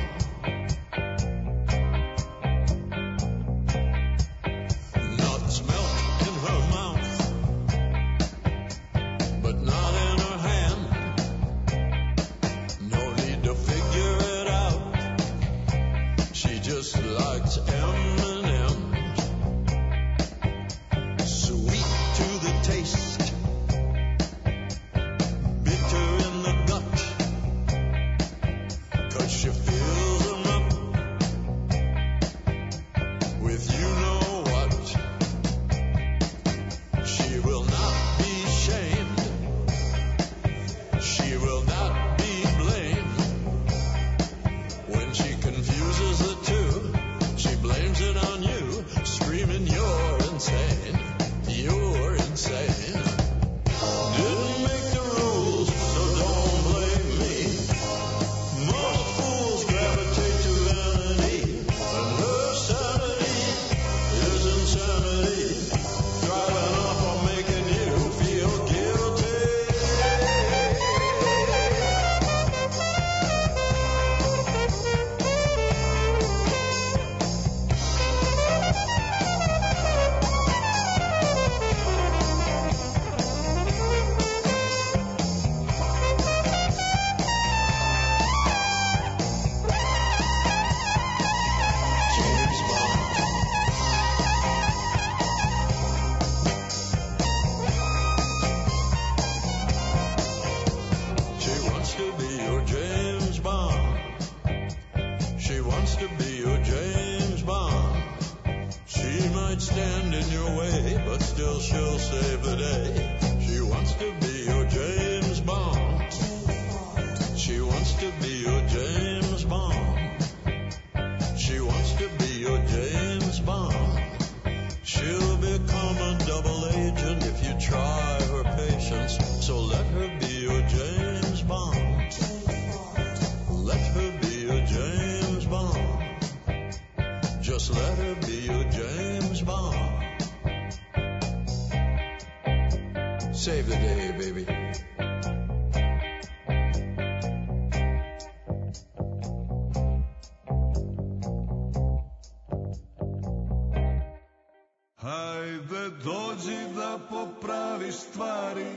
P: Nuts melt in her mouth, but not in her hand. No need to figure it out. She just likes M and M's. Sweet to the taste, bitter in the gut, 'cause she fills them up with you know what. She will not be shamed, she will not be blamed. When she confuses the two, she blames it on you, screaming you're insane, you're insane. Didn't make the rules, so don't blame me. Most fools gravitate to vanity, and her sanity is insanity, driving off or making you feel guilty. James Bond. She wants to be your James Bond. She wants to be your James Bond. She might stand in your way, but still she'll save the day. She wants to be your James Bond. She wants to be your James Bond. Just let her be your James Bond. Save the day, baby.
G: Hajde dođi da popraviš stvari.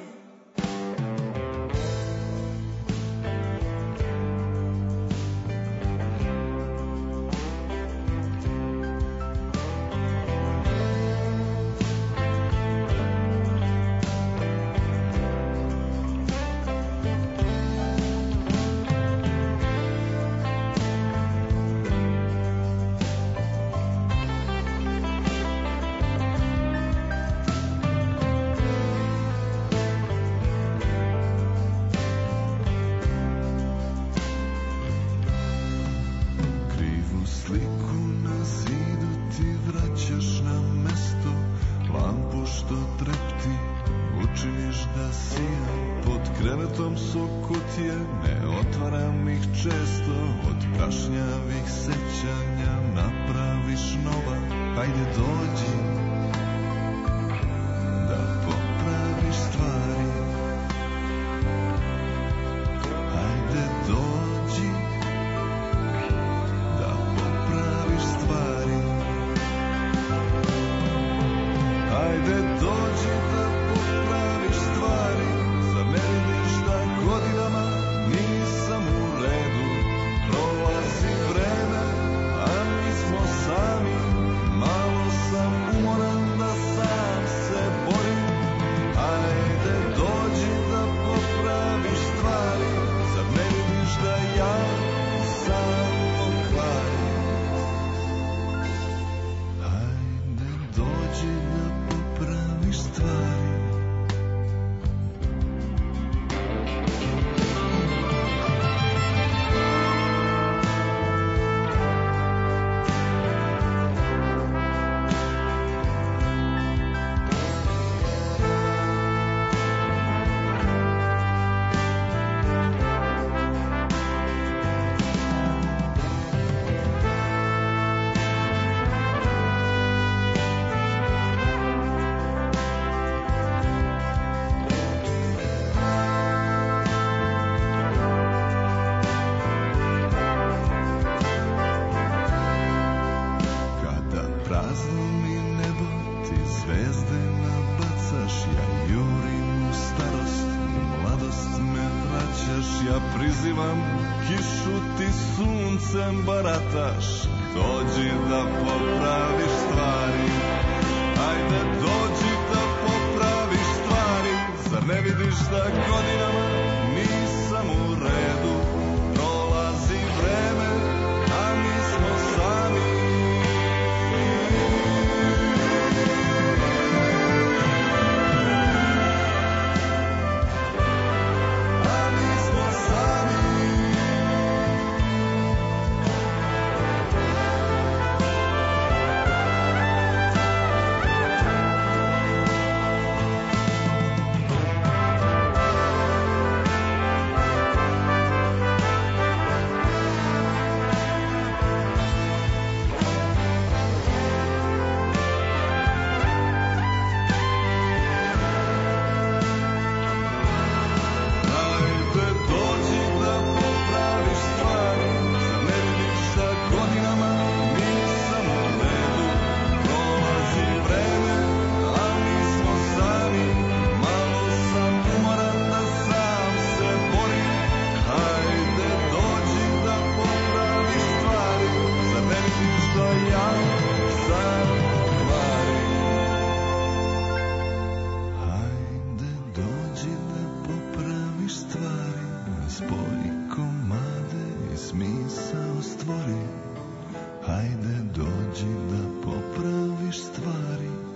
H: prizivam kišu, ti suncem barataš. Dođi da popraviš stvari, ajde dođi da popraviš stvari. Zar ne vidiš da godinama nisam u redu? Prolazi vreme, a mi smo sami. Hajde dođi da popraviš stvari.